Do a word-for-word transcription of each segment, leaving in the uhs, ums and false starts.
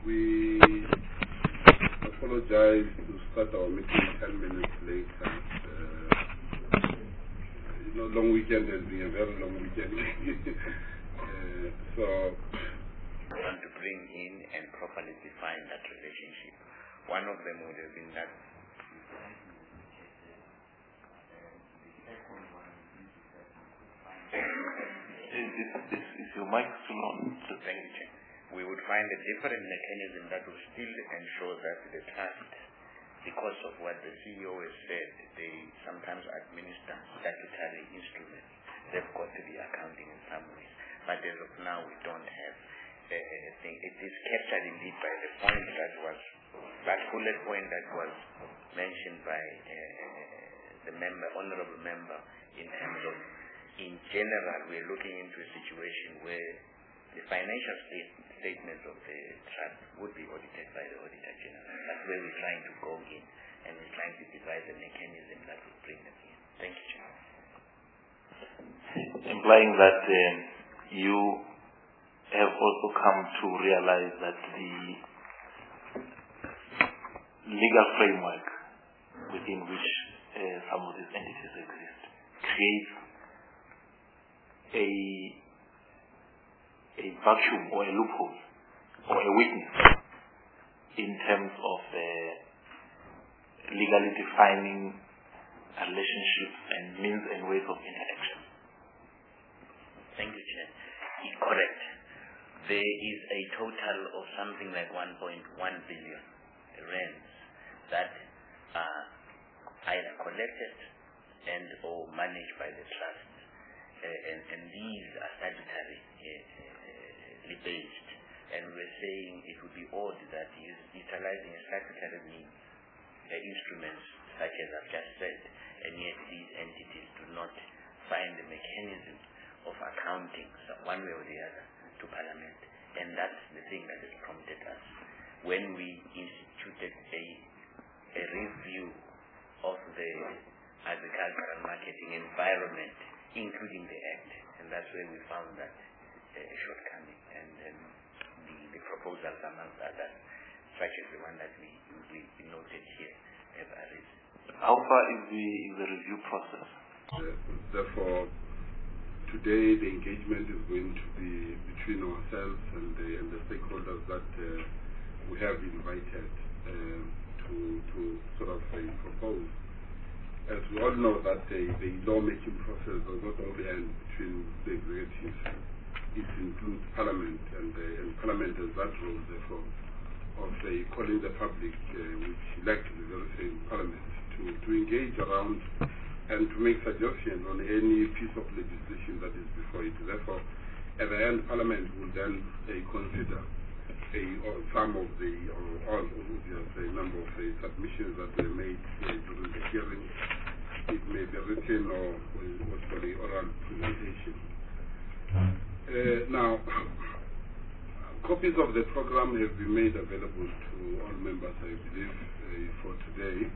We apologize to start our meeting ten minutes late. Uh, you know, long weekend has been a very long weekend. uh, so, I want to bring in and properly define that relationship. One of them would have been that. Is, is, is, is your mic still on? Thank you, Chair. We would find a different mechanism that will still ensure that the trust, because of what the C E O has said, they sometimes administer statutory instruments. They've got to be accounting in some ways. But as of now, we don't have a, a thing. It is captured indeed by the point that was, that bullet point that was mentioned by uh, the member, honorable member, in terms of, in general, we're looking into a situation where the financial state, statements of the trust would be audited by the Auditor General. That's where we're trying to go in, and we're trying to devise a mechanism that will bring them in. Thank you, Chair. Implying that um, you have also come to realize that the legal framework within which uh, some of these entities exist creates a a vacuum or a loophole or a weakness in terms of uh, legally defining relationships and means and ways of interaction. Thank you, Chair. Correct. There is a total of something like one point one billion rands that are either collected and or managed by the trust. Uh, and, and these are statutory uh, based. And we're saying it would be odd that he is utilizing a statutory means, uh, instruments such as I've just said, and yet these entities do not find the mechanism of accounting so one way or the other to Parliament. And that's the thing that has prompted us. When we instituted a, a review of the agricultural marketing environment, including the Act, and that's where we found that uh, shortcoming. And um, the, the proposals, amongst others, such as the one that we, we, we noted here, have arisen. How far is the, is the review process? Uh, therefore, today the engagement is going to be between ourselves and the, and the stakeholders that uh, we have invited uh, to, to sort of uh, propose. As we all know that the, the lawmaking process does not only end between the executive, it includes Parliament, and, uh, and Parliament has that role, therefore, of uh, calling the public, uh, which elected the very same Parliament, to, to engage around and to make suggestions on any piece of legislation that is before it. Therefore, at the end, Parliament will then uh, consider a, or some of the, or all, just a number of uh, submissions that were made uh, during the hearing. It may be written or what's called the oral presentation. Uh, now, copies of the program have been made available to all members, I believe, uh, for today.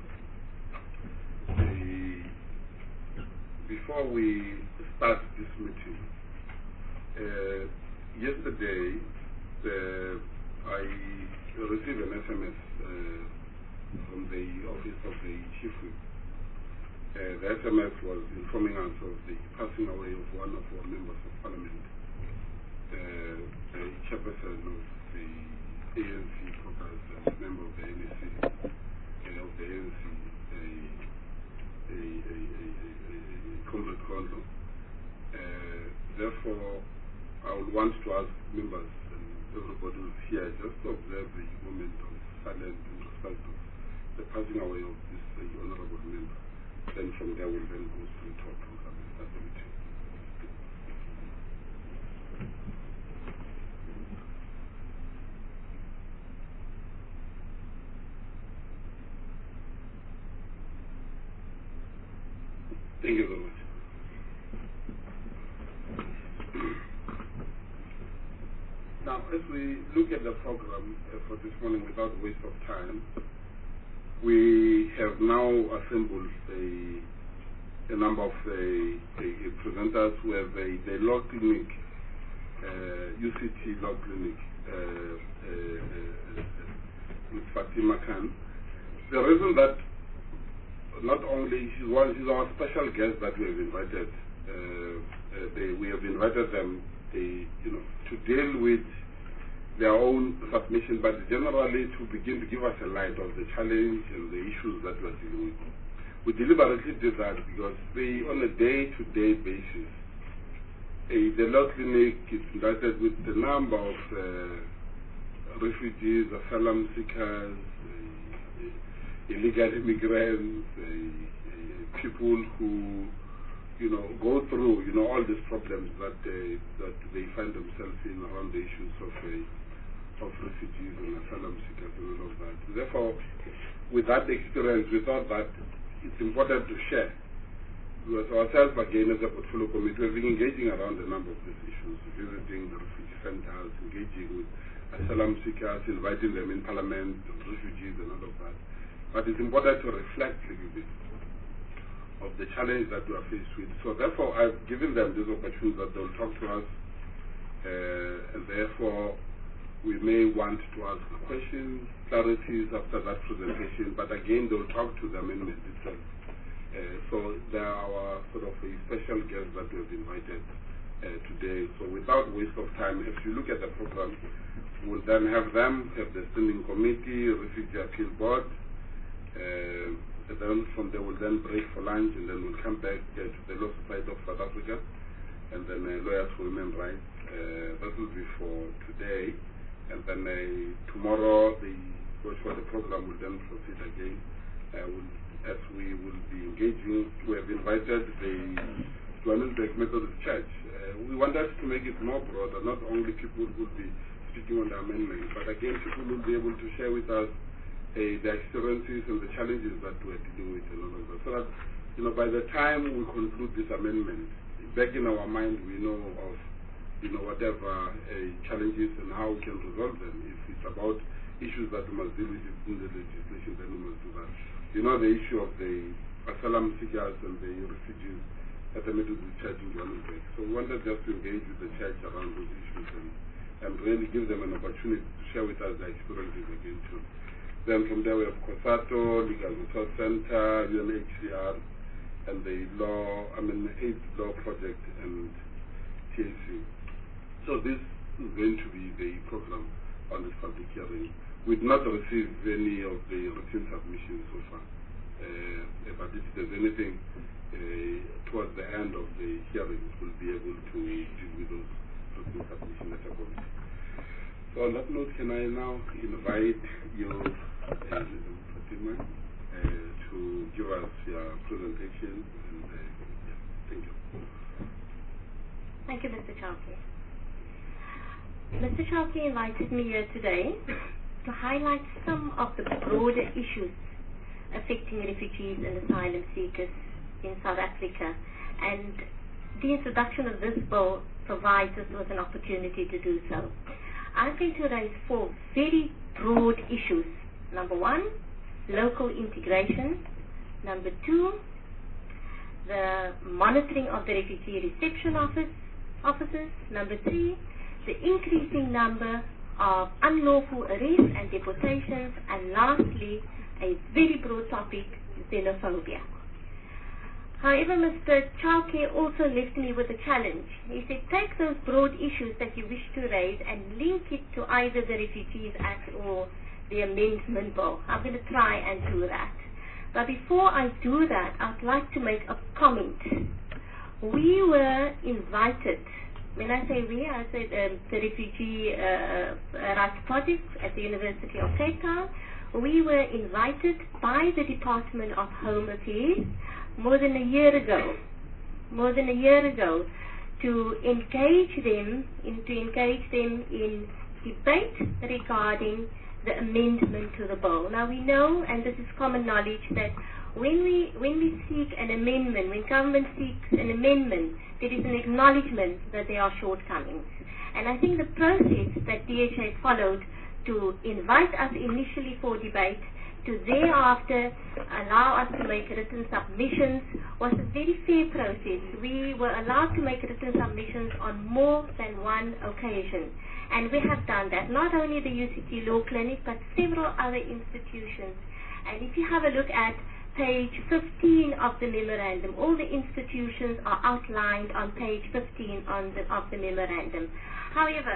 Uh, before we start this meeting, uh, yesterday the, I received an S M S uh, from the office of the Chief Whip. Uh, the S M S was informing us of the passing away of one of our members of Parliament, uh, the chairperson of the A N C caucus and member of the N E C, uh, of the A N C, a, a, a, a, a, a Comrade Kondo. Uh, therefore, I would want to ask members and everybody who's here just to observe the moment of silence in respect of the passing away of this uh, honorable member. Then from there we'll then go through to our program and start the meeting. Thank you very much. Now, as we look at the program uh, for this morning without waste of time, we have now assembled a, a number of uh, a, a presenters who have a, the law clinic, uh, U C T law clinic uh, uh, uh, Makan. The reason that not only she's, one, she's our special guest that we have invited. Uh, uh, they, we have invited them, they, you know, to deal with their own submission, but generally to begin to give us a light of the challenge and the issues that we are dealing with. We deliberately did that because they, on a day-to-day basis, a, the law clinic is united with the number of uh, refugees, asylum seekers, uh, illegal immigrants, uh, uh, people who, you know, go through, you know, all these problems that uh, that they find themselves in around the issues of uh, of refugees and asylum seekers and all of that. Therefore, with that experience, we thought that it's important to share. Because ourselves, again, as a portfolio committee, we've been engaging around a number of these issues, visiting the refugee centers, engaging with asylum seekers, inviting them in parliament, refugees and all of that. But it's important to reflect a little bit of the challenge that we are faced with. So therefore, I've given them this opportunity that they'll talk to us, uh, and therefore, we may want to ask questions, clarities after that presentation, but again, they'll talk to them in detail. Uh, so they are our sort of a special guest that we have invited uh, today. So without waste of time, if you look at the program, we'll then have them, have the standing committee, refugee appeal board, uh, and then from there we'll then break for lunch, and then we'll come back uh, to the Law Society of South Africa, and then uh, Lawyers for Human Rights. Uh, that will be for today. And then uh, tomorrow, the for the program will then proceed again. Uh, we'll, as we will be engaging, we have invited the Johannesburg Methodist Church. Uh, we wanted to make it more broader, not only people who will be speaking on the amendment, but again, people will be able to share with us uh, their experiences and the challenges that we're dealing with and all of that. So that, you know, by the time we conclude this amendment, back in our mind, we know of you know, whatever uh, challenges and how we can resolve them. If it's about issues that we must deal with in the legislation, then we must do that. You know, the issue of the asylum seekers and the refugees at the Methodist Church in Johannesburg. So we wanted just to engage with the church around those issues and, and really give them an opportunity to share with us their experiences again too. Then from there we have COSATO, Legal Resource Center, U N H C R, and the law, I mean, AIDS Law Project and T A C. So this is going to be the program on this public hearing. We've not received any of the written submissions so far. Uh, but if there's anything uh, towards the end of the hearing, we'll be able to deal with those written submissions at a point. So on that note, can I now invite you, uh, Fatima, uh, to give us your presentation? And, uh, yeah, thank you. Thank you, Mister Chowke. Mister Chowke invited me here today to highlight some of the broader issues affecting refugees and asylum seekers in South Africa, and the introduction of this bill provides us with an opportunity to do so. I'm going to raise four very broad issues. Number one, local integration. Number two, the monitoring of the refugee reception office, officers. Number three, the increasing number of unlawful arrests and deportations, and lastly, a very broad topic, xenophobia. However, Mister Chowke also left me with a challenge. He said, take those broad issues that you wish to raise and link it to either the Refugees Act or the amendment bill. I'm going to try and do that. But before I do that, I'd like to make a comment. We were invited. When I say we, I said um, the Refugee uh, Rights Project at the University of Cape Town. We were invited by the Department of Home Affairs more than a year ago, more than a year ago, to engage them, in, to engage them in debate regarding the amendment to the bill. Now we know, and this is common knowledge, that when we when we seek an amendment, when government seeks an amendment, there is an acknowledgement that there are shortcomings. And I think the process that D H A followed to invite us initially for debate, to thereafter allow us to make written submissions, was a very fair process. We were allowed to make written submissions on more than one occasion. And we have done that, not only the U C T Law Clinic, but several other institutions. And if you have a look at page fifteen of the memorandum, all the institutions are outlined on page fifteen on the, of the memorandum. However,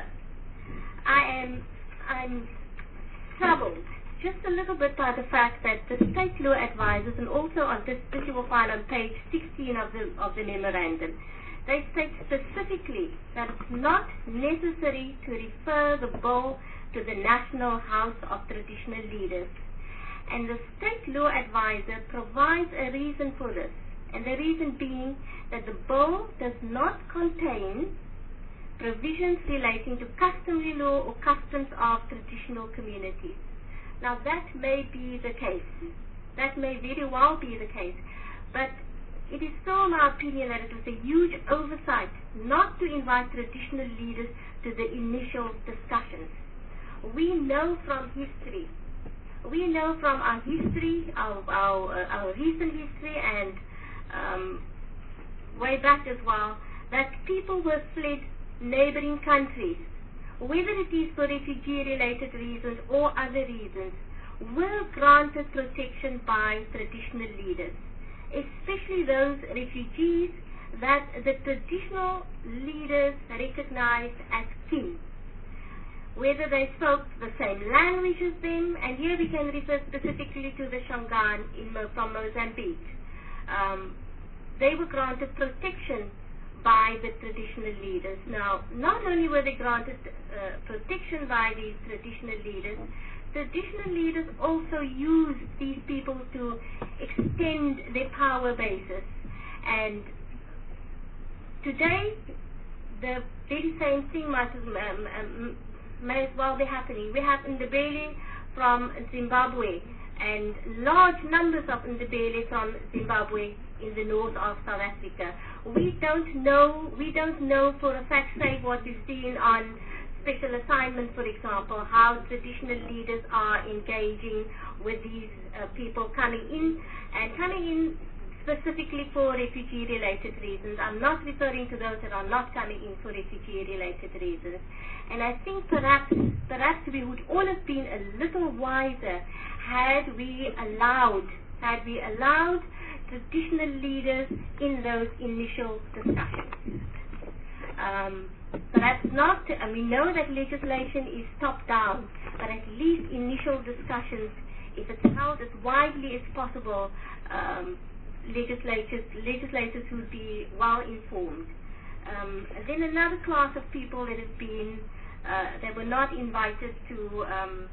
I am I'm troubled just a little bit by the fact that the state law advisors, and also on this, this you will find on page sixteen of the of the memorandum, they state specifically that it's not necessary to refer the bill to the National House of Traditional Leaders. And the state law advisor provides a reason for this, and the reason being that the bill does not contain provisions relating to customary law or customs of traditional communities. Now that may be the case. That may very well be the case. But it is still my opinion that it was a huge oversight not to invite traditional leaders to the initial discussions. We know from history, we know from our history, our, our, uh, our recent history and um, way back as well, that people were fled neighboring countries, whether it is for refugee-related reasons or other reasons, were granted protection by traditional leaders, especially those refugees that the traditional leaders recognized as kin, whether they spoke the same language as them, and here we can refer specifically to the Shangaan in, from Mozambique. Um, they were granted protection by the traditional leaders. Now, not only were they granted uh, protection by these traditional leaders, traditional leaders also used these people to extend their power bases. And today, the very same thing might as, um, um, may as well be happening. We have Ndebele from Zimbabwe and large numbers of Ndebele from Zimbabwe in the north of South Africa. We don't know, we don't know for a fact, say what we've seen on special assignment, for example, how traditional leaders are engaging with these uh, people coming in, and coming in specifically for refugee-related reasons. I'm not referring to those that are not coming in for refugee-related reasons. And I think perhaps, perhaps we would all have been a little wiser had we allowed, had we allowed traditional leaders in those initial discussions. Um, perhaps not, and we know that legislation is top-down, but at least initial discussions, if it's held as widely as possible, um, legislators, legislators would be well informed. Um, and then another class of people that have been, uh, that were not invited to um,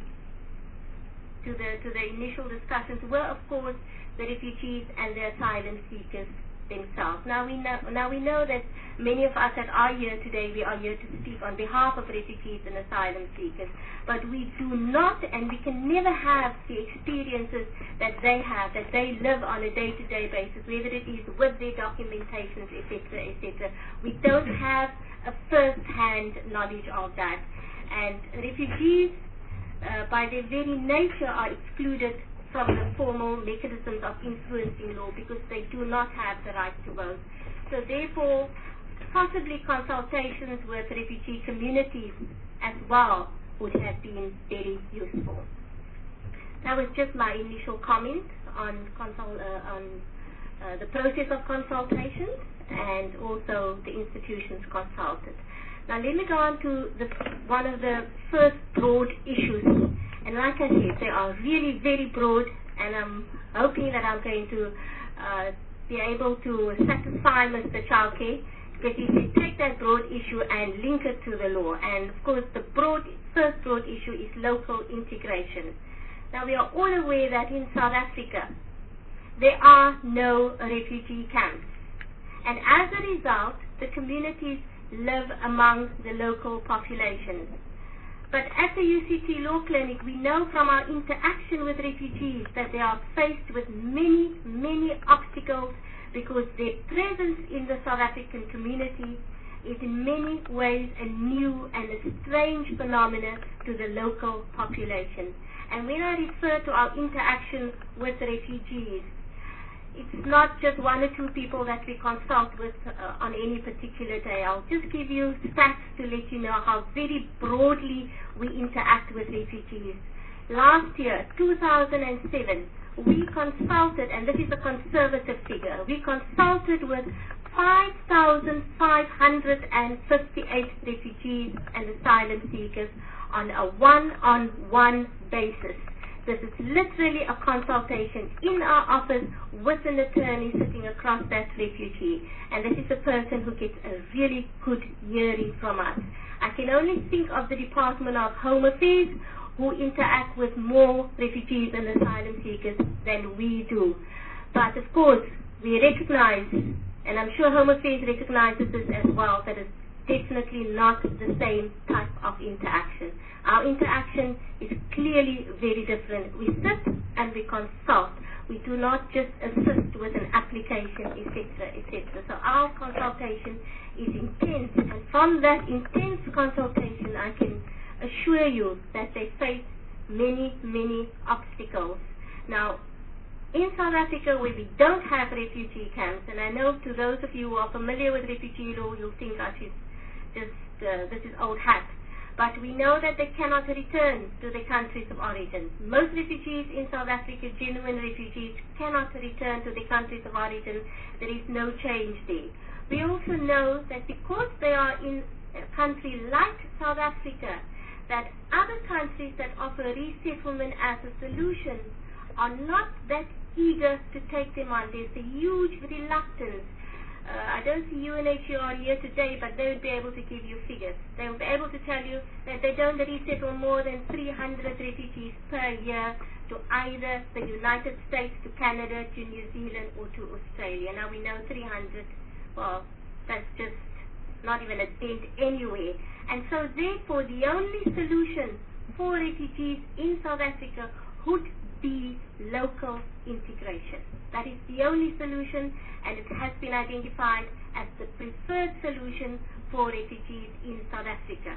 to the to the initial discussions were, of course, the refugees and the asylum seekers themselves. Now we know, now we know that many of us that are here today, we are here to speak on behalf of refugees and asylum seekers, but we do not, and we can never have the experiences that they have, that they live on a day-to-day basis, whether it is with their documentations, et cetera, et cetera. We don't have a first-hand knowledge of that. And refugees, uh, by their very nature, are excluded from the formal mechanisms of influencing law because they do not have the right to vote. So therefore, possibly consultations with refugee communities as well would have been very useful. That was just my initial comment on, consult, uh, on uh, the process of consultation and also the institutions consulted. Now let me go on to the, one of the first broad issues. And like I said, they are really very broad, and I'm hoping that I'm going to uh, be able to satisfy Mister Chauke, because he said take that broad issue and link it to the law. And of course, the broad, first broad issue is local integration. Now we are all aware that in South Africa, there are no refugee camps. And as a result, the communities live among the local populations. But at the U C T Law Clinic, we know from our interaction with refugees that they are faced with many, many obstacles because their presence in the South African community is in many ways a new and a strange phenomenon to the local population. And when I refer to our interaction with refugees, it's not just one or two people that we consult with uh, on any particular day. I'll just give you stats to let you know how very broadly we interact with refugees. Last year, two thousand seven, we consulted, and this is a conservative figure, we consulted with five thousand five hundred fifty-eight refugees and asylum seekers on a one-on-one basis. This is literally a consultation in our office with an attorney sitting across that refugee. And this is a person who gets a really good hearing from us. I can only think of the Department of Home Affairs, who interact with more refugees and asylum seekers than we do. But of course, we recognize, and I'm sure Home Affairs recognizes this as well, that it's definitely not the same type of interaction. Our interaction is clearly very different. We sit and we consult. We do not just assist with an application, et cetera, et cetera. So our consultation is intense, and from that intense consultation, I can assure you that they face many, many obstacles. Now, in South Africa, where we don't have refugee camps, and I know to those of you who are familiar with refugee law, you'll think that is just uh, this is old hat. But we know that they cannot return to their countries of origin. Most refugees in South Africa, genuine refugees, cannot return to their countries of origin. There is no change there. We also know that because they are in a country like South Africa, that other countries that offer resettlement as a solution are not that eager to take them on. There's a huge reluctance. Uh, I don't see U N H C R here today, but they would be able to give you figures. They will be able to tell you that they don't resettle more than three hundred refugees per year to either the United States, to Canada, to New Zealand, or to Australia. Now we know three hundred, well, that's just not even a dent anywhere. And so therefore the only solution for refugees in South Africa would be local integration. That is the only solution, and it has been identified as the preferred solution for refugees in South Africa.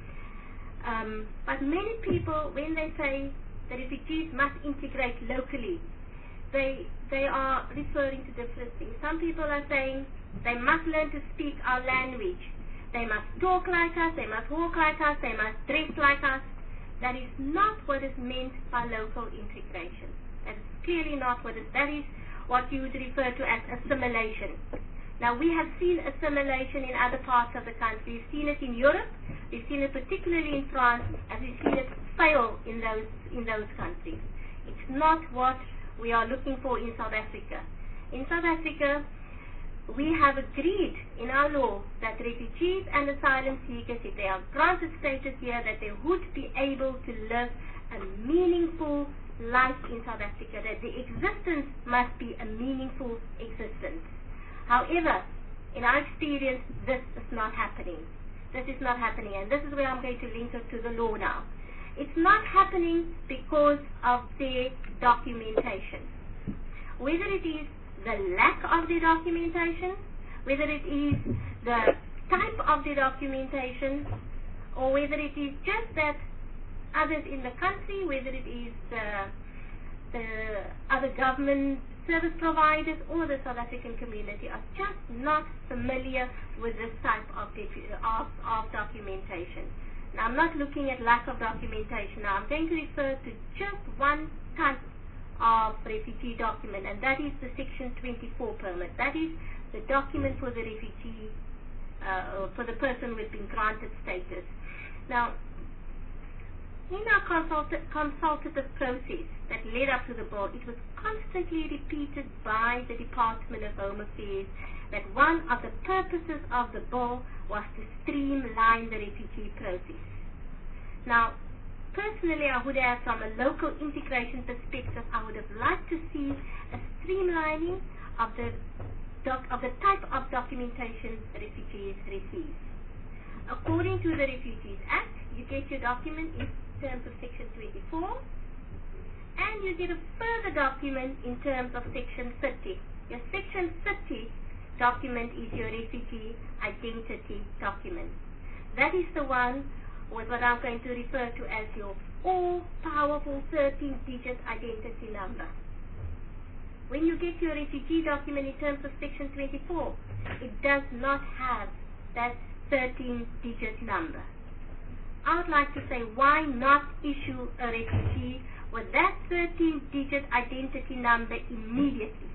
Um, but many people, when they say the refugees must integrate locally, they, they are referring to different things. Some people are saying they must learn to speak our language. They must talk like us, they must walk like us, they must dress like us. That is not what is meant by local integration. That is clearly not what is, that is what you would refer to as assimilation. Now we have seen assimilation in other parts of the country. We've seen it in Europe, we've seen it particularly in France, and we've seen it fail in those, in those countries. It's not what we are looking for in South Africa. In South Africa, we have agreed in our law that refugees and asylum seekers, if they are granted status here, that they would be able to live a meaningful life in South Africa, that the existence must be a meaningful existence. However, in our experience, this is not happening. This is not happening, and this is where I'm going to link it to the law now. It's not happening because of their documentation. Whether it is the lack of the documentation, whether it is the type of the documentation, or whether it is just that others in the country, whether it is uh, the other government service providers or the South African community, are just not familiar with this type of, of, of documentation. Now, I'm not looking at lack of documentation. Now, I'm going to refer to just one type of refugee document, and that is the Section twenty-four permit. That is the document for the refugee, uh, for the person who has been granted status. Now, in our consult consultative process that led up to the bill, it was constantly repeated by the Department of Home Affairs that one of the purposes of the bill was to streamline the refugee process. Now, personally, I would have, from a local integration perspective, I would have liked to see a streamlining of the doc of the type of documentation refugees receive. According to the Refugees Act, you get your document in terms of Section twenty-four, and you get a further document in terms of Section thirty. Your Section thirty document is your refugee identity document. That is the one with what I'm going to refer to as your all-powerful thirteen digit identity number. when you get your refugee document in terms of Section twenty-four, it does not have that thirteen digit number. I would like to say, why not issue a refugee with that thirteen digit identity number immediately?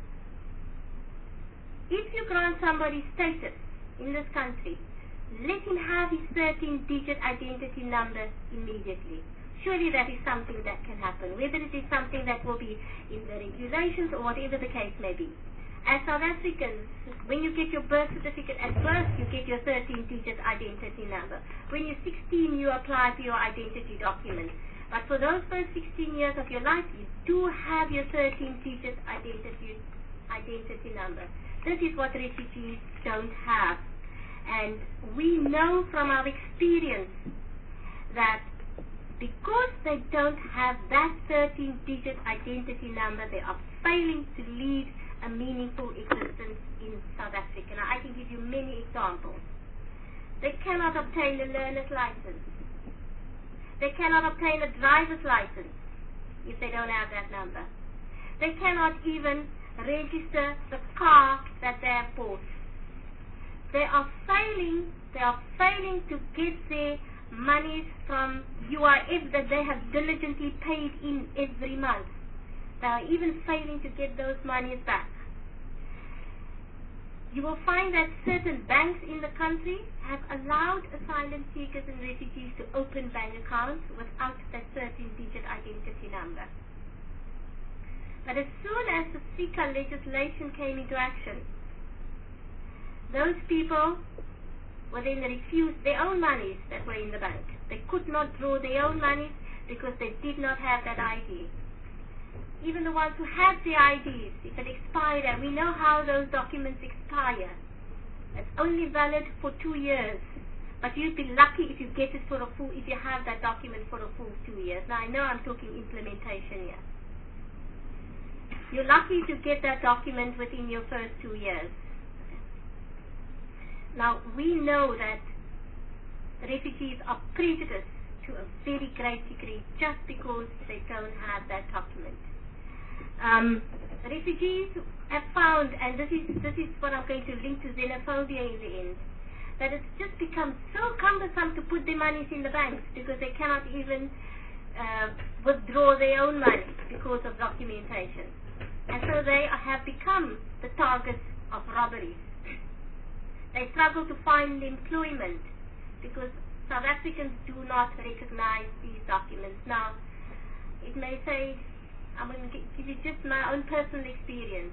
If you grant somebody status in this country, let him have his thirteen digit identity number immediately. Surely that is something that can happen, whether it is something that will be in the regulations or whatever the case may be. As South Africans, when you get your birth certificate at birth, you get your thirteen digit identity number. When you're sixteen, you apply for your identity document. But for those first sixteen years of your life, you do have your thirteen digit identity, identity number. This is what refugees don't have. And we know from our experience that because they don't have that thirteen digit identity number, they are failing to lead a meaningful existence in South Africa. Now, I can give you many examples. They cannot obtain a learner's license. They cannot obtain a driver's license if they don't have that number. They cannot even register the car that they have bought. They are failing, they are failing to get their monies from U I F that they have diligently paid in every month. They are even failing to get those monies back. You will find that certain banks in the country have allowed asylum seekers and refugees to open bank accounts without that thirteen digit identity number. But as soon as the SICA legislation came into action, those people were then refused their own monies that were in the bank. They could not draw their own monies because they did not have that I D. Even the ones who had the I Ds, if it expired, and we know how those documents expire. It's only valid for two years. But you'd be lucky if you get it for a full, if you have that document for a full two years. Now I know I'm talking implementation here. You're lucky to get that document within your first two years. Now, we know that refugees are prejudiced to a very great degree just because they don't have that document. Um, refugees have found, and this is, this is what I'm going to link to xenophobia in the end, that it's just become so cumbersome to put their monies in the banks because they cannot even uh, withdraw their own money because of documentation. And so they have become the targets of robberies. They struggle to find employment because South Africans do not recognize these documents. Now, it may say, I'm going to give you just my own personal experience.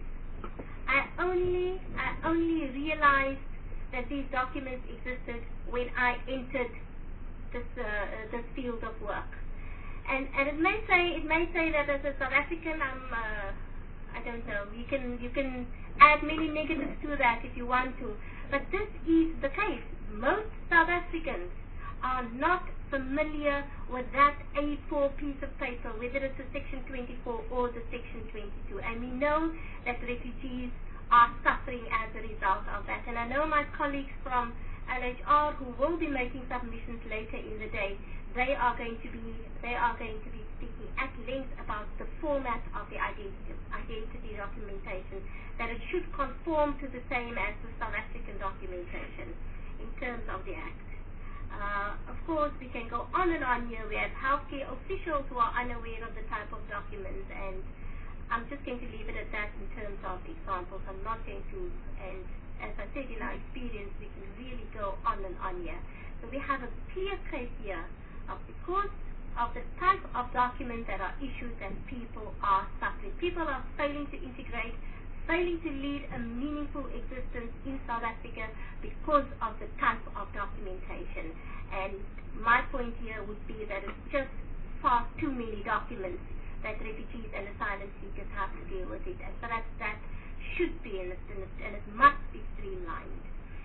I only, I only realized that these documents existed when I entered this, uh, this field of work. And, and it may say, it may say that as a South African, I'm, uh, I don't know, you can, you can add many negatives to that if you want to. But this is the case. Most South Africans are not familiar with that A four piece of paper, whether it's a Section twenty-four or the Section twenty-two. And we know that refugees are suffering as a result of that. And I know my colleagues from L H R who will be making submissions later in the day, they are going to be, they are going to be speaking at length about the format of the identity, identity documentation, that it should conform to the same as the South African documentation in terms of the Act. Uh, of course, we can go on and on here. We have healthcare officials who are unaware of the type of documents, and I'm just going to leave it at that in terms of examples. I'm not going to, and as I said, in our experience, we can really go on and on here. So we have a clear case here of because of the type of document that are issued that people are suffering. People are failing to integrate, failing to lead a meaningful existence in South Africa because of the type of documentation. And my point here would be that it's just far too many documents that refugees and asylum seekers have to deal with it. And so that, that should be, and it, and it must be streamlined.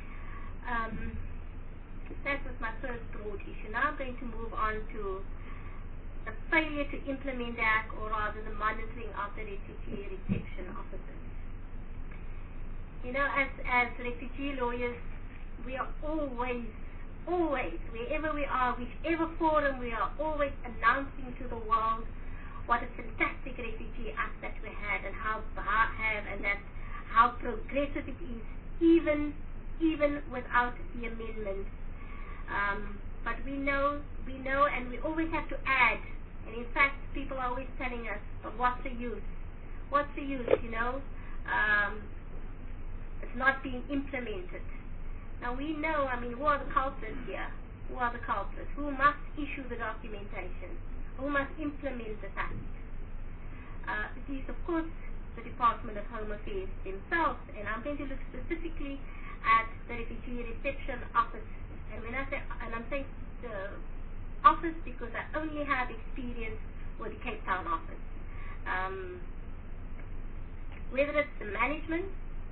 Um, that was my first broad issue. Now I'm going to move on to the failure to implement the Act, or rather the monitoring of the refugee reception officers. You know, as, as refugee lawyers, we are always, always, wherever we are, whichever forum, we are always announcing to the world what a fantastic refugee act that we had, and how have and that how progressive it is, even even without the amendment. Um, but we know, we know, and we always have to add. And in fact, people are always telling us, "But what's the use? What's the use?" You know, um, it's not being implemented. Now we know. I mean, who are the culprits here? Who are the culprits? Who must issue the documentation? Who must implement the act? Uh, it is, of course, the Department of Home Affairs themselves, and I'm going to look specifically at the Refugee Reception Office. And when I say, and I'm saying the office because I only have experience with the Cape Town office. Um, whether it's the management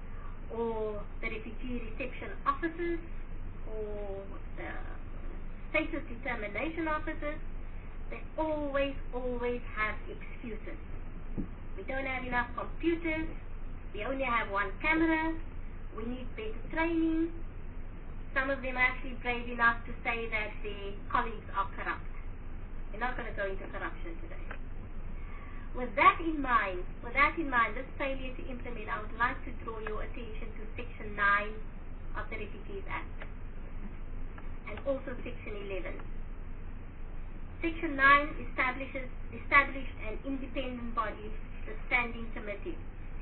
or the refugee reception officers or the status determination officers, they always, always have excuses. We don't have enough computers. We only have one camera. We need better training. Some of them are actually brave enough to say that their colleagues are corrupt. We're not going to go into corruption today. With that in mind, with that in mind, this failure to implement, I would like to draw your attention to Section nine of the Refugees Act and also Section eleven. Section nine establishes established an independent body, the Standing Committee.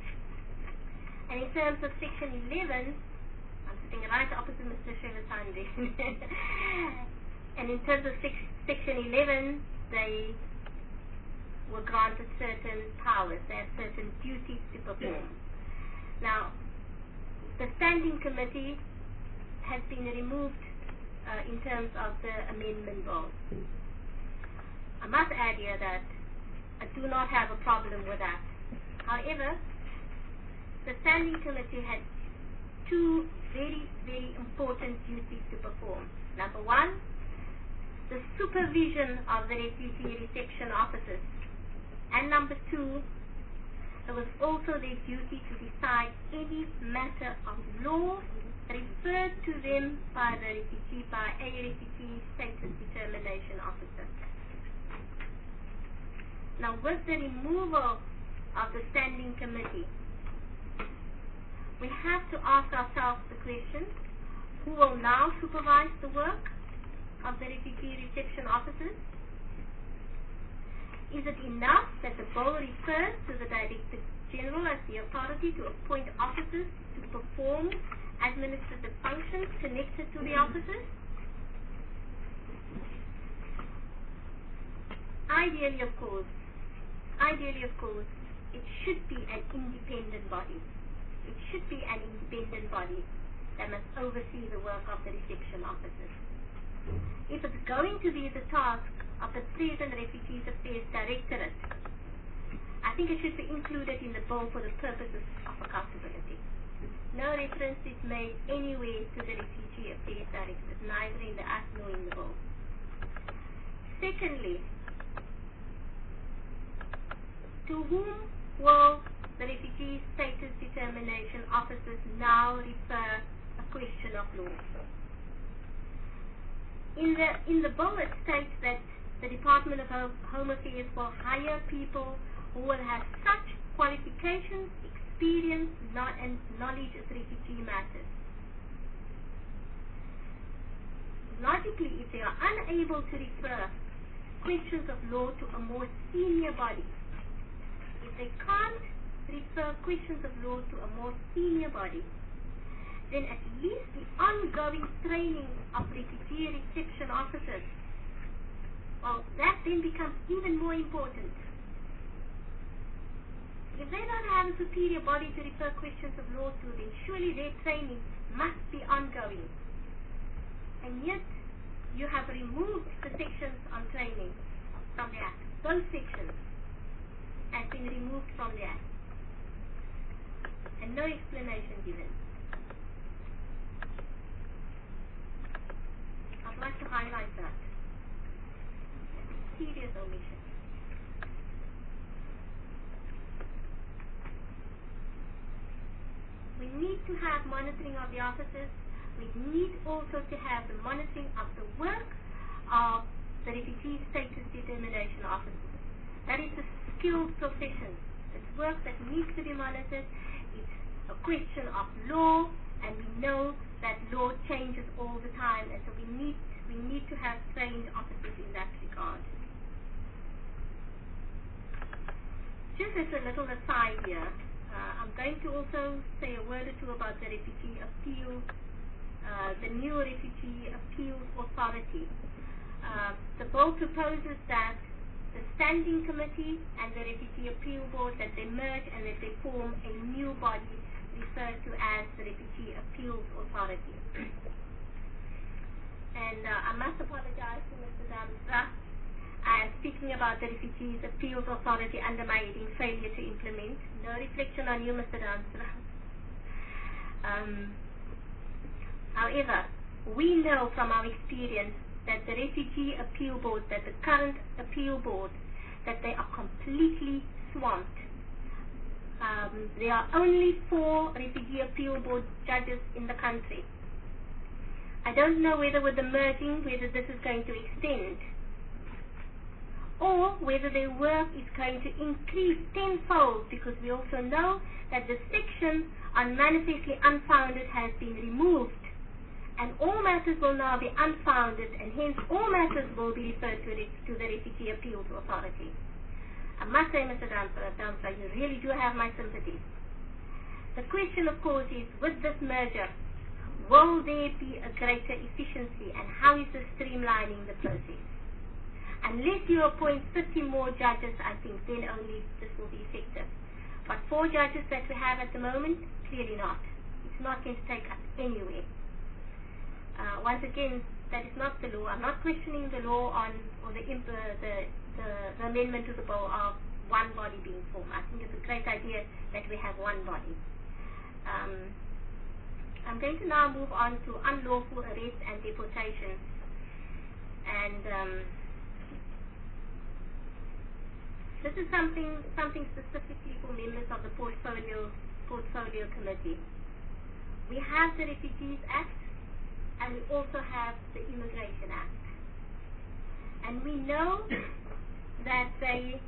And in terms of Section eleven, I'm sitting right opposite Mister Shelutande. And in terms of six, Section eleven, they were granted certain powers. They have certain duties to perform. Now, the Standing Committee has been removed uh, in terms of the amendment bill. I must add here that I do not have a problem with that. However, the Standing Committee had two very, very important duties to perform. Number one, the supervision of the refugee reception officers. And number two, it was also their duty to decide any matter of law referred to them by the refugee, by a refugee status determination officer. Now, with the removal of the Standing Committee, we have to ask ourselves the question, who will now supervise the work of the refugee reception officers? Is it enough that the bill refers to the Director General as the authority to appoint officers to perform administrative functions connected to the officers? Ideally, of course, Ideally, of course, it should be an independent body. It should be an independent body that must oversee the work of the reception officers. If it's going to be the task of the present Refugees Affairs Directorate, I think it should be included in the bill for the purposes of accountability. No reference is made anywhere to the Refugee Affairs Directorate, neither in the Act nor in the bill. Secondly, to whom will the refugee status determination officers now refer a question of law? In the in the bill it states that the Department of Home Affairs will hire people who will have such qualifications, experience, not, and knowledge of refugee matters. Logically, if they are unable to refer questions of law to a more senior body, if they can't refer questions of law to a more senior body, then at least the ongoing training of refugee reception officers, well, that then becomes even more important. If they don't have a superior body to refer questions of law to, then surely their training must be ongoing. And yet, you have removed the sections on training from the Act. Those sections has been removed from the Act, and no explanation given. I'd like to highlight that. It's a serious omission. We need to have monitoring of the officers. We need also to have the monitoring of the work of the refugee status determination officers. That is the skilled profession. It's work that needs to be monitored. It's a question of law, and we know that law changes all the time, and so we need we need to have trained officers in that regard. Just as a little aside here, uh, I'm going to also say a word or two about the refugee appeal, uh, the new refugee appeals authority. Uh, the bill proposes that the standing committee and the refugee appeal board, that they merge and that they form a new body referred to as the refugee appeals authority. And uh, I must apologize to Mister Damsra. I am speaking about the Refugees Appeals Authority under my heading failure to implement. No reflection on you, Mister Damsra. Um, however, we know from our experience that the Refugee Appeal Board, that the current appeal board, that they are completely swamped. Um, there are only four Refugee Appeal Board judges in the country. I don't know whether with the merging, whether this is going to extend, or whether their work is going to increase tenfold, because we also know that the section on manifestly unfounded has been removed, and all matters will now be unfounded, and hence all matters will be referred to, the, to the Refugee Appeals Authority. I must say, Mister Damsra, you really do have my sympathy. The question, of course, is, with this merger, will there be a greater efficiency, and how is this streamlining the process? Unless you appoint fifty more judges, I think then only this will be effective. But four judges that we have at the moment, clearly not. It's not going to take us anywhere. Uh, once again, that is not the law. I'm not questioning the law on, or the, uh, the, the, the amendment to the bill of one body being formed. I think it's a great idea that we have one body. Um, I'm going to now move on to unlawful arrest and deportation. And um, this is something something specifically for members of the portfolio portfolio committee. We have the Refugees Act, and we also have the Immigration Act. And we know that they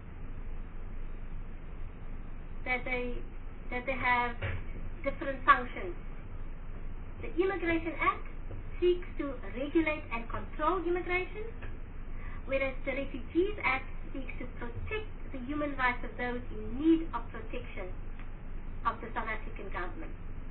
that they that they have different functions. The Immigration Act seeks to regulate and control immigration, whereas the Refugees Act seeks to protect the human rights of those in need of protection of the South African government.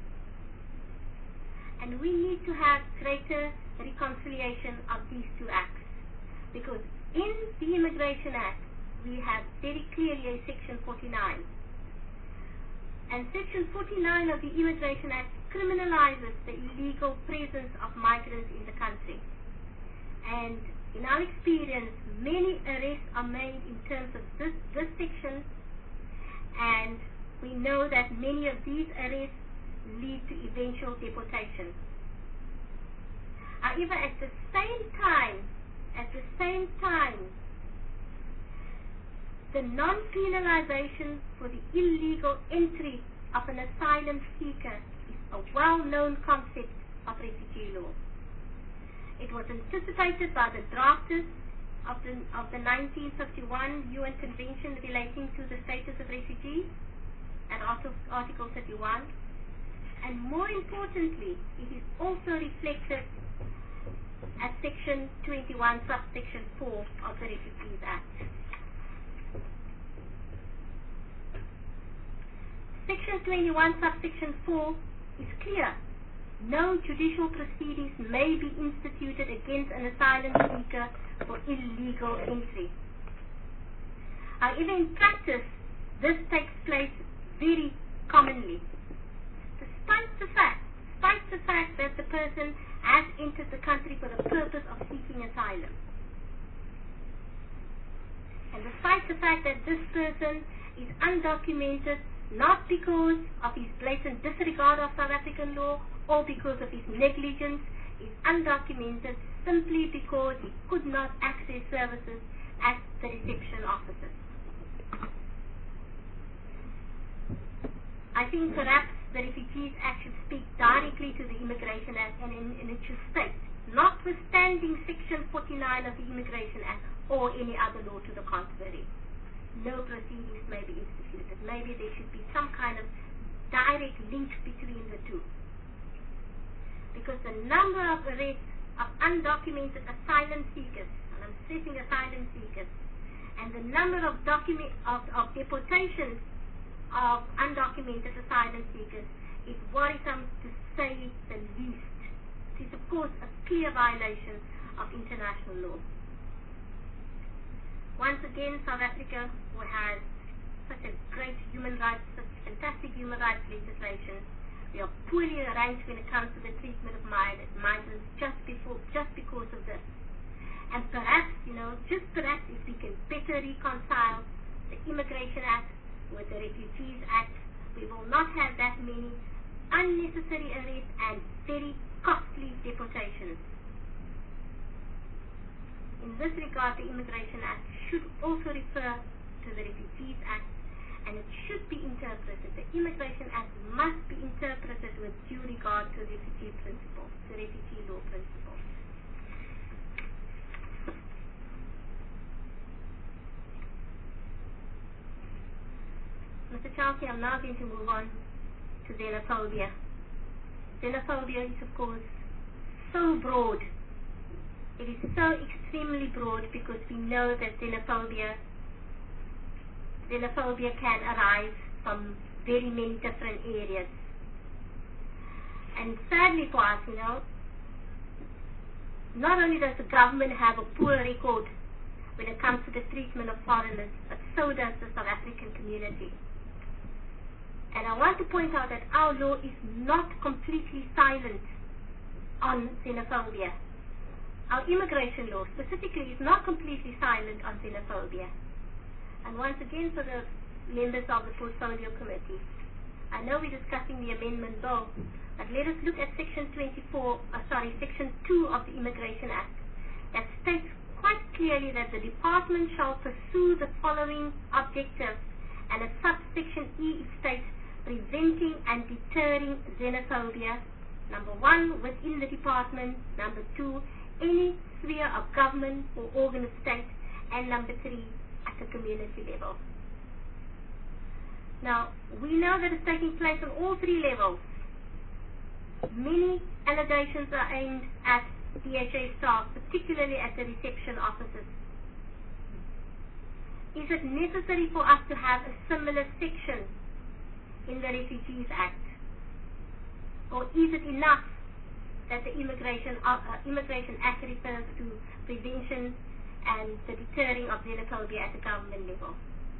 And we need to have greater reconciliation of these two acts, because in the Immigration Act we have very clearly a Section forty-nine, and Section forty-nine of the Immigration Act criminalizes the illegal presence of migrants in the country. And in our experience, many arrests are made in terms of this, this section, and we know that many of these arrests lead to eventual deportation. However, at the same time, at the same time, the non-penalization for the illegal entry of an asylum seeker is a well-known concept of refugee law. It was anticipated by the drafters of the, of the nineteen fifty-one U N Convention relating to the status of refugees at Article thirty-one, and more importantly, it is also reflected at Section twenty-one, subsection four of the Refugees Act. Section twenty-one, subsection four is clear. No judicial proceedings may be instituted against an asylum seeker for illegal entry. However, in practice, this takes place very commonly, despite the fact, despite the fact that the person has entered the country for the purpose of seeking asylum. And despite the fact that this person is undocumented, not because of his blatant disregard of South African law or because of his negligence, is undocumented simply because he could not access services at the reception offices. I think perhaps the Refugees Act should speak directly to the Immigration Act, and, in, and it should state, notwithstanding Section forty-nine of the Immigration Act or any other law to the contrary. no proceedings may be instituted. Maybe there should be some kind of direct link between the two. Because the number of arrests of undocumented asylum seekers, and I'm stressing asylum seekers, and the number of document of, of deportations of undocumented asylum seekers is worrisome to say the least. It is of course a clear violation of international law. Once again, South Africa, who has such a great human rights, such fantastic human rights legislation, we are poorly arranged when it comes to the treatment of migrants just before, just because of this. And perhaps, you know, just perhaps if we can better reconcile the Immigration Act with the Refugees Act, we will not have that many unnecessary arrests and very costly deportations. In this regard, the Immigration Act should also refer to the Refugees Act, and it should be interpreted. The Immigration Act must be interpreted with due regard to refugee principles, to refugee law principles. Mister Chelsea, I'm now going to move on to xenophobia. Xenophobia is, of course, so broad. It is so extremely broad because we know that xenophobia, xenophobia can arise from very many different areas. And sadly for us, you know, not only does the government have a poor record when it comes to the treatment of foreigners, but so does the South African community. And I want to point out that our law is not completely silent on xenophobia. Our immigration law specifically is not completely silent on xenophobia. And once again, for the members of the Portfolio Committee, I know we're discussing the amendment bill, but let us look at Section twenty-four, uh, sorry, Section two of the Immigration Act that states quite clearly that the department shall pursue the following objectives, and a subsection E states preventing and deterring xenophobia, number one, within the department, number two, any sphere of government or organ of state, and number three, at the community level. Now, we know that it's taking place on all three levels. Many allegations are aimed at D H A staff, particularly at the reception offices. Is it necessary for us to have a similar section in the Refugees Act? Or is it enough that the Immigration, uh, Immigration Act refers to prevention and the deterring of xenophobia at the government level?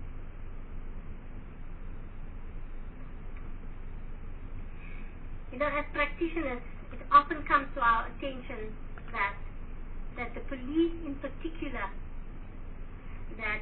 You know, as practitioners, it often comes to our attention that that the police in particular, that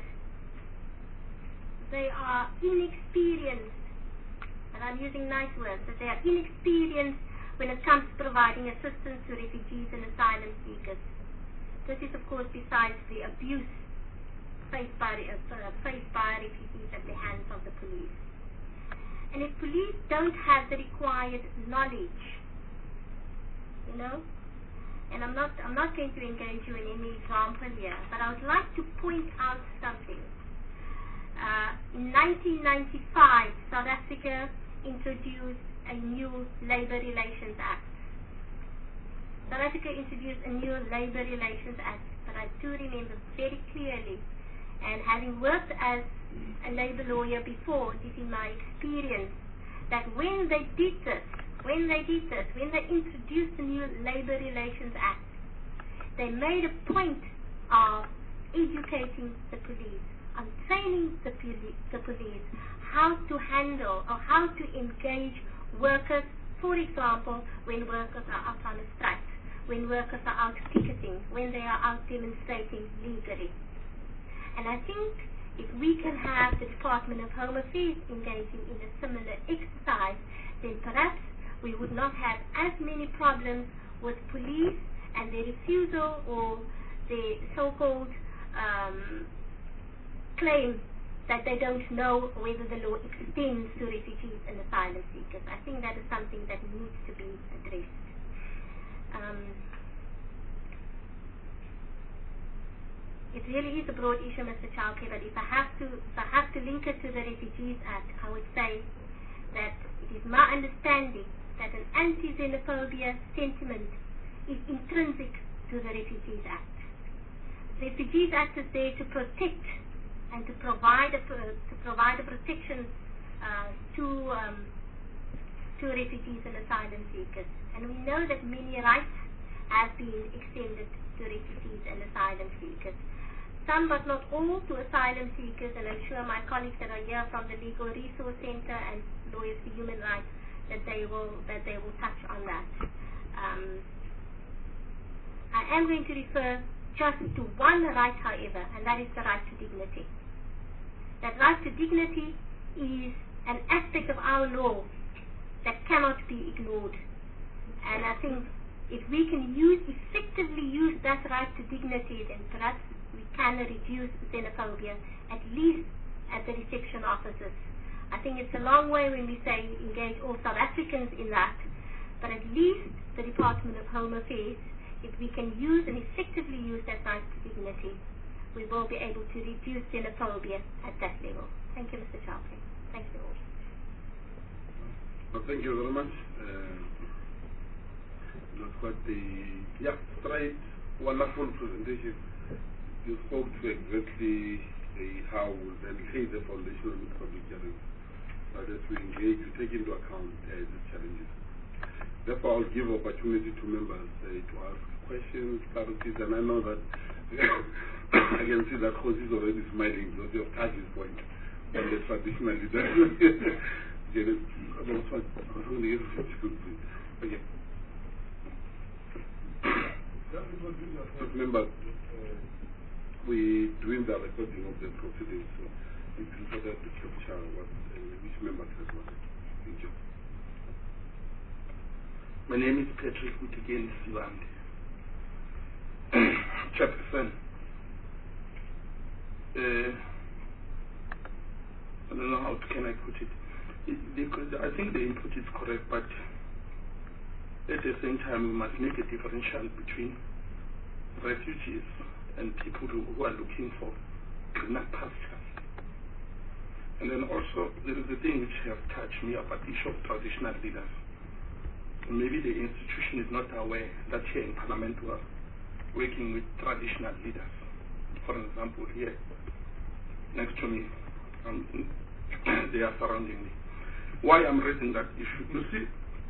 they are inexperienced, and I'm using nice words, that they are inexperienced when it comes to providing assistance to refugees and asylum seekers. This is, of course, besides the abuse faced by, uh, faced by refugees at the hands of the police. And if police don't have the required knowledge, you know, and I'm not, I'm not going to engage you in any example here, but I would like to point out something. Uh, in nineteen ninety-five, South Africa introduced a new Labour Relations Act. South Africa introduced a new Labour Relations Act, but I do remember very clearly, and having worked as a labour lawyer before, it is in my experience that when they did this, when they did this, when they introduced the new Labour Relations Act, they made a point of educating the police, on training the, poli the police how to handle or how to engage workers, for example, when workers are out on a strike, when workers are out picketing, when they are out demonstrating legally. And I think if we can have the Department of Home Affairs engaging in a similar exercise, then perhaps we would not have as many problems with police and their refusal or the so-called um, claim that they don't know whether the law extends to refugees and asylum seekers. I think that is something that needs to be addressed. Um, it really is a broad issue, Mister Chauke, but if I have to if I have to link it to the Refugees Act, I would say that it is my understanding that an anti-xenophobia sentiment is intrinsic to the Refugees Act. The Refugees Act is there to protect and to provide a, to provide a protection uh, to um, to refugees and asylum seekers. And we know that many rights have been extended to refugees and asylum seekers. Some, but not all, to asylum seekers, and I'm sure my colleagues that are here from the Legal Resource Center and Lawyers for Human Rights, that they will that they will touch on that. Um, I am going to refer just to one right, however, and that is the right to dignity. That right to dignity is an aspect of our law that cannot be ignored. And I think if we can use, effectively use that right to dignity, then perhaps we can reduce xenophobia, at least at the reception offices. I think it's a long way when we say engage all South Africans in that, but at least the Department of Home Affairs, if we can use and effectively use that right to dignity, we will be able to reduce xenophobia at that level. Thank you, Mister Chauke. Thank you all. Well, thank you very much. Uh, that's quite the, yeah, straight, wonderful presentation. You spoke to exactly the how we then lay the foundation of the public challenge. But as we engage, we take into account uh, these challenges. Therefore, I'll give opportunity to members uh, to ask questions, clarities, and I know that I can see that Jose is already smiling because you have touched his point on the traditional leadership. Okay. Remember, we doing the recording of the proceedings, so it's important to capture what uh, each member says. Thank you. My name is Patrick Mutigen Siwande. Chairperson, uh, I don't know how to, can I put it. it because I think the input is correct, but at the same time we must make a differential between refugees and people who, who are looking for greener pastures. And then also there is a thing which has touched me about the issue of traditional leaders. Maybe the institution is not aware that here in Parliament we are working with traditional leaders. For example, here next to me, um, they are surrounding me. Why I'm raising that issue? You see,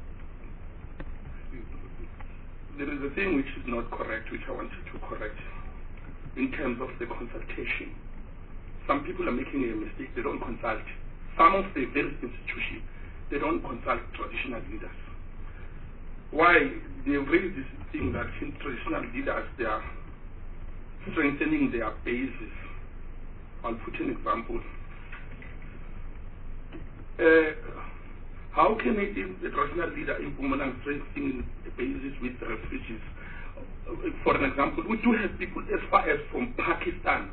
there is a thing which is not correct, which I wanted to correct in terms of the consultation. Some people are making a mistake, they don't consult. Some of the various institutions, they don't consult traditional leaders. Why? They've raised this thing that traditional leaders, they are strengthening their bases. I'll put an example. Uh, how can it, the traditional leader in Mpumalanga strengthening the bases with the refugees? For an example, we do have people as far as from Pakistan.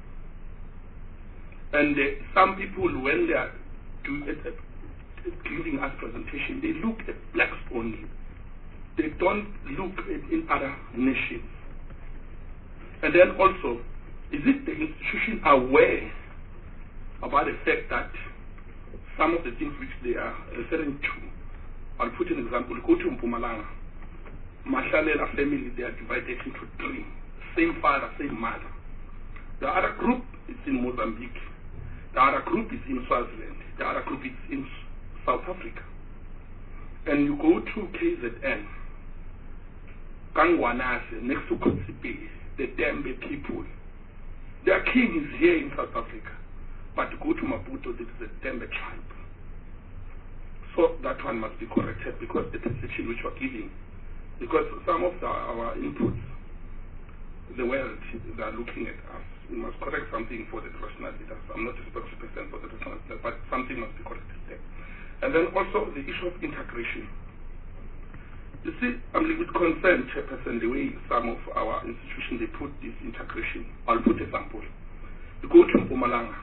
And uh, some people, when they are do, uh, uh, giving us presentation, they look at blacks only. They don't look at in other nations. And then also, is it the institution aware about the fact that some of the things which they are referring to, I'll put an example, go to Mpumalanga, Mashalela family, they are divided into three, same father, same mother. The other group is in Mozambique, the other group is in Swaziland, the other group is in South Africa. And you go to K Z N, Kangwanase, next to Kotsipe, the Dembe people. Their king is here in South Africa. But go to Maputo, this is a Dembe tribe. So that one must be corrected because the perception which we're giving, because some of the, our inputs, the world, they are looking at us. We must correct something for the traditional leaders. I'm not a spokesperson for the traditional leaders, but something must be corrected there. And then also the issue of integration. You see, I'm a little bit concerned, Chairperson, the way some of our institutions, they put this integration. I'll put an example. You go to Mpumalanga.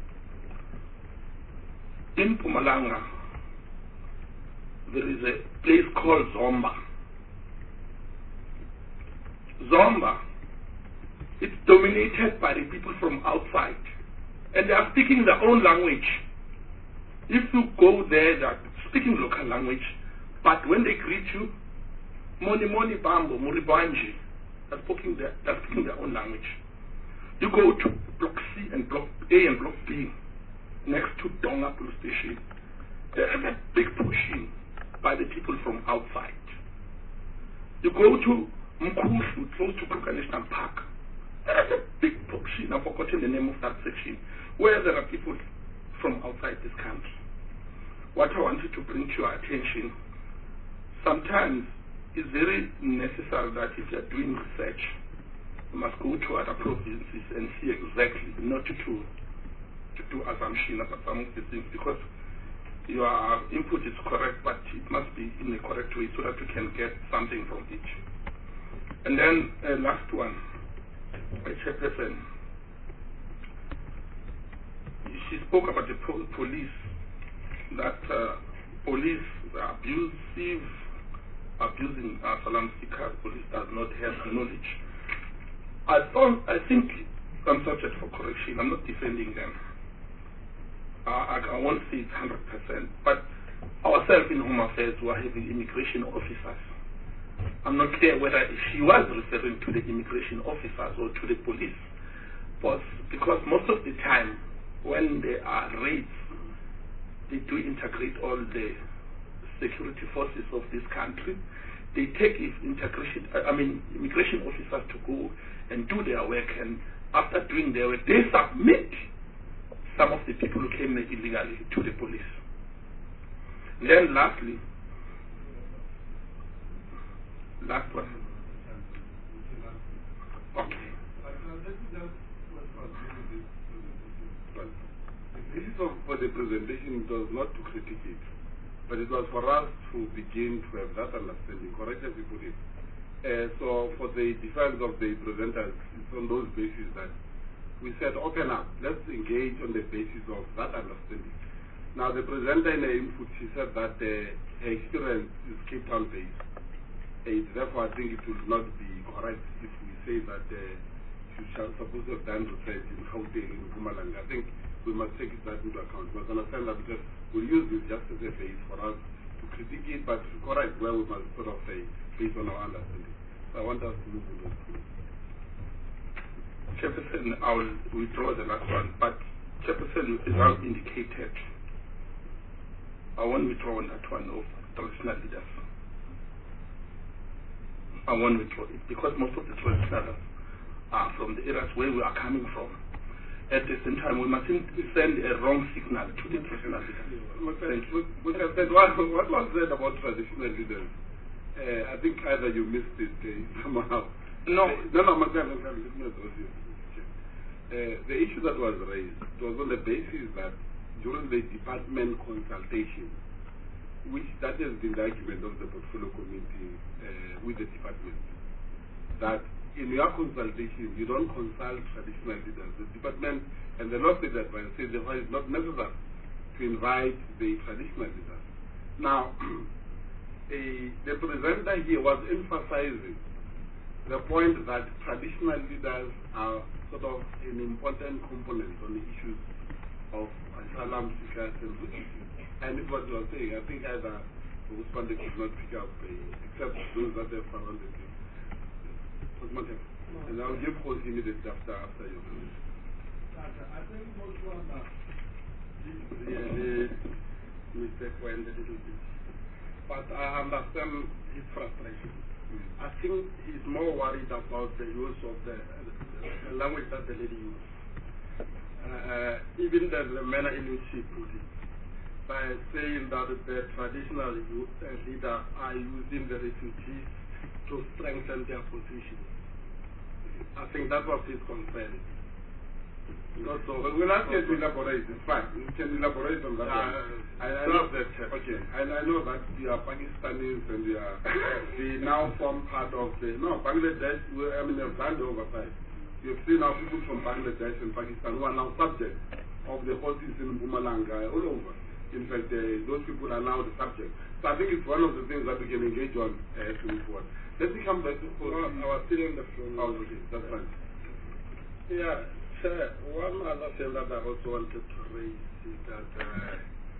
In Mpumalanga, there is a place called Zomba. Zomba it's dominated by the people from outside. And they are speaking their own language. If you go there, they are speaking local language. But when they greet you, Moni Moni Bambo, Muribanji, they're speaking their, they're speaking their own language. You go to Block C and Block A and Block B, next to Donga Police Station. There is a big pushing by the people from outside. You go to Mkusu, close to Kruger National Park. There is a big pushing, I've forgotten the name of that section, where there are people from outside this country. What I wanted to bring to your attention, sometimes it's very necessary that if you're doing research, you must go to other provinces and see exactly, not to, to do assumption about some of these things, because your input is correct, but it must be in the correct way so that you can get something from each. And then uh, last one, a chairperson. She spoke about the po police, that uh, police are abusive, abusing asylum seekers. Police does not have knowledge. I thought, I think I'm subject for correction. I'm not defending them. Uh, I, I won't say it's one hundred percent, but ourselves in Home Affairs who are having immigration officers, I'm not clear whether she was referring to the immigration officers or to the police, but because most of the time when there are raids, they do integrate all the security forces of this country. They take if integration, I mean immigration officers to go and do their work, and after doing their work, they submit some of the people who came illegally to the police. And then lastly, last one. Okay. The basis of, for the presentation was not to critique it, but it was for us to begin to have that understanding, correct as we put it. Uh, so for the defense of the presenters, it's on those bases that we said open up, let's engage on the basis of that understanding. Now the presenter in her input, she said that uh, her experience is Cape Town based. Uh, therefore I think it will not be correct if we say that uh, she shall supposed to have done research in Gauteng, in Mpumalanga. I think we must take that into account. We must understand that because we'll use this just as a base for us to critique it, but to correct where we must sort of say based on our understanding. So I want us to move on those two. Chairperson, I will withdraw the last one, but Chairperson is now indicated. I won't withdraw on that one of traditional leaders. I won't withdraw it because most of the traditional leaders are from the areas where we are coming from. At the same time, we mustn't send a wrong signal to the traditional leaders. Thank you. What, what was said about traditional leaders? Uh, I think either you missed it uh, somehow. No, no, no, Madam, uh, the issue that was raised was on the basis that during the department consultation, which that has been the argument of the portfolio committee uh, with the department, that in your consultation you don't consult traditional leaders. The department and the law state advice says that it's not necessary to invite the traditional leaders. Now, a, the presenter here was emphasizing the point that traditional leaders are sort of an important component on the issues of asylum seekers and refugees. And it's what you are saying. I think either Usman could not pick up, uh, except those that have surrounded him. And I'll give Jose immediately after, after you. I think most one really mistake went a little bit. But I understand his frustration. I think he's more worried about the use of the, the language that the lady used. Uh, even the, the manner in which she put it, by saying that the traditional youth, uh, leaders are using the refugees to strengthen their position. I think that was his concern. Not so. But we'll ask you to elaborate. It's fine. You can elaborate on that. Uh, I, I know that. Okay. And I know that you are Pakistanis and you are they now form part of the no Bangladesh. I mean, they've done the oversight. You've seen now people from Bangladesh and Pakistan who are now subject of the horses in Mpumalanga all over. In fact, uh, those people are now the subject. So I think it's one of the things that we can engage on uh, to move forward. Let me come back to oh, our still on the floor. Oh, okay, that's fine. Yeah, Chair, one other thing that I also wanted to raise is that uh,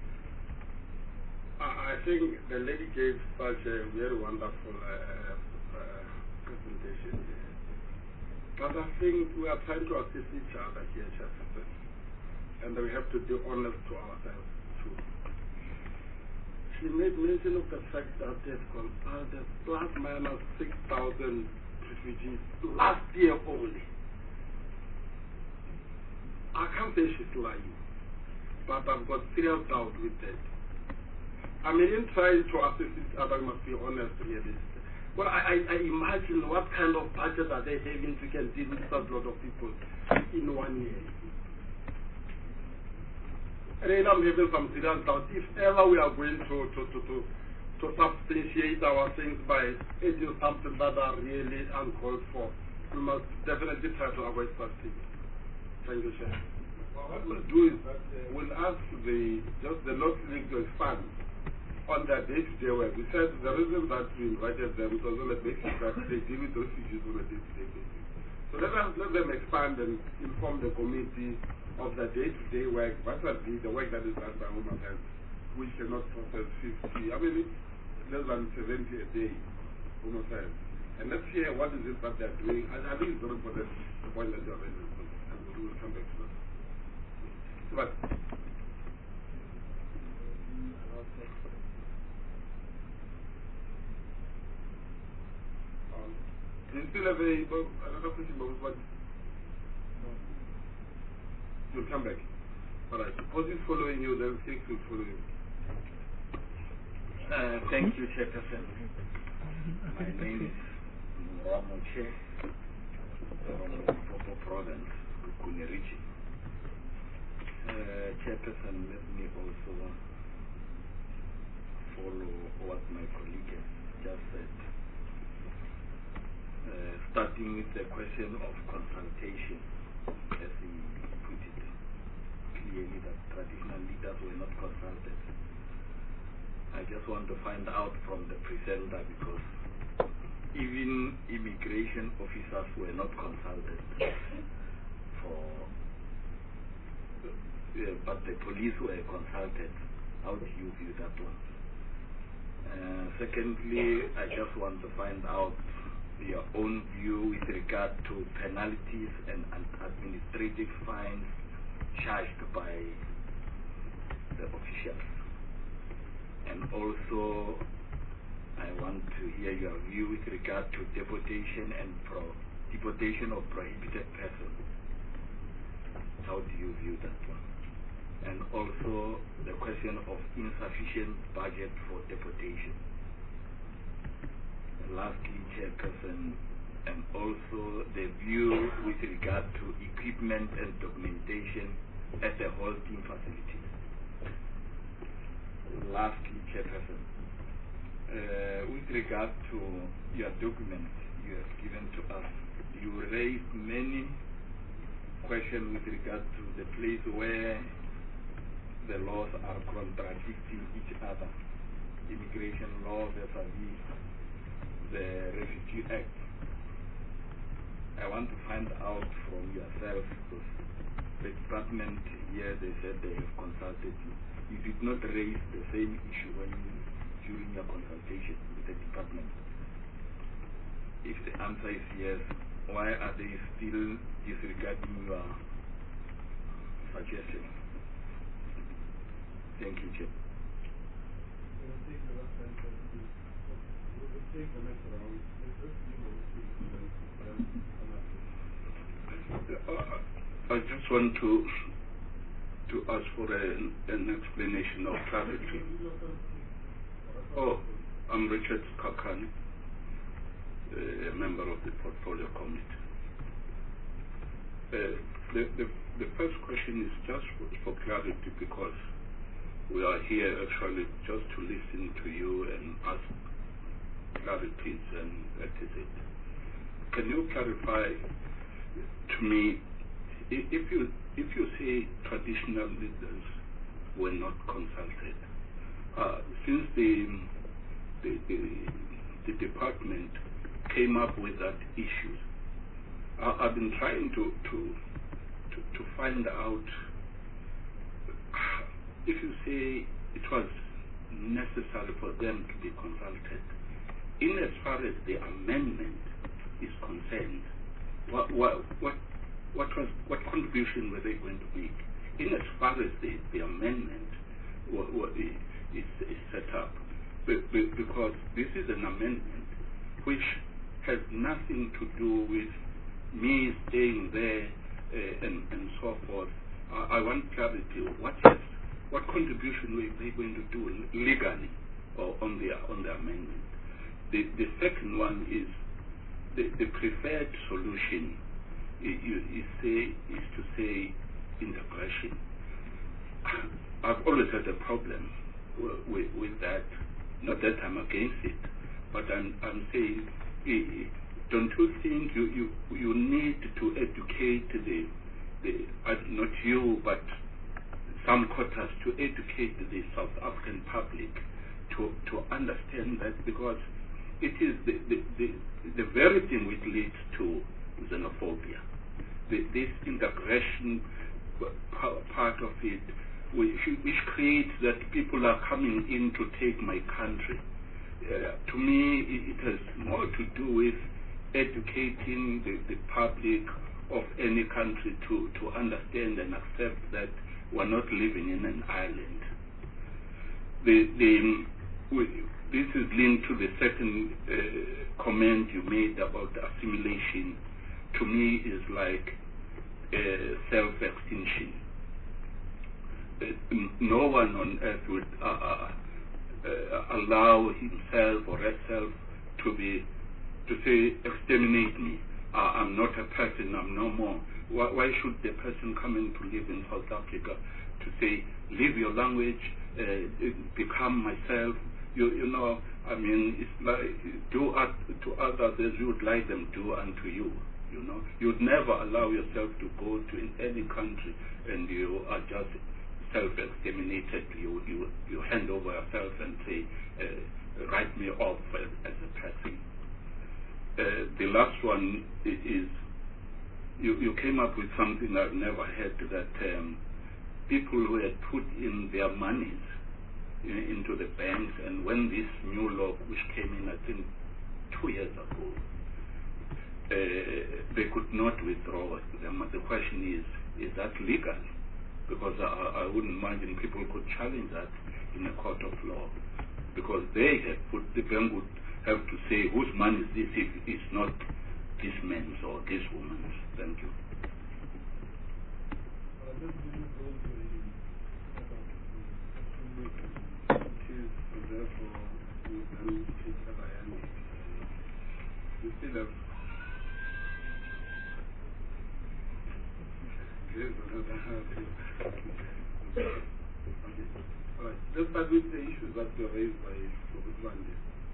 I I think the lady gave such a very wonderful uh, uh, presentation here. But I think we are trying to assist each other here, Chairperson. And we have to be honest to ourselves too. She made mention of the fact that they've consulted plus minus six thousand refugees last year only. I can't say she's lying, but I've got serious doubt with that. I mean, in trying to assist each other, we must be honest, realistic. Well, I, I, I imagine what kind of budget are they having to can deal with such a lot of people in one year. And then I'm having some serious doubt. If ever we are going to, to, to, to, to substantiate our things by adding something that are really uncalled for, we must definitely try to avoid such things. Thank you, Chair. Well, what We'll we'll do is but, uh, we'll ask the just the North League to expand on their day-to-day work. We said the reason that we invited them was on the basis that they deal with refugees on a day-to-day basis. So let us let them expand and inform the committee of the day-to-day work, especially the work that is done by Home Affairs, which cannot process fifty. I mean, it's less than seventy a day. Home Affairs. And let's hear what is it that they're doing. I, I think it's very important the point that you're raising. We will come back to that. But um, do you still have a another question about what? No. You'll come back. All right. Suppose he's following you, then six will follow you. Uh, thank you, Chairperson. My name is Ramoche from Popo Province, Kukune region. Uh, Chairperson, let me also follow what my colleague has just said. Uh, starting with the question of consultation, as he put it clearly that traditional leaders were not consulted. I just want to find out from the presenter, because even immigration officers were not consulted for, uh, but the police were consulted. How do you view that one? Uh, secondly, I just want to find out your own view with regard to penalties and, and administrative fines charged by the officials. And also, I want to hear your view with regard to deportation and pro deportation of prohibited persons. How do you view that one? And also the question of insufficient budget for deportation. And lastly, Chairperson, and also the view with regard to equipment and documentation at the halting facilities. Lastly, Chairperson, uh, with regard to your documents you have given to us, you raised many questions with regard to the place where the laws are contradicting each other. Immigration law vis-a-vis the Refugee Act. I want to find out from yourself, because the department here, they said they have consulted you. You did not raise the same issue when you, during your consultation with the department. If the answer is yes, why are they still disregarding your suggestion? Thank you, Chair. We'll take the last time. We'll take the next round. Let's just see what we can Uh, I just want to to ask for a, an explanation of clarity. Oh, I'm Richard Kakani, a member of the Portfolio Committee. Uh, the, the, the first question is just for, for clarity, because we are here actually just to listen to you and ask clarities, and that is it. Can you clarify to me, if you if you say traditional leaders were not consulted, uh, since the, the the the department came up with that issue, I, I've been trying to, to, to, to find out if you say it was necessary for them to be consulted. In as far as the amendment is concerned, what, what, what, what, was, what contribution were they going to make? In as far as the, the amendment what, what is, is set up, because this is an amendment which has nothing to do with me staying there uh, and, and so forth. Uh, I want clarity. What is, what contribution were they going to do legally or on the on the amendment? The the second one is the, the preferred solution. You, you say is to say integration. I've always had a problem with, with that. Not that I'm against it, but I'm, I'm saying, don't you think you, you, you need to educate the, the uh, not you, but some quarters to educate the South African public to, to understand that, because it is the, the, the, the very thing which leads to xenophobia. The, this integration part of it, which, which creates that people are coming in to take my country. Uh, to me, it, it has more to do with educating the, the public of any country to, to understand and accept that we're not living in an island. The, the, we, this is linked to the second uh, comment you made about assimilation. To me, is like uh, self-extinction. Uh, no one on earth would uh, uh, uh, allow himself or herself to be to say exterminate me. Uh, I'm not a person. I'm no more. Why, why should the person coming to live in South Africa to say leave your language, uh, become myself? You you know. I mean, it's like do to others as you would like them do unto you. You know, you'd never allow yourself to go to in any country and you are just self-exterminated. You you you hand over yourself and say, uh, write me off as, as a person. Uh, the last one is you you came up with something I've never heard, that um, people who had put in their monies in, into the banks, and when this new law which came in, I think two years ago, uh, they could not withdraw them. The question is, is that legal? Because I, I wouldn't imagine people could challenge that in a court of law, because they had put, the bank would have to say whose money is this if it's not this man's or this woman's. Thank you. You still have okay. All right. Let's start with the issues that were raised by Sobutwande.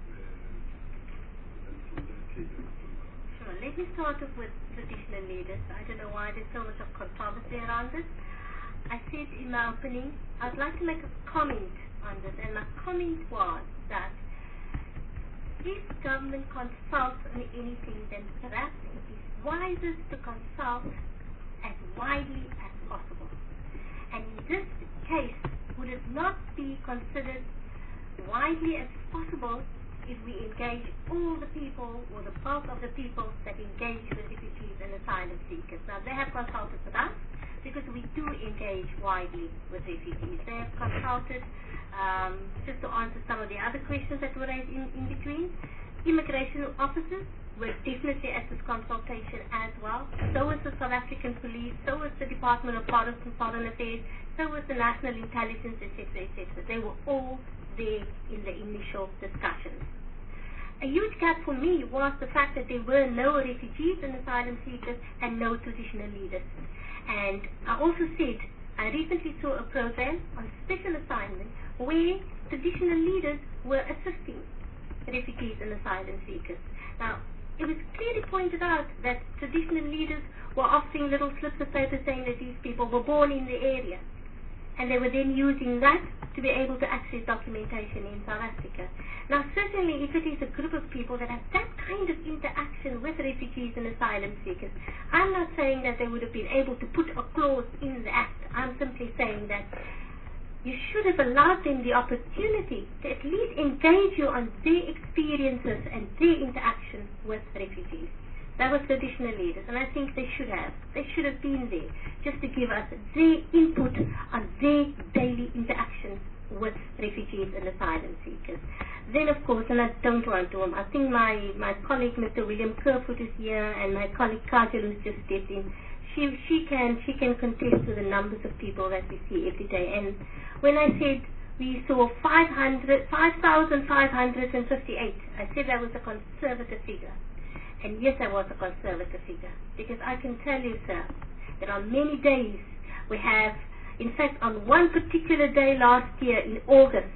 Sure. Let me start off with traditional leaders. I don't know why there's so much of controversy around this. I said in my opening, I'd like to make a comment on this, and my comment was that if government consults on anything, then perhaps it is wisest to consult as widely as possible. And in this case, would it not be considered widely as possible if we engage all the people or the bulk of the people that engage with refugees and asylum seekers? Now, they have consulted with us because we do engage widely with refugees. They have consulted, um, just to answer some of the other questions that were raised in, in between, immigration officers were definitely at this consultation as well. So was the South African Police, so was the Department of Foreign, Foreign Affairs, so was the National Intelligence, et cetera, et cetera. They were all there in the initial discussions. A huge gap for me was the fact that there were no refugees and asylum seekers and no traditional leaders. And I also said, I recently saw a program on special assignment where traditional leaders were assisting refugees and asylum seekers. Now, it was clearly pointed out that traditional leaders were offering little slips of paper saying that these people were born in the area. and they were then using that to be able to access documentation in South Africa. Now, certainly, if it is a group of people that have that kind of interaction with refugees and asylum seekers, I'm not saying that they would have been able to put a clause in the Act. I'm simply saying that you should have allowed them the opportunity to at least engage you on their experiences and their interaction with refugees. That was traditional leaders, and I think they should have. They should have been there just to give us their input on their daily interactions with refugees and asylum seekers. Then, of course, and I don't want to, I think my, my colleague, Mister William Kerfoot, is here, and my colleague Kajal, who's just stepped in. She, she can she can contest to the numbers of people that we see every day. And when I said we saw five thousand five hundred fifty-eight, I said that was a conservative figure. And yes, I was a conservative figure, because I can tell you, sir, that on many days we have, in fact, on one particular day last year in August,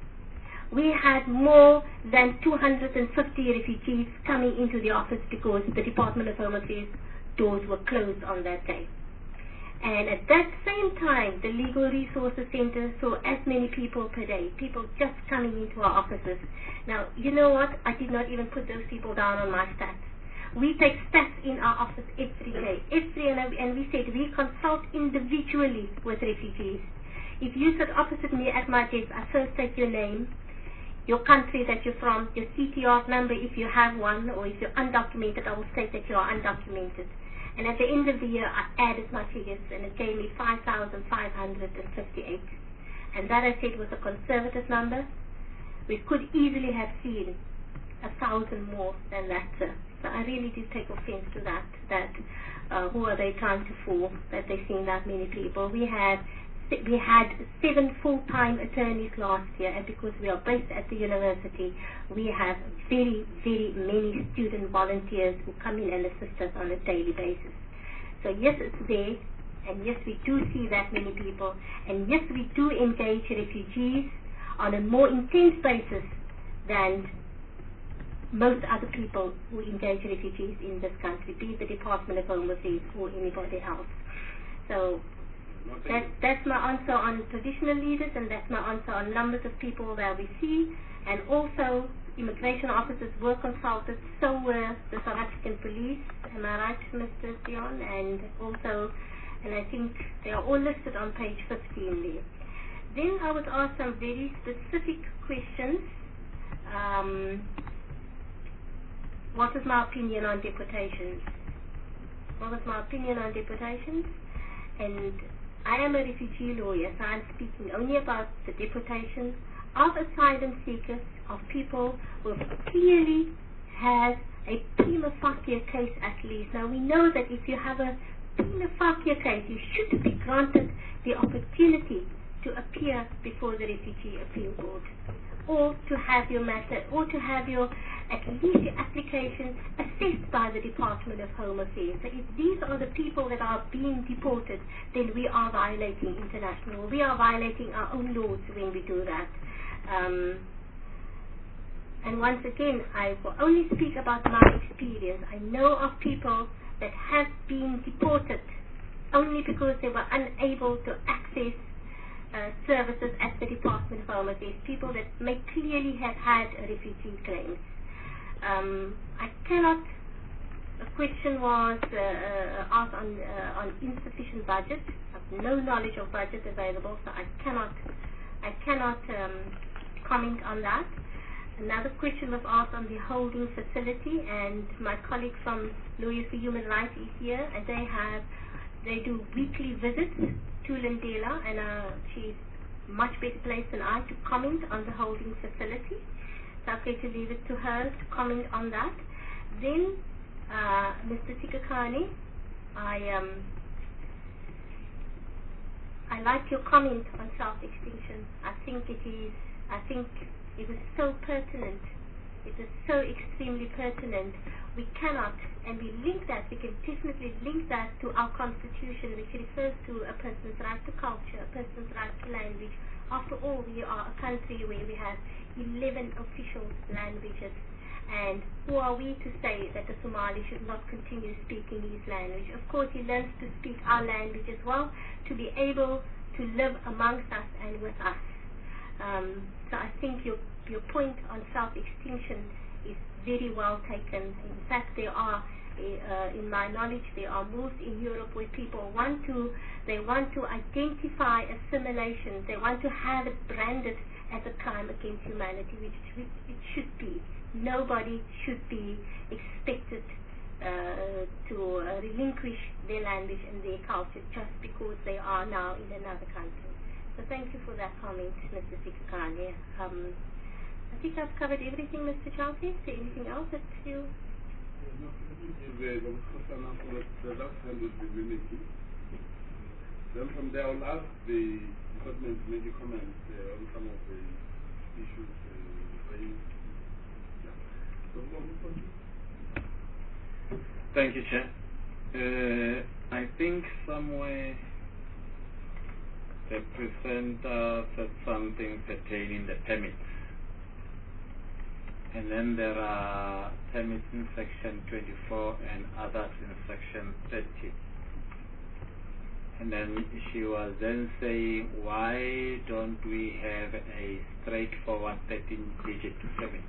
we had more than two hundred fifty refugees coming into the office because the Department of Home Affairs doors were closed on that day. And at that same time, the Legal Resources Center saw as many people per day, people just coming into our offices. Now, you know what? I did not even put those people down on my stats. We take stats in our office every day. Every, and, and we said we consult individually with refugees. If you sit opposite me at my desk, I first take your name, your country that you're from, your C T R number if you have one, or if you're undocumented, I will state that you are undocumented. And at the end of the year, I added my figures, and it gave me five thousand five hundred fifty-eight. And that, I said, was a conservative number. We could easily have seen a thousand more than that, sir. So I really do take offense to that, that uh, who are they trying to fool, that they've seen that many people. We had we had seven full-time attorneys last year, and because we are based at the university, we have very, very many student volunteers who come in and assist us on a daily basis. So yes, it's there, and yes, we do see that many people, and yes, we do engage refugees on a more intense basis than most other people who engage refugees in this country, be it the Department of Home Affairs or anybody else. So that, that's my answer on traditional leaders, and that's my answer on numbers of people that we see. And also, immigration officers were consulted, so were the South African police. Am I right, Mister Dion? And also, and I think they are all listed on page fifteen there. Then I was asked some very specific questions. Um, what was my opinion on deportations? What was my opinion on deportations? And I am a refugee lawyer, so I'm speaking only about the deportation of asylum seekers, of people who clearly have a prima facie case at least. Now, we know that if you have a prima facie case, you should be granted the opportunity to appear before the Refugee Appeal Board, or to have your matter, or to have your, at least your application assessed by the Department of Home Affairs. So if these are the people that are being deported, then we are violating international, we are violating our own laws when we do that. Um, and once again, I will only speak about my experience. I know of people that have been deported only because they were unable to access Uh, services at the Department of Home Affairs, people that may clearly have had a refugee claim. Um, I cannot, a question was uh, uh, asked on, uh, on insufficient budget. I have no knowledge of budget available, so I cannot, I cannot um, comment on that. Another question was asked on the holding facility, and my colleague from Lawyers for Human Rights is here, and they have, they do weekly visits to Lindela, and uh, she's much better placed than I to comment on the holding facility. So I'm going to leave it to her to comment on that. Then, uh, Mister Tikakani, I um, I like your comment on self-extinction. I think it is. I think it was so pertinent. It is so extremely pertinent. We cannot, and we link that, we can definitely link that to our Constitution, which refers to a person's right to culture, a person's right to language. After all, we are a country where we have eleven official languages. And who are we to say that the Somali should not continue speaking his language? Of course, he learns to speak our language as well, to be able to to live amongst us and with us. Um, so I think your your point on self-extinction is very well taken. In fact, there are, uh, in my knowledge, there are moves in Europe where people want to, they want to identify assimilation. They want to have it branded as a crime against humanity, which, which it should be. Nobody should be expected uh, to uh, relinquish their language and their culture just because they are now in another country. So thank you for that comment, Mister Sikhakhane. Um, I think I've covered everything, Mister Chelsea. Is there anything else that you... No, the, the last hand will be Unity. Then from there I'll ask the department to make a comment uh, on some of the issues uh, raised. Yeah. So, thank you, Chair. Uh, I think somewhere the presenter said something pertaining the permits. And then there are permits in section twenty-four and others in section thirty. And then she was then saying, why don't we have a straightforward thirteen digit permit?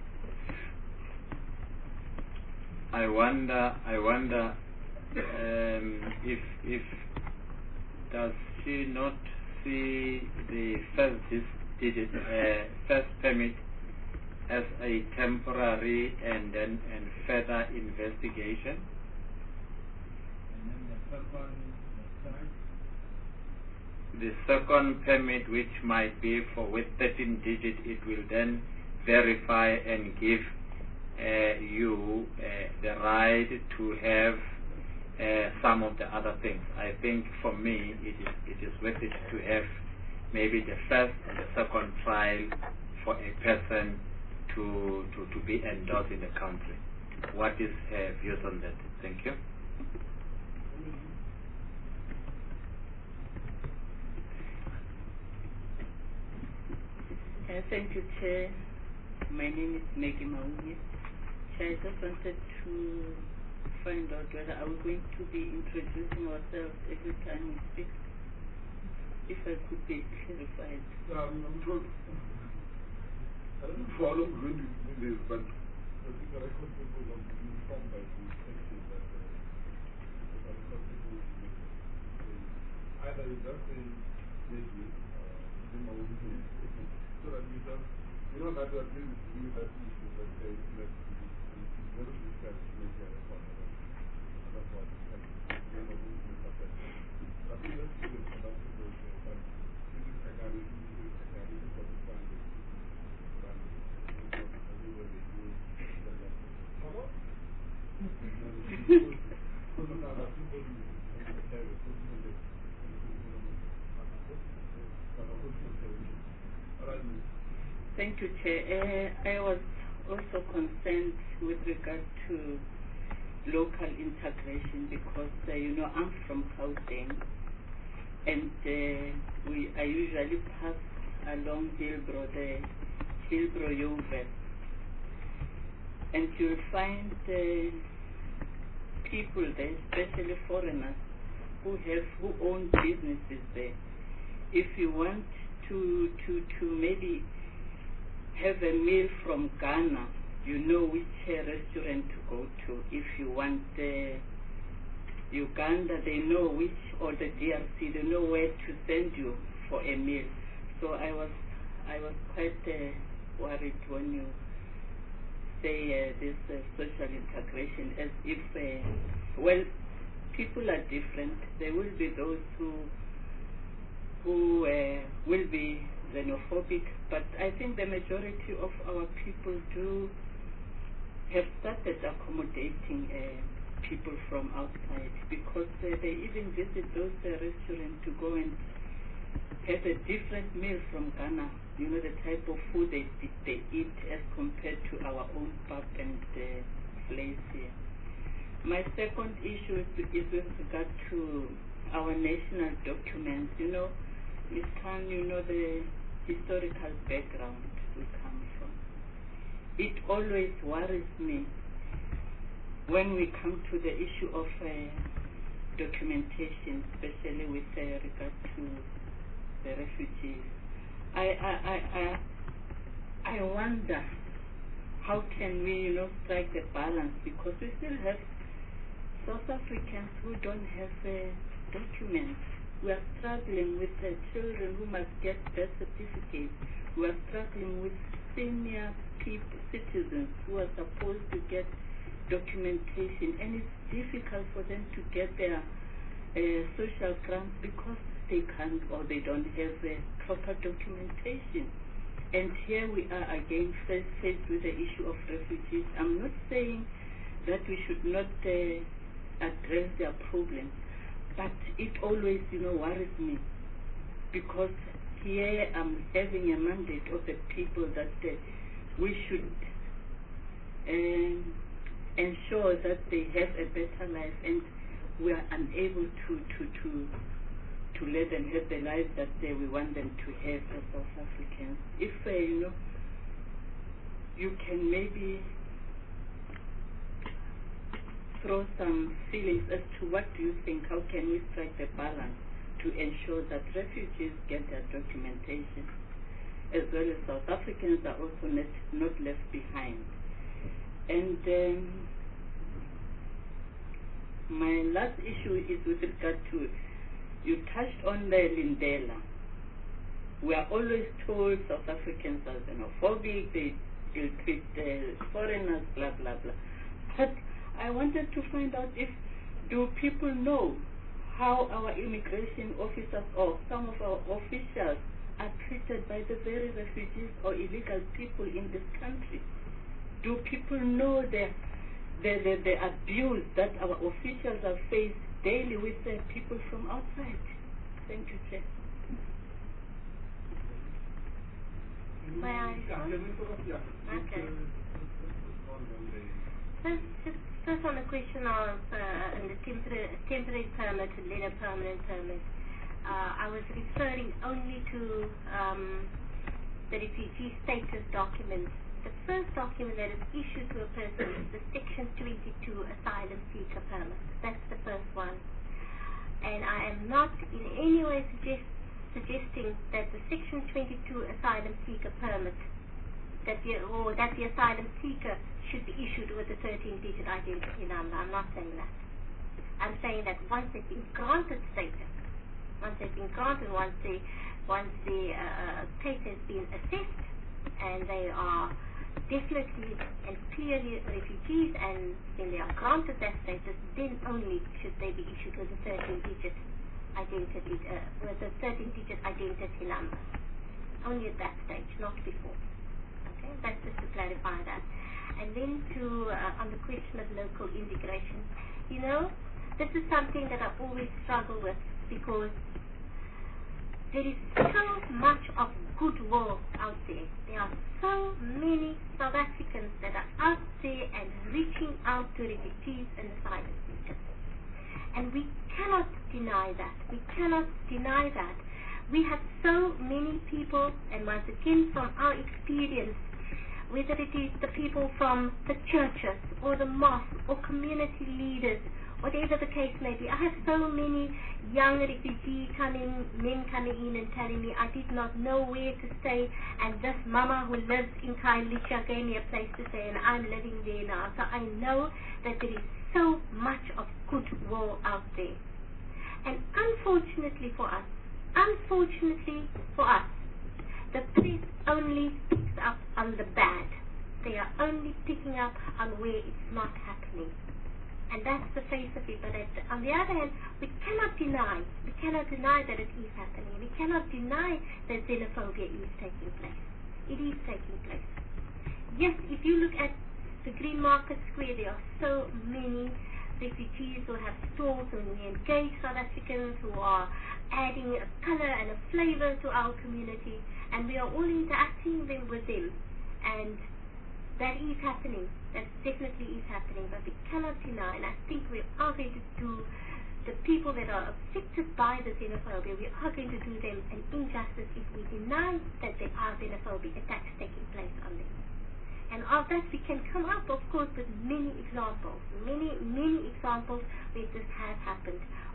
I wonder, I wonder um, if, if, does she not see the first digit, uh, first permit as a temporary and then and further investigation? And then the second, the third, The second permit, which might be for with thirteen digit, it will then verify and give uh, you uh, the right to have uh, some of the other things. I think for me it is it is worth it to have maybe the first and the second trial for a person to to, to be endorsed in the country. What is her views on that? Thank you. Uh, thank you, Chair. My name is Maggie Maunye. Chair, I just wanted to find out whether are we going to be introducing ourselves every time we speak. If I could be clarified. Um, I'm told, I don't know how long we're going to do this, but I think the record people will be informed by the section that uh, the record people will be uh, either you just say maybe uh, in my own name, so that we just, you know that we are going to do that issue that they let you very discuss maybe a record of it. That's what I'm saying. You know, we will have that. But we just do it for that people say that this is a guy, this is a guy, this is what it's done. Thank you, Chair. Uh, I was also concerned with regard to local integration because, uh, you know, I'm from Gauteng, and uh, we I usually pass along Hillbrow, the Hillbrow Yeoville, and you'll find uh, people there, especially foreigners, who have who own businesses there. If you want to to to maybe have a meal from Ghana, you know which uh, restaurant to go to. If you want uh, Uganda, they know which, or the D R C, they know where to send you for a meal. So I was I was quite uh, worried when you say uh, this uh, social integration, as if uh, well, people are different. There will be those who who uh, will be xenophobic, but I think the majority of our people do have started accommodating uh, people from outside, because uh, they even visit those uh, restaurants to go and have a different meal from Ghana. You know, the type of food they they eat as compared to our own pap and uh, place here. My second issue is, is with regard to our national documents. You know, Miz Khan, you know the historical background we come from. It always worries me when we come to the issue of uh, documentation, especially with uh, regard to refugees. I, I, I, I, I wonder how can we, you know, strike the balance, because we still have South Africans who don't have uh, documents. We are struggling with the children who must get birth certificates. We are struggling with senior people, citizens who are supposed to get documentation, and it's difficult for them to get their uh, social grants because they can't or they don't have uh, proper documentation. And here we are again faced, faced with the issue of refugees. I'm not saying that we should not uh, address their problems, but it always, you know, worries me, because here I'm having a mandate of the people that uh, we should uh, ensure that they have a better life, and we are unable to to to to let them have the life that uh, we want them to have as South Africans. If uh, you know, you can maybe throw some feelings as to what do you think, how can we strike the balance to ensure that refugees get their documentation, as well as South Africans are also not, not left behind. And um, my last issue is with regard to, you touched on the Lindela. We are always told South Africans are xenophobic, they ill treat the foreigners, blah, blah, blah. But I wanted to find out if, do people know how our immigration officers or some of our officials are treated by the very refugees or illegal people in this country? Do people know the, the, the, the abuse that our officials are faced daily with the people from outside? Thank you, Chair. May I respond? Okay. First, just first on the question of uh, the temporary, temporary permit and then a permanent permit, uh, I was referring only to um, the refugee status documents. The first document that is issued to a person is the Section twenty-two asylum seeker permit. That's the first one. And I am not in any way suggest, suggesting that the Section twenty-two asylum seeker permit, that the, or that the asylum seeker should be issued with a thirteen digit identity number. I'm not saying that. I'm saying that once they've been granted status, once they've been granted, once the, once the uh, case has been assessed, and they are definitely and clearly refugees, and then they are granted that status, then only should they be issued with a thirteen digit identity, uh, with a thirteen digit identity number. Only at that stage, not before. Okay, that's just to clarify that. And then to uh, on the question of local integration, you know, this is something that I always struggle with, because there is so much of goodwill out there. There are so many South Africans that are out there and reaching out to refugees and asylum seekers. And we cannot deny that. We cannot deny that. We have so many people, and once again from our experience, whether it is the people from the churches or the mosques or community leaders, whatever the case may be. I have so many young refugees coming, men coming in and telling me, I did not know where to stay, and this mama who lives in Khayelitsha gave me a place to stay, and I'm living there now. So I know that there is so much of goodwill out there. And unfortunately for us, unfortunately for us, the press only picks up on the bad. They are only picking up on where it's not happening. And that's the face of it. But at, on the other hand, we cannot deny, we cannot deny that it is happening. We cannot deny that xenophobia is taking place. It is taking place. Yes, if you look at the Green Market Square, there are so many refugees who have stalls, who engage South Africans, who are adding a color and a flavor to our community, and we are all interacting them with them. And that is happening. That definitely is happening, but we cannot deny, and I think we are going to do the people that are affected by the xenophobia, we are going to do them an injustice if we deny that there are xenophobic attacks taking place on them. And of that we can come up, of course, with many examples, many, many examples where this has happened.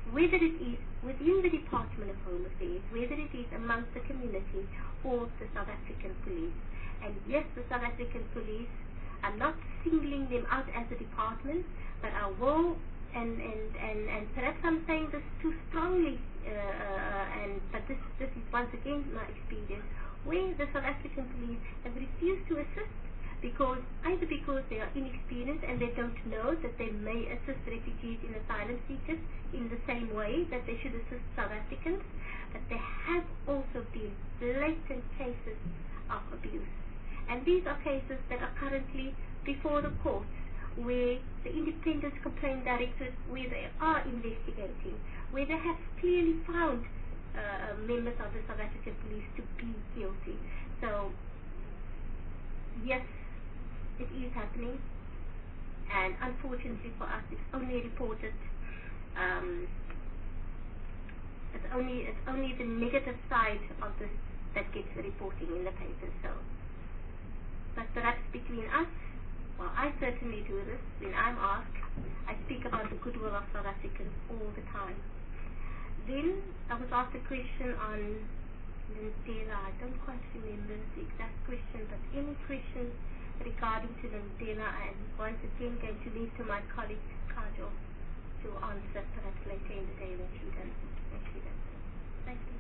whether it is within the Department of Home Affairs, whether it is amongst the community or the South African police. And yes, the South African police, I'm not singling them out as a department, but I will, and, and, and, and perhaps I'm saying this too strongly, uh, uh, and but this, this is once again my experience, where the South African police have refused to assist because either because they are inexperienced and they don't know that they may assist refugees and asylum seekers in the same way that they should assist South Africans, but there have also been blatant cases of abuse. And these are cases that are currently before the courts, where the Independent Complaint Directorate, where they are investigating, where they have clearly found uh, members of the South African police to be guilty. So, yes, it is happening, and unfortunately for us, it's only reported. Um, it's only it's only the negative side of this that gets the reporting in the papers. So, but perhaps between us, well, I certainly do this when I'm asked. I speak about the goodwill of South Africans all the time. Then I was asked a question on Lentela. I don't quite remember the exact question, but any questions regarding to Lentela, and once again going to leave to my colleague Kajol to answer perhaps later in the day when she does. When she does. Thank you.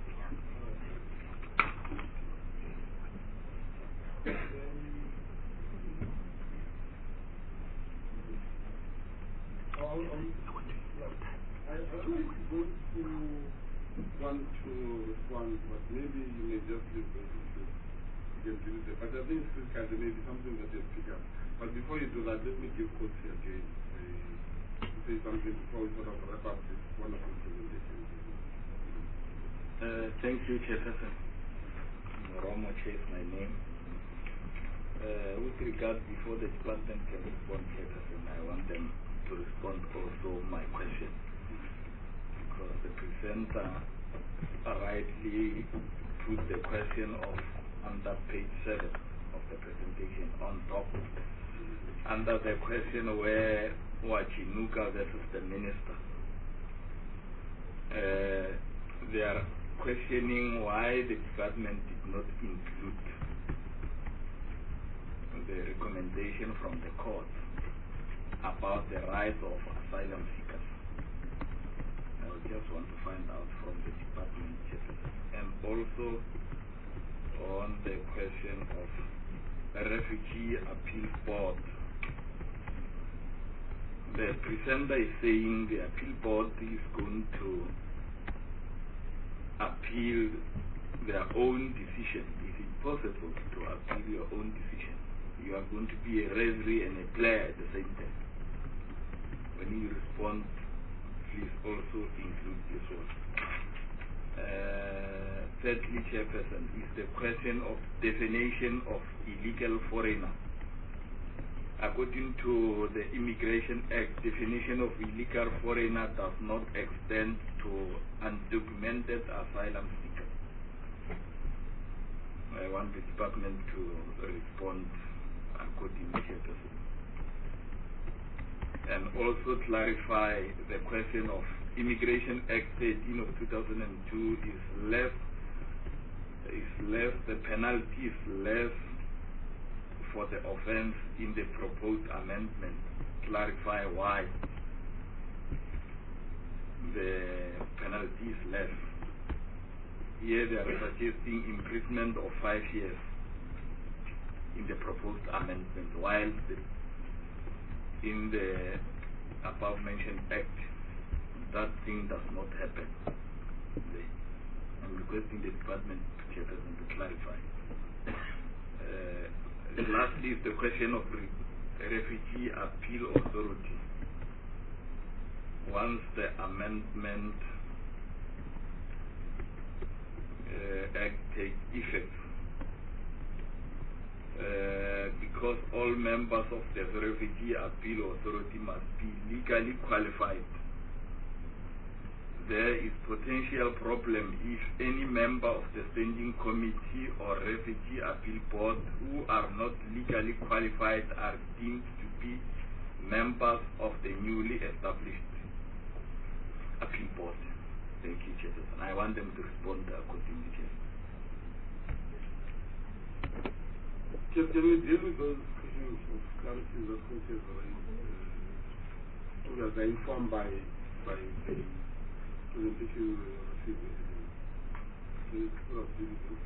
Um, um, I, I would like to go to want to respond, but maybe you may just leave those issues. You can do that. But I think this kind of maybe something that you'll pick up. But before you do that, let me give Coach again uh, to say something before we sort of wrap up this wonderful presentation. Uh, thank you, Chairperson. Romo Chair is my name. Uh, with regard, before the department can respond, Chairperson, I want them to respond also my question. Because the presenter rightly put the question of under page seven of the presentation on top, under the question where Wachinuka versus the minister. Uh, they are questioning why the department did not include the recommendation from the court about the rights of asylum seekers. I just want to find out from the department, and also on the question of a refugee appeal board. The presenter is saying the appeal board is going to appeal their own decision. Is it possible to appeal your own decision? You are going to be a referee and a player at the same time. When you respond, please also include this one. Uh, thirdly, Chairperson, is the question of definition of illegal foreigner. According to the Immigration Act, definition of illegal foreigner does not extend to undocumented asylum seekers. I want the department to respond accordingly, Chairperson. And also clarify the question of Immigration Act thirteen of two thousand two is less, is less, the penalty is less for the offense in the proposed amendment. Clarify why the penalty is less. Here they are suggesting imprisonment of five years in the proposed amendment, while the, in the above mentioned act, that thing does not happen. I'm requesting the department chairperson to clarify. Uh, lastly is the question of re refugee appeal authority. Once the amendment uh, act takes effect, Uh, because all members of the Refugee Appeal Authority must be legally qualified. There is potential problem if any member of the Standing Committee or Refugee Appeal Board who are not legally qualified are deemed to be members of the newly established appeal board. Thank you, Chairperson. I want them to respond accordingly. Can, can we deal with those questions of clarity that Coach has raised? Uh, so that they're informed by, by the presentation we received yesterday. Can you sort of deal with those?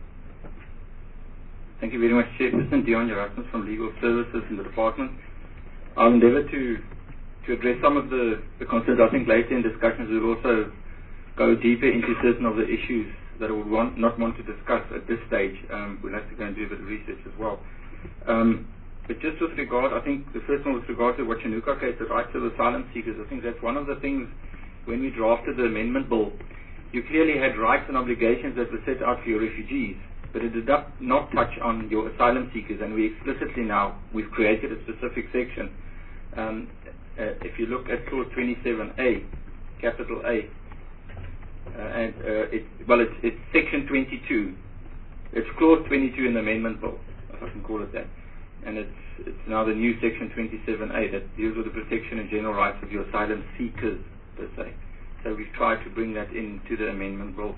Thank you very much, Chairperson. Dion Erasmus from Legal Services in the department. I'll endeavour to, to address some of the, the concerns. I think later in discussions we'll also go deeper into certain of the issues that I would want, not want to discuss at this stage. Um, we'll have to go and do a bit of research as well. Um, but just with regard, I think the first one with regard to what Wachanuka case, the rights of asylum seekers, I think that's one of the things when we drafted the amendment bill. You clearly had rights and obligations that were set out for your refugees, but it did not touch on your asylum seekers, and we explicitly now, we've created a specific section. Um, uh, if you look at clause twenty-seven A, capital A, uh, and uh, it, well, it's, it's section twenty-two. It's clause twenty-two in the amendment bill, if I can call it that. And it's, it's now the new section twenty-seven A that deals with the protection and general rights of your asylum seekers, per se. So we've tried to bring that into the amendment bill.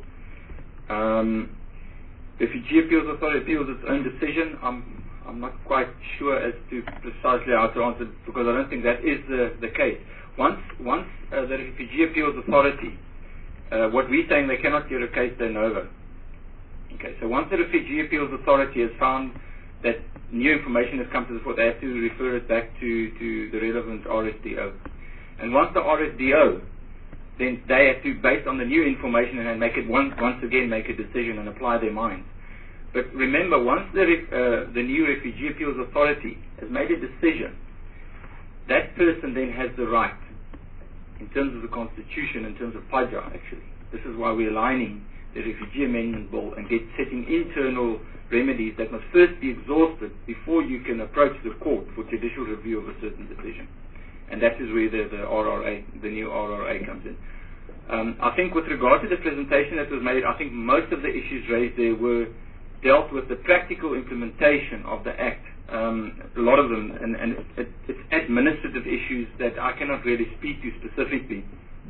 Um, Refugee Appeals Authority appeals its own decision. I'm, I'm not quite sure as to precisely how to answer, because I don't think that is the, the case. Once, once uh, the Refugee Appeals Authority, uh, what we're saying, they cannot hear a case de novo. Okay, so once the Refugee Appeals Authority has found that new information has come to the fore, they have to refer it back to, to the relevant R S D O. And once the R S D O, then they have to, based on the new information, and make it once, once again make a decision and apply their mind. But remember, once the, uh, the new Refugee Appeals Authority has made a decision, that person then has the right, in terms of the Constitution, in terms of P A J A actually. This is why we're aligning the Refugee Amendment Bill and get setting internal remedies that must first be exhausted before you can approach the court for judicial review of a certain decision. And that is where the, the R R A, the new R R A comes in. Um, I think with regard to the presentation that was made, I think most of the issues raised there were dealt with the practical implementation of the Act. Um, a lot of them, and, and it, it's administrative issues that I cannot really speak to specifically.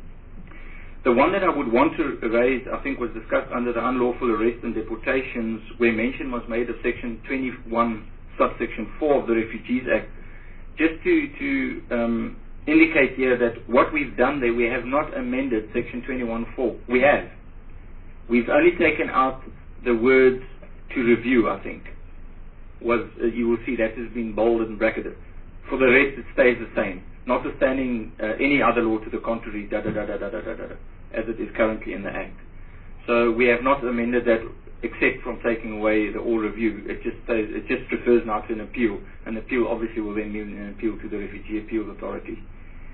The one that I would want to raise, I think, was discussed under the unlawful arrest and deportations, where mention was made of Section twenty-one, subsection four of the Refugees Act. Just to, to um, indicate here that what we've done there, we have not amended Section twenty-one four. We have. We've only taken out the words to review, I think. Was uh, you will see that has been bolded and bracketed. For the rest, it stays the same, notwithstanding uh, any other law to the contrary, da da da da da da da da, as it is currently in the Act. So we have not amended that, except from taking away the all review. It just stays, it just refers now to an appeal. An appeal obviously will then mean an appeal to the Refugee Appeals Authority.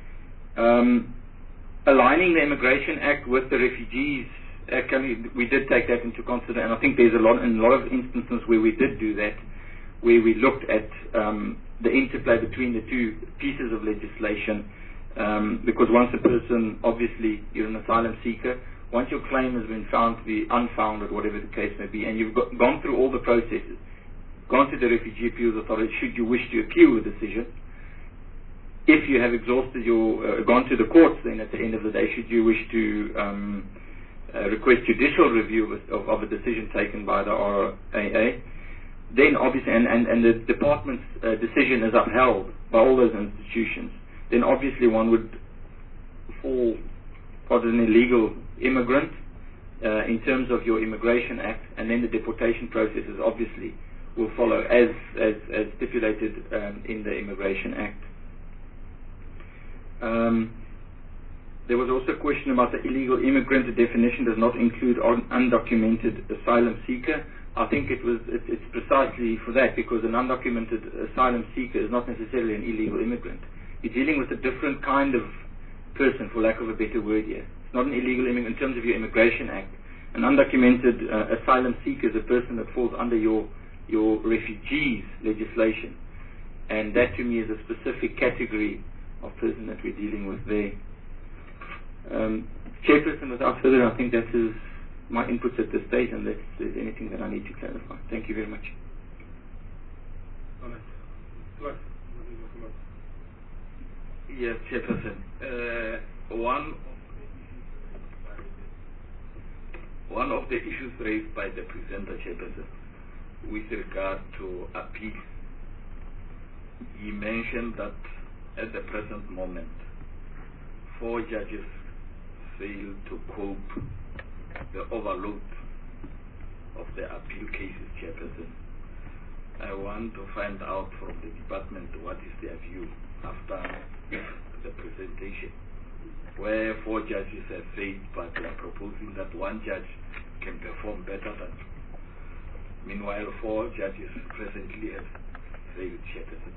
Um, aligning the Immigration Act with the Refugees Act, we did take that into consideration, and I think there's a lot, in a lot of instances where we did do that, where we looked at um, the interplay between the two pieces of legislation, um, because once a person, obviously you're an asylum seeker, once your claim has been found to be unfounded, whatever the case may be, and you've got, gone through all the processes, gone to the Refugee Appeals Authority, should you wish to appeal the decision, if you have exhausted your, uh, gone to the courts, then at the end of the day, should you wish to um, uh, request judicial review of, of a decision taken by the R A A, then obviously, and, and, and the department's uh, decision is upheld by all those institutions, then obviously one would fall as an illegal immigrant uh, in terms of your Immigration Act, and then the deportation processes obviously will follow as, as, as stipulated um, in the Immigration Act. Um, there was also a question about the illegal immigrant. The definition does not include un undocumented asylum seeker. I think it was it, it's precisely for that, because an undocumented asylum seeker is not necessarily an illegal immigrant. You're dealing with a different kind of person, for lack of a better word here. It's not an illegal immigrant in terms of your Immigration Act. An undocumented uh, asylum seeker is a person that falls under your your refugees legislation, and that to me is a specific category of person that we're dealing with there. Um, Chairperson, without further, I think that is my inputs at this stage, unless there's anything that I need to clarify. Thank you very much. Yes, Chairperson. Uh, one one of the issues raised by the presenter, Chairperson, with regard to appeal, he mentioned that at the present moment, four judges fail to cope the overload of the appeal cases, Chairperson. I want to find out from the department what is their view after the presentation, where four judges have failed, but they are proposing that one judge can perform better than two. Meanwhile, four judges presently have failed, Chairperson.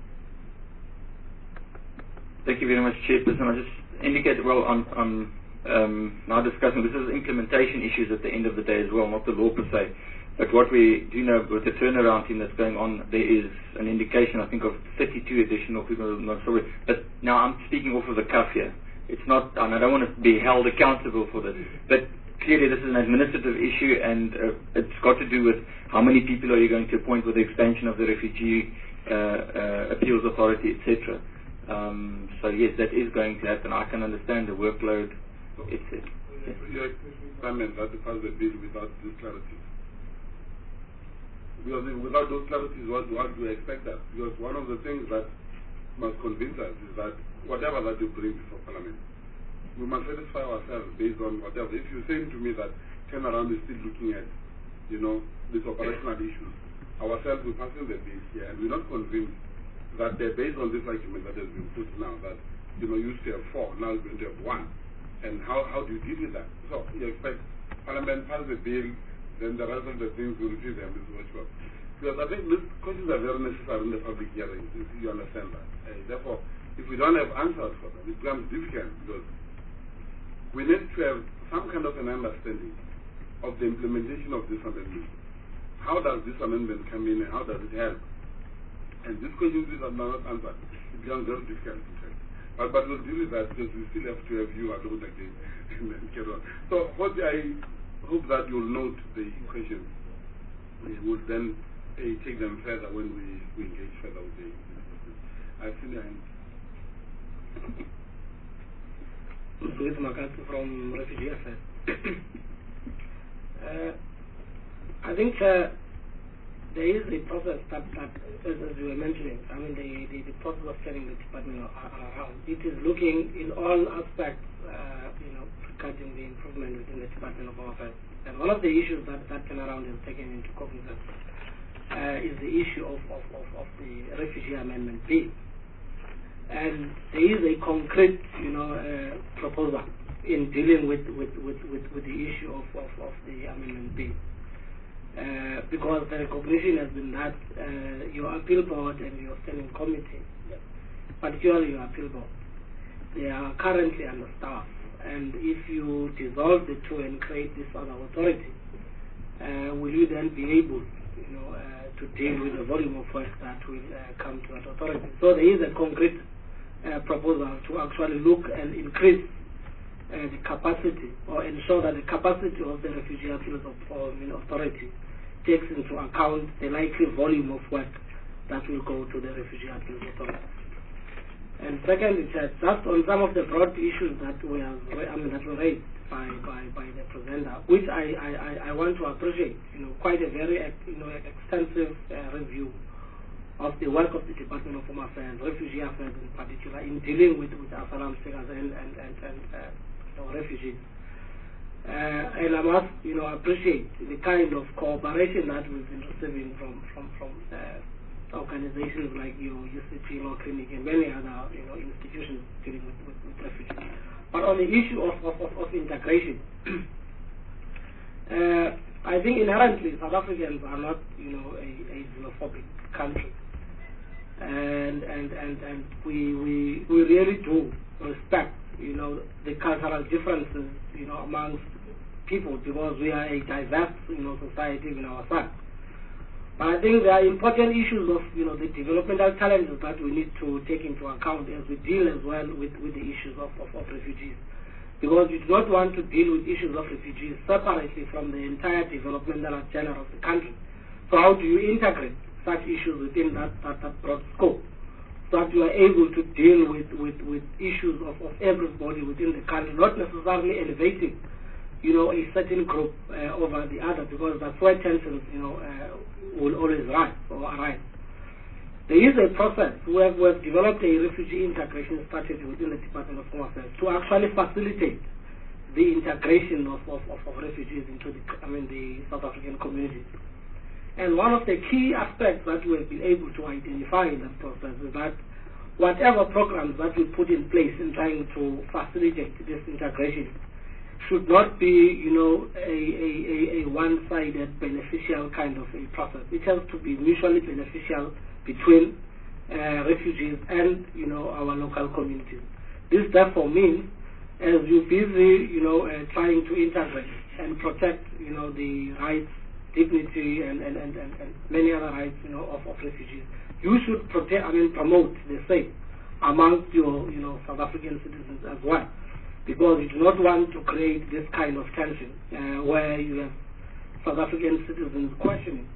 Thank you very much, Chairperson. I just indicate, well, on, on um, now discussing, this is implementation issues at the end of the day as well, not the law per se. But what we do know with the turnaround team that's going on, there is an indication, I think, of thirty-two additional people. I'm not sure. But now I'm speaking off of the cuff here. It's not, and I don't want to be held accountable for this. But clearly this is an administrative issue, and uh, it's got to do with how many people are you going to appoint with the expansion of the Refugee uh, uh, Appeals Authority, et cetera. Um, so yes, that is going to happen. I can understand the workload, et cetera. Your comment that the pass the bill without this clarity. Because without those clarities, what, what do we expect that? Because one of the things that must convince us is that whatever that you bring before Parliament, we must satisfy ourselves based on whatever. If you're saying to me that turnaround is still looking at, you know, these operational issues, ourselves we're passing the bill here, and we're not convinced that they're based on this argument that has been put now, that, you know, you used to have four, now it's going to have one. And how, how do you deal with that? So you expect Parliament pass the bill, then the rest of the things will see them as well. Because I think these questions are very necessary in the public hearing, if you understand that. Uh, therefore, if we don't have answers for them, it becomes difficult, because we need to have some kind of an understanding of the implementation of this amendment. How does this amendment come in, and how does it help? And these questions are not answered. It becomes very difficult to say. But, but we'll deal with that, because we still have to have you alone again and then carry on. So what I hope that you'll note the questions. We will then uh, take them further when we, we engage further with the questions. I've seen your hand. With Makati from Refugee Affairs. uh, I think uh, there is a process that, that as, as you were mentioning, I mean the, the, the process of turning the department around. It is looking in all aspects, uh, you know, regarding the improvement within the Department of Affairs. And one of the issues that that turnaround has taken into cognizance uh, is the issue of, of, of, of the Refugee Amendment Bill. And there is a concrete, you know, uh, proposal in dealing with, with, with, with, with the issue of, of, of the Amendment Bill. Uh, because the recognition has been that uh, your appeal board and your standing committee, particularly your appeal board, they are currently understaffed. And if you dissolve the two and create this other authority, uh, will you then be able, you know, uh, to deal with the volume of work that will uh, come to that authority? So there is a concrete uh, proposal to actually look and increase uh, the capacity, or ensure that the capacity of the Refugee Appeals Authority takes into account the likely volume of work that will go to the Refugee Appeals Authority. And second, it's uh, just on some of the broad issues that we have, I mean, that were raised by, by, by the presenter, which I, I, I want to appreciate. You know, quite a very, you know, extensive uh, review of the work of the Department of Home Affairs, Refugee Affairs in particular, in dealing with, with asylum seekers and, and, and, and uh, you know, refugees. Uh, and I must, you know, appreciate the kind of cooperation that we've been receiving from, from, from uh, organizations like your U C P Law Clinic and many other, you know, institutions dealing with, with, with refugees. But on the issue of, of, of, of integration, uh, I think inherently South Africans are not, you know, a, a xenophobic country. And and, and, and we, we we really do respect, you know, the cultural differences, you know, amongst people, because we are a diverse, you know, society in our side. But I think there are important issues of, you know, the developmental challenges that we need to take into account as we deal as well with, with the issues of, of, of refugees. Because you do not want to deal with issues of refugees separately from the entire developmental agenda of the country. So how do you integrate such issues within that, that, that broad scope, so that you are able to deal with, with, with issues of, of everybody within the country, not necessarily elevating you know, a certain group uh, over the other, because that's where tensions, you know, uh, will always rise or arise. There is a process where we have developed a refugee integration strategy within the Department of Home Affairs to actually facilitate the integration of, of, of, of refugees into the, I mean, the South African community. And one of the key aspects that we have been able to identify in that process is that whatever programs that we put in place in trying to facilitate this integration should not be, you know, a, a, a, a one-sided beneficial kind of a process. It has to be mutually beneficial between uh, refugees and, you know, our local communities. This therefore means, as you're busy, you know, uh, trying to integrate and protect, you know, the rights, dignity, and, and, and, and, and many other rights, you know, of, of refugees, you should protect, I mean, promote the same amongst your, you know, South African citizens as well, because you do not want to create this kind of tension uh, where you have South African citizens questioning,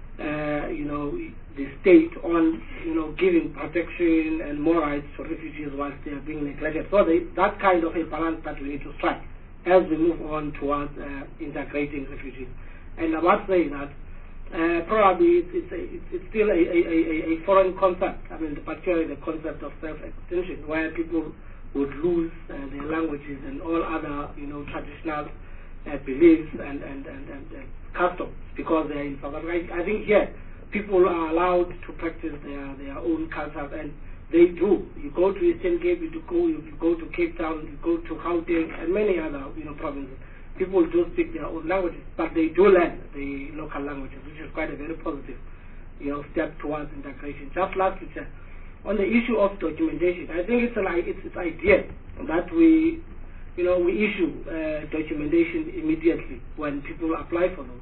uh, you know, the state on, you know, giving protection and more rights to refugees whilst they are being neglected. So they, that kind of a balance that we need to strike as we move on towards uh, integrating refugees. And I must say that uh, probably it's, it's, a, it's, it's still a, a, a, a foreign concept. I mean, particularly the concept of self-extinction, where people would lose uh, their languages and all other, you know, traditional uh, beliefs and, and, and, and, and customs because they are in South Africa. I, I think here people are allowed to practice their, their own cultures, and they do. You go to Eastern Cape, you go, you go to Cape Town, you go to Gauteng, and many other, you know, provinces. People do speak their own languages, but they do learn the local languages, which is quite a very positive, you know, step towards integration. Just lastly, on the issue of documentation, I think it's like it's, it's ideal that we, you know, we issue uh, documentation immediately when people apply for them.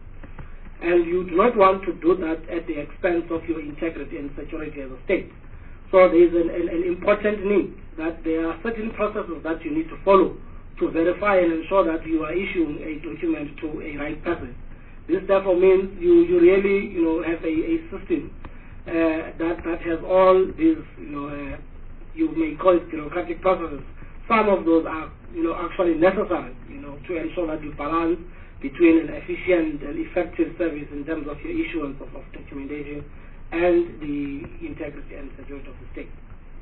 And you do not want to do that at the expense of your integrity and security as a state. So there is an, an, an important need that there are certain processes that you need to follow to verify and ensure that you are issuing a document to a right person. This therefore means you, you really, you know, have a, a system uh, that, that has all these, you know, uh, you may call it bureaucratic processes. Some of those are, you know, actually necessary, you know, to ensure that you balance between an efficient and effective service in terms of your issuance of, of documentation and the integrity and security of the state.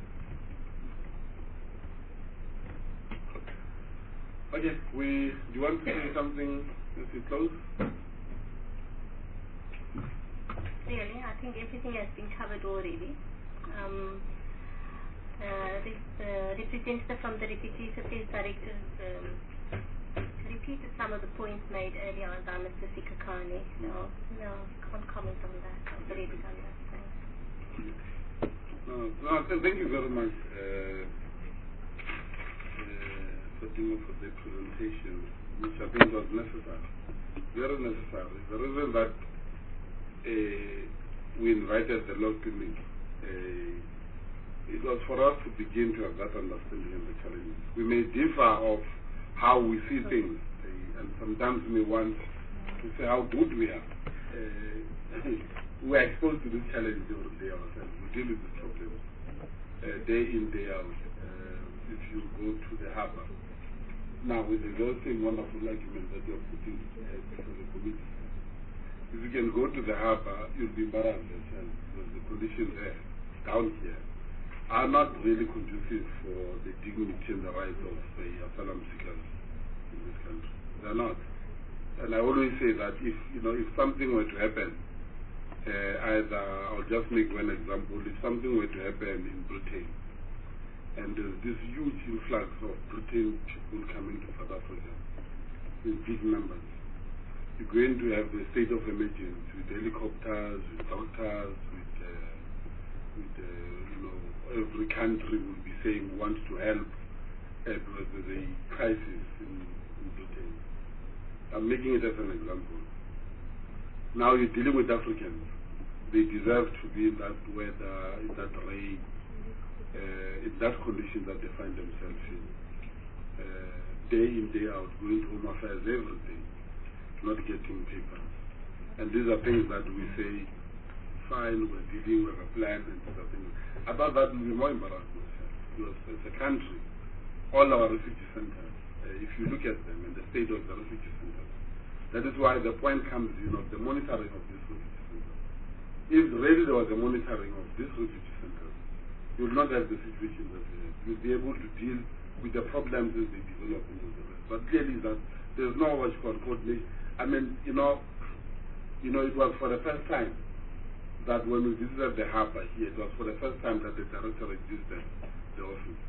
Okay, we, do you want to say something as we close? Really, I think everything has been covered already. Um, uh, the uh, representative from the Refugee Affairs Directors um, repeated some of the points made earlier on by Mister Sikhakhane. No, no, can't comment on that. I've already done that. Thanks. No, no, thank you very much, uh, uh, Fatima, for the presentation, which I think was necessary, very necessary. The reason that uh, we invited the law clinic, uh, it was for us to begin to have that understanding of the challenges. We may differ of how we see things, uh, and sometimes we want to say how good we are. Uh, we are exposed to this challenge every day ourselves. We deal with this problem uh, day in, day out. Uh, if you go to the harbour, now with the very same wonderful argument that you are putting uh, before the committee, if you can go to the harbour, you'll be embarrassed yourself because the conditions there, down here, are not really conducive for the dignity and the rights of the asylum seekers in this country. They're not. And I always say that if, you know, if something were to happen, uh, either, I'll just make one example, if something were to happen in Britain, and there's this huge influx of Britain people coming to South Africa in big numbers, you're going to have the state of emergency with helicopters, with doctors, with, uh, with uh, you know, every country will be saying wants to help uh, with the crisis in, in Britain. I'm making it as an example. Now you're dealing with Africans. They deserve to be in that weather, in that rain, uh, in that condition that they find themselves in. Uh, day in, day out, going to Home Affairs every day, not getting papers. And these are things that we say, fine, we're dealing with a plan and these are things. About that, we'll be more embarrassed myself. Because as a country, all our refugee centers, uh, uh, if you look at them and the state of the refugee centers, that is why the point comes, you know, the monitoring of these refugee centers. If really there was a monitoring of these refugee centers, you will not have the situation that uh, you'll be able to deal with the problems as they develop and all the rest. But clearly that there's no what you call coordination. I mean, you know, you know, it was for the first time that when we visited the harbour here, it was for the first time that the directorate visited the office.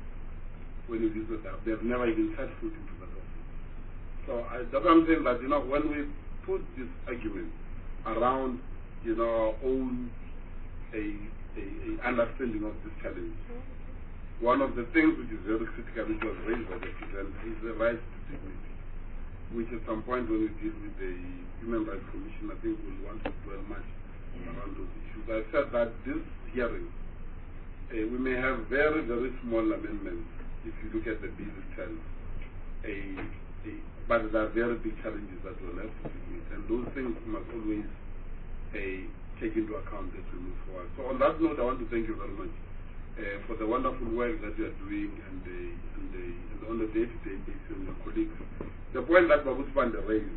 When we visited that, they've never even set foot into that office. So I, that's what I'm saying, that, you know, when we put this argument around, you know, our own a, a, a understanding of this challenge, one of the things which is very critical, which was raised by the President, is the right to dignity, which at some point when we deal with the Human Rights Commission, I think we'll want to dwell much around those issues. I said that this hearing, uh, we may have very, very small amendments if you look at the bill itself, a, a, but there are very big challenges that we'll have to deal with, and those things must always uh, take into account as we move forward. So on that note, I want to thank you very much uh, for the wonderful work that you are doing and, the, and, the, and on a day-to-day basis and your colleagues. The point that Babu Sibanda raised,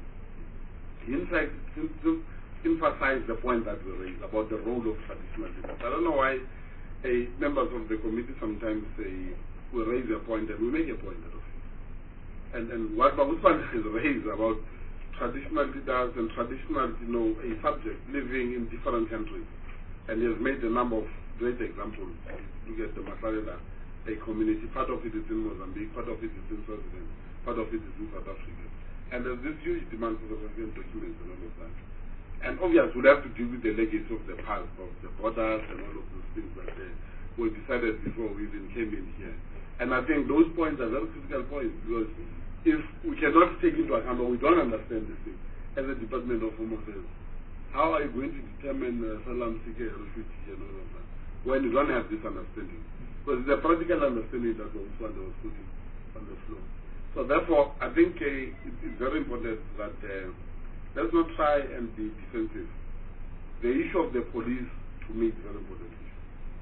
in fact, to, to emphasize the point that we raised about the role of traditional leaders. I don't know why uh, members of the committee sometimes say, we raise a point and we make a point out of it. And, and what Babu Sibanda has raised about traditional leaders and traditional, you know, a subject living in different countries. And he has made a number of great examples. Look at the Masalela, a community, part of it is in Mozambique, part of it is in Swaziland, part of it is in South Africa. And there's this huge demand for the Swaziland documents and all of that. And obviously we'll have to deal with the legacy of the past, of the borders and all of those things that uh, were decided before we even came in here. And I think those points are very critical points, because if we cannot take into account, or we don't understand this thing as a Department of Home Affairs, how are you going to determine uh, Salam Seeker, refugee and all of that, when you don't have this understanding? Because it's a practical understanding that was putting on the floor. So therefore, I think uh, it's very important that uh, let's not try and be defensive. The issue of the police, to me, is a very important issue.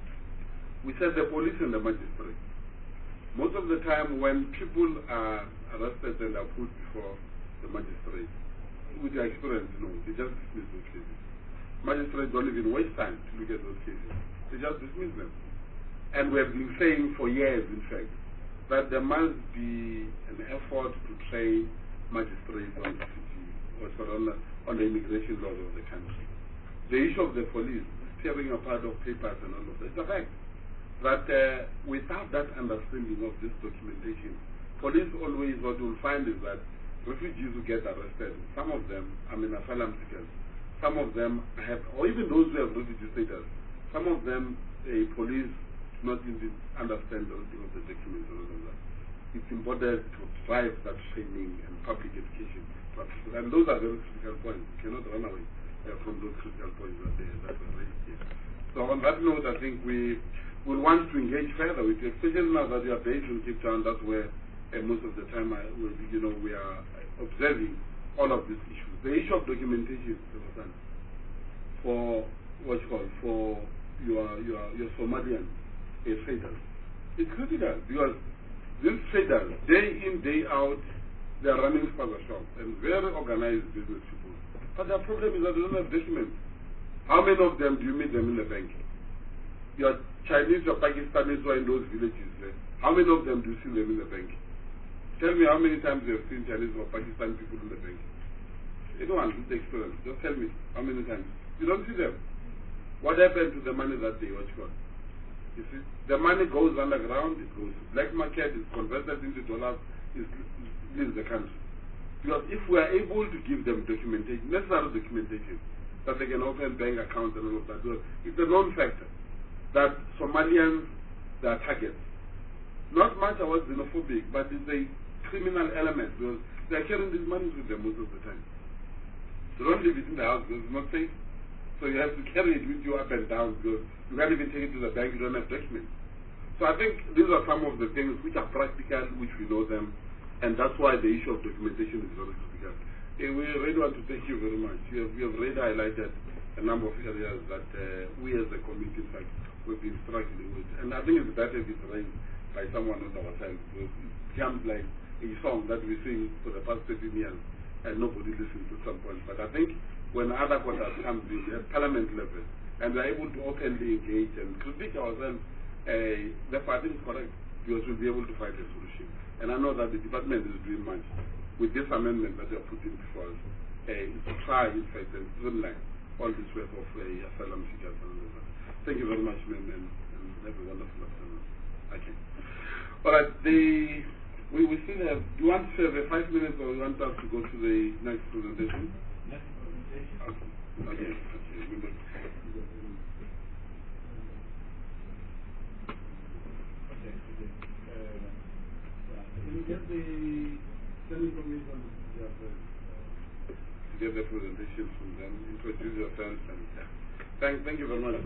We said the police and the magistrate. Most of the time when people are arrested and are put before the magistrate, with their experience, you know, they just dismiss those cases. Magistrates don't even waste time to look at those cases. They just dismiss them. And we have been saying for years, in fact, that there must be an effort to train magistrates on refugee or sorry, on, the, on the immigration laws of the country. The issue of the police tearing apart of papers and all of that, it's a fact that uh, without that understanding of this documentation, police always, what you'll find is that refugees who get arrested, some of them, I mean asylum seekers, some of them have, or even those who have refugee status, some of them, the police do not even understand the, of the documents and all of that. It's important to drive that training and public education. And those are very critical points. You cannot run away uh, from those critical points that, they, that were raised here. So on that note, I think we will want to engage further with you, especially now that we are based in Cape Town. That's where uh, most of the time I, we, you know, we are observing all of these issues. The issue of documentation for what you call for your your your Somalian uh, traders, it's critical because these traders, day in day out, they are running spaza shops and very organized business people. But their problem is that they don't have documents. How many of them do you meet them in the bank? Your Chinese or Pakistanis who are in those villages, eh? How many of them do you see them in the bank? Tell me how many times you have seen Chinese or Pakistani people in the bank. Anyone with experience, just tell me how many times. You don't see them. What happened to the money that they watch for? You see, the money goes underground, it goes to black market, it's converted into dollars, it leaves the country. Because if we are able to give them documentation, necessary documentation, that they can open bank accounts and all of that, it's a known factor that Somalians, they are targets. Not much about xenophobic, but it's a criminal element because they are carrying these monies with them most of the time. They don't leave it in the house because it's not safe. So you have to carry it with you up and down because you can't even take it to the bank, you don't have documents. So I think these are some of the things which are practical, which we know them, and that's why the issue of documentation is very critical. Hey, we really want to thank you very much. You have, you have really highlighted a number of areas that uh, we as a community, in fact, we've been struggling with. And I think it's better if it's raised by someone on our side because it becomes like a song that we sing for the past thirteen years and nobody listens at some point. But I think when other quarters come in at parliament level and we are able to openly engage and critique ourselves, uh, therefore I think it's correct because we'll be able to find a solution. And I know that the department is doing much with this amendment that they are putting before us uh, to try, in fact, and streamline all this work of uh, asylum seekers and all that. Thank you very much, ma'am, and, and have a wonderful afternoon. Okay. All right, the, we, we still have, do you want to have five minutes or you want us to go to the next presentation? Next presentation? Okay, okay. okay. Remember. Okay, okay. Uh, yeah. Can you get the standing commission to get the, uh, get the presentation from them, introduce yourself, and yeah. Thank, thank you very much.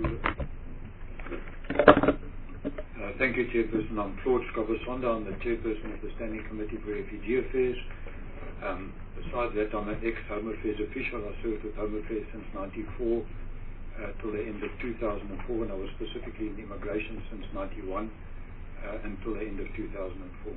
Uh, thank you, Chairperson. I'm Claude Scobosonda. I'm the Chairperson of the Standing Committee for Refugee Affairs. Um, besides that, I'm an ex-Home Affairs official. I served with Home Affairs since ninety-four uh, till the end of two thousand four, and I was specifically in immigration since ninety-one uh, until the end of two thousand four.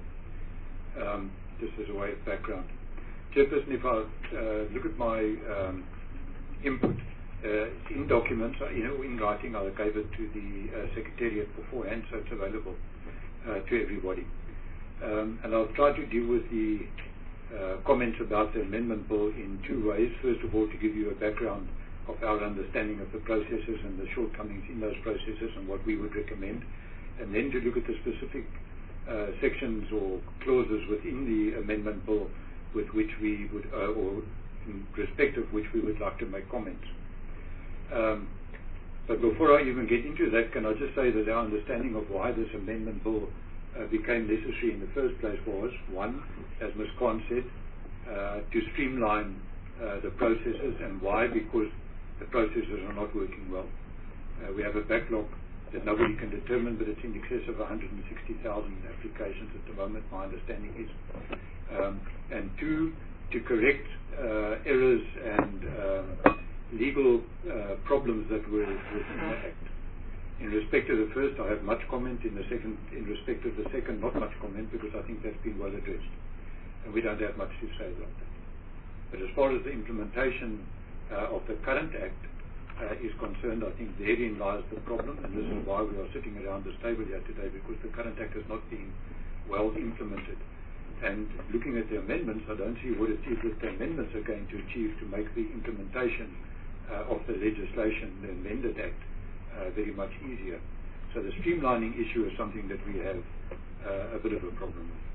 Um, just as a way of background. Chairperson, if I uh, look at my um, input, Uh, in documents, uh, you know, in writing, I gave it to the uh, Secretariat beforehand, so it's available uh, to everybody. Um, and I'll try to deal with the uh, comments about the amendment bill in two ways. First of all, to give you a background of our understanding of the processes and the shortcomings in those processes and what we would recommend, and then to look at the specific uh, sections or clauses within the amendment bill with which we would, uh, or in respect of which we would like to make comments. Um, but before I even get into that, can I just say that our understanding of why this amendment bill uh, became necessary in the first place was, one, as Miz Khan said, uh, to streamline uh, the processes. And why? Because the processes are not working well. Uh, we have a backlog that nobody can determine, but it's in excess of one hundred sixty thousand applications at the moment, my understanding is. Um, and two, to correct uh, errors and um, legal uh, problems that were within the Act. In respect to the first, I have much comment. In the second, in respect of the second, not much comment, because I think that's been well addressed. And we don't have much to say about that. But as far as the implementation uh, of the current Act uh, is concerned, I think therein lies the problem, and this is why we are sitting around this table here today, because the current Act has not been well implemented. And looking at the amendments, I don't see what it is that the amendments are going to achieve to make the implementation Uh, of the legislation, the amended Act, uh, very much easier. So the streamlining issue is something that we have uh, a bit of a problem with.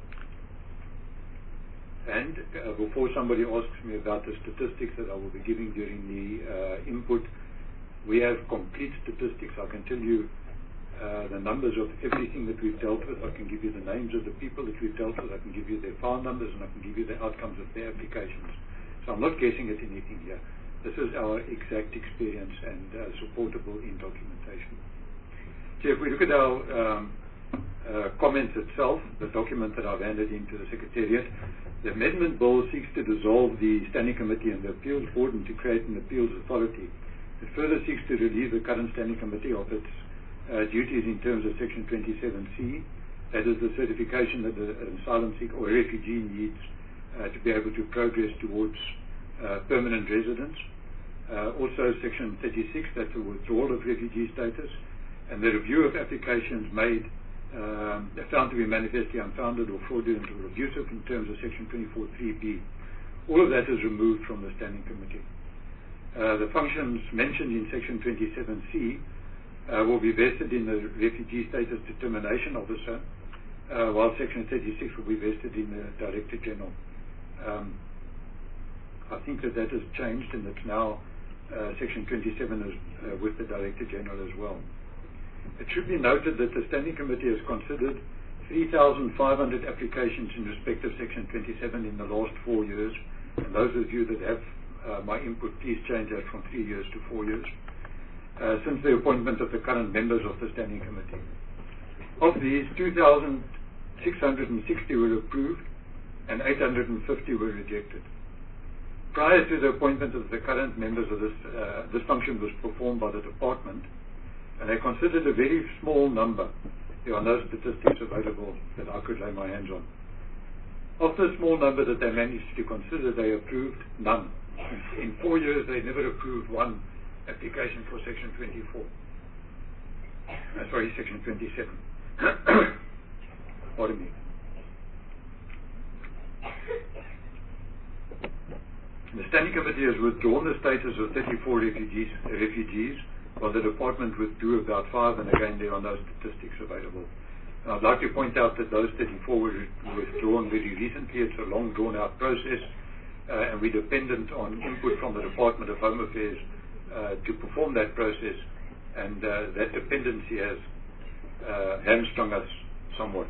And uh, before somebody asks me about the statistics that I will be giving during the uh, input, we have complete statistics. I can tell you uh, the numbers of everything that we've dealt with. I can give you the names of the people that we've dealt with. I can give you their file numbers, and I can give you the outcomes of their applications. So I'm not guessing at anything here. This is our exact experience and uh, supportable in documentation. So if we look at our um, uh, comments itself, the document that I've handed into the Secretariat, the amendment bill seeks to dissolve the Standing Committee and the Appeals Board and to create an Appeals Authority. It further seeks to relieve the current Standing Committee of its uh, duties in terms of Section twenty-seven C, that is the certification that an asylum seeker or a refugee needs uh, to be able to progress towards uh, permanent residence. Uh, also Section thirty-six, that's the withdrawal of refugee status, and the review of applications made um, found to be manifestly unfounded or fraudulent or abusive in terms of Section twenty-four three B. All of that is removed from the Standing Committee. Uh, the functions mentioned in Section twenty-seven C uh, will be vested in the Refugee Status Determination Officer, uh, while Section thirty-six will be vested in the Director General. Um, I think that that has changed, and it's now Uh, Section twenty-seven is uh, with the Director General as well. It should be noted that the Standing Committee has considered three thousand five hundred applications in respect of Section twenty-seven in the last four years. And those of you that have uh, my input, please change that from three years to four years, uh, since the appointment of the current members of the Standing Committee. Of these, two thousand six hundred sixty were approved and eight hundred fifty were rejected. Prior to the appointment of the current members of this, uh, this function was performed by the department, and they considered a very small number. There are no statistics available that I could lay my hands on. Of the small number that they managed to consider, they approved none. In, in four years, they never approved one application for Section twenty-four. Uh, sorry, Section twenty-seven. Pardon me. The Standing Committee has withdrawn the status of thirty-four refugees, refugees while the department withdrew about five, and again there are no statistics available. And I'd like to point out that those thirty-four were withdrawn very recently. It's a long drawn-out process, uh, and we're dependent on input from the Department of Home Affairs uh, to perform that process, and uh, that dependency has uh, hamstrung us somewhat.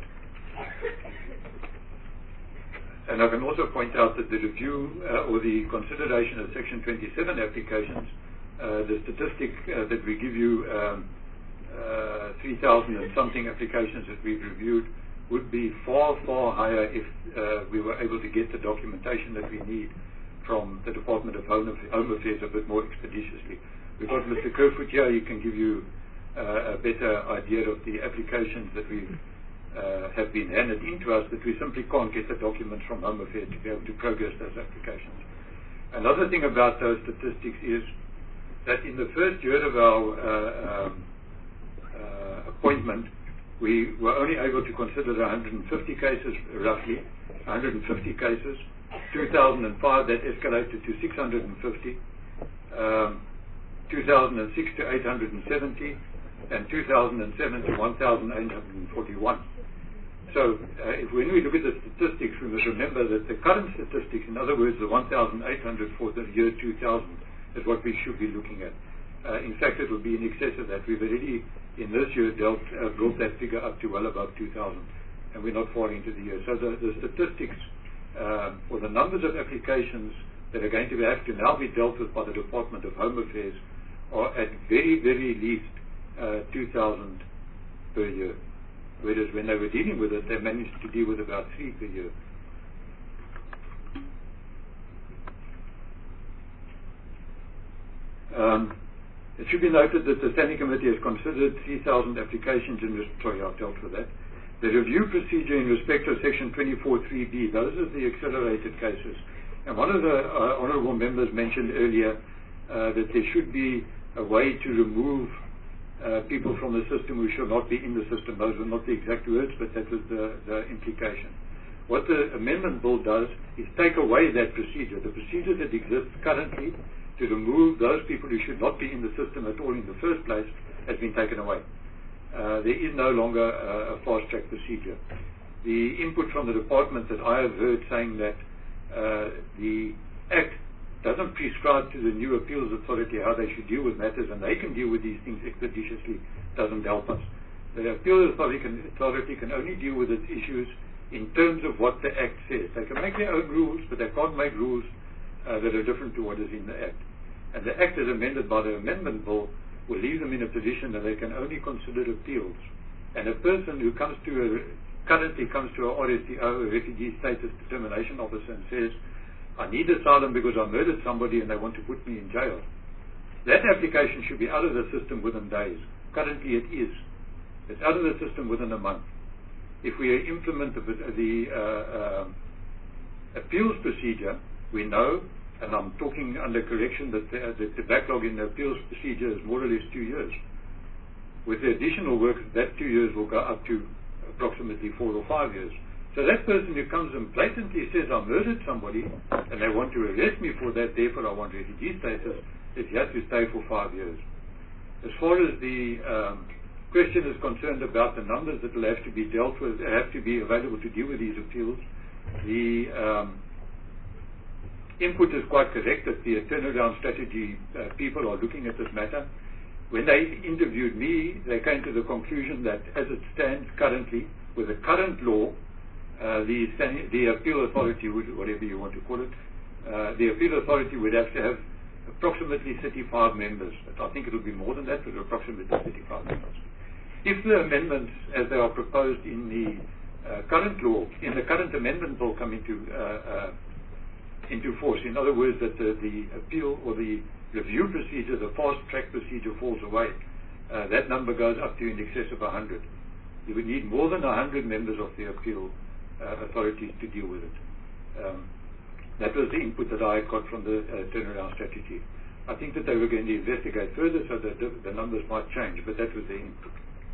And I can also point out that the review uh, or the consideration of Section twenty-seven applications, uh, the statistic uh, that we give you, um, uh, three thousand and something applications that we've reviewed, would be far, far higher if uh, we were able to get the documentation that we need from the Department of Home Affairs a bit more expeditiously. We've got Mister Kerfoot here, he can give you uh, a better idea of the applications that we've Uh, have been handed into us, that we simply can't get the documents from Home Affairs to be able to progress those applications. Another thing about those statistics is that in the first year of our uh, um, uh, appointment, we were only able to consider one hundred fifty cases, roughly, one hundred fifty cases. two thousand five, that escalated to six hundred fifty. Um, two thousand six to eight hundred seventy, and two thousand seven to one thousand eight hundred forty-one. So uh, if when we look at the statistics, we must remember that the current statistics, in other words, the one thousand eight hundred for the year two thousand, is what we should be looking at. Uh, in fact, it will be in excess of that. We've already, in this year, dealt, uh, brought that figure up to well above two thousand, and we're not far into the year. So the, the statistics um, or the numbers of applications that are going to have to now be dealt with by the Department of Home Affairs are at very, very least uh, two thousand per year. Whereas when they were dealing with it, they managed to deal with about three per year. Um, it should be noted that the Standing Committee has considered three thousand applications in res- sorry, I've dealt with that. The review procedure in respect of Section twenty-four three B, those are the accelerated cases. And one of the uh, honourable members mentioned earlier uh, that there should be a way to remove Uh, people from the system who should not be in the system. Those were not the exact words, but that was the, the implication. What the amendment bill does is take away that procedure. The procedure that exists currently to remove those people who should not be in the system at all in the first place has been taken away. Uh, there is no longer uh, a fast-track procedure. The input from the department that I have heard saying that uh, the Act doesn't prescribe to the new appeals authority how they should deal with matters, and they can deal with these things expeditiously, doesn't help us. The appeals authority can, authority can only deal with its issues in terms of what the Act says. They can make their own rules, but they can't make rules uh, that are different to what is in the Act. And the Act as amended by the amendment bill will leave them in a position that they can only consider appeals. And a person who comes to a, currently comes to a R S T O, a Refugee Status Determination Officer, and says, I need asylum because I murdered somebody and they want to put me in jail. That application should be out of the system within days. Currently it is. It's out of the system within a month. If we implement the, the uh, uh, appeals procedure, we know, and I'm talking under correction, that the, that the backlog in the appeals procedure is more or less two years. With the additional work, that two years will go up to approximately four or five years. So that person who comes and blatantly says, I murdered somebody, and they want to arrest me for that, therefore I want refugee status, is he has to stay for five years. As far as the um, question is concerned about the numbers that will have to be dealt with, have to be available to deal with these appeals, the um, input is quite correct that the turnaround strategy uh, people are looking at this matter. When they interviewed me, they came to the conclusion that as it stands currently, with the current law, Uh, the, the appeal authority would, whatever you want to call it, uh, the appeal authority would have to have approximately thirty-five members. But I think it will be more than that, but approximately thirty-five members. If the amendments, as they are proposed in the uh, current law, in the current amendment bill, come into uh, uh, into force, in other words, that the, the appeal or the review procedure, the fast-track procedure, falls away, uh, that number goes up to in excess of one hundred. You would need more than one hundred members of the appeal uh, authorities to deal with it. Um, that was the input that I got from the uh, turnaround strategy. I think that they were going to investigate further so that the, the numbers might change, but that was the input.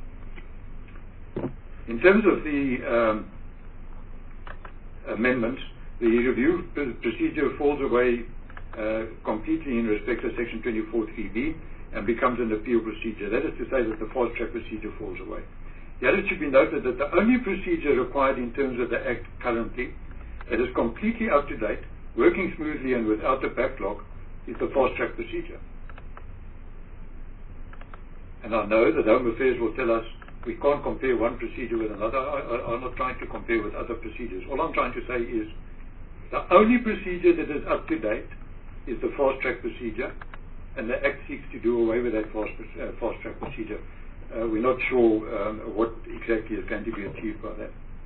In terms of the um, amendments, the review procedure falls away uh, completely in respect of Section twenty-four three B and becomes an appeal procedure. That is to say that the fast track procedure falls away. Yet it should be noted that the only procedure required in terms of the Act currently that is completely up to date, working smoothly and without a backlog, is the fast track procedure. And I know that Home Affairs will tell us we can't compare one procedure with another. I, I, I'm not trying to compare with other procedures. All I'm trying to say is the only procedure that is up to date is the fast track procedure, and the Act seeks to do away with that fast, uh, fast track procedure. Uh, we're not sure um, what exactly is going to be achieved by that,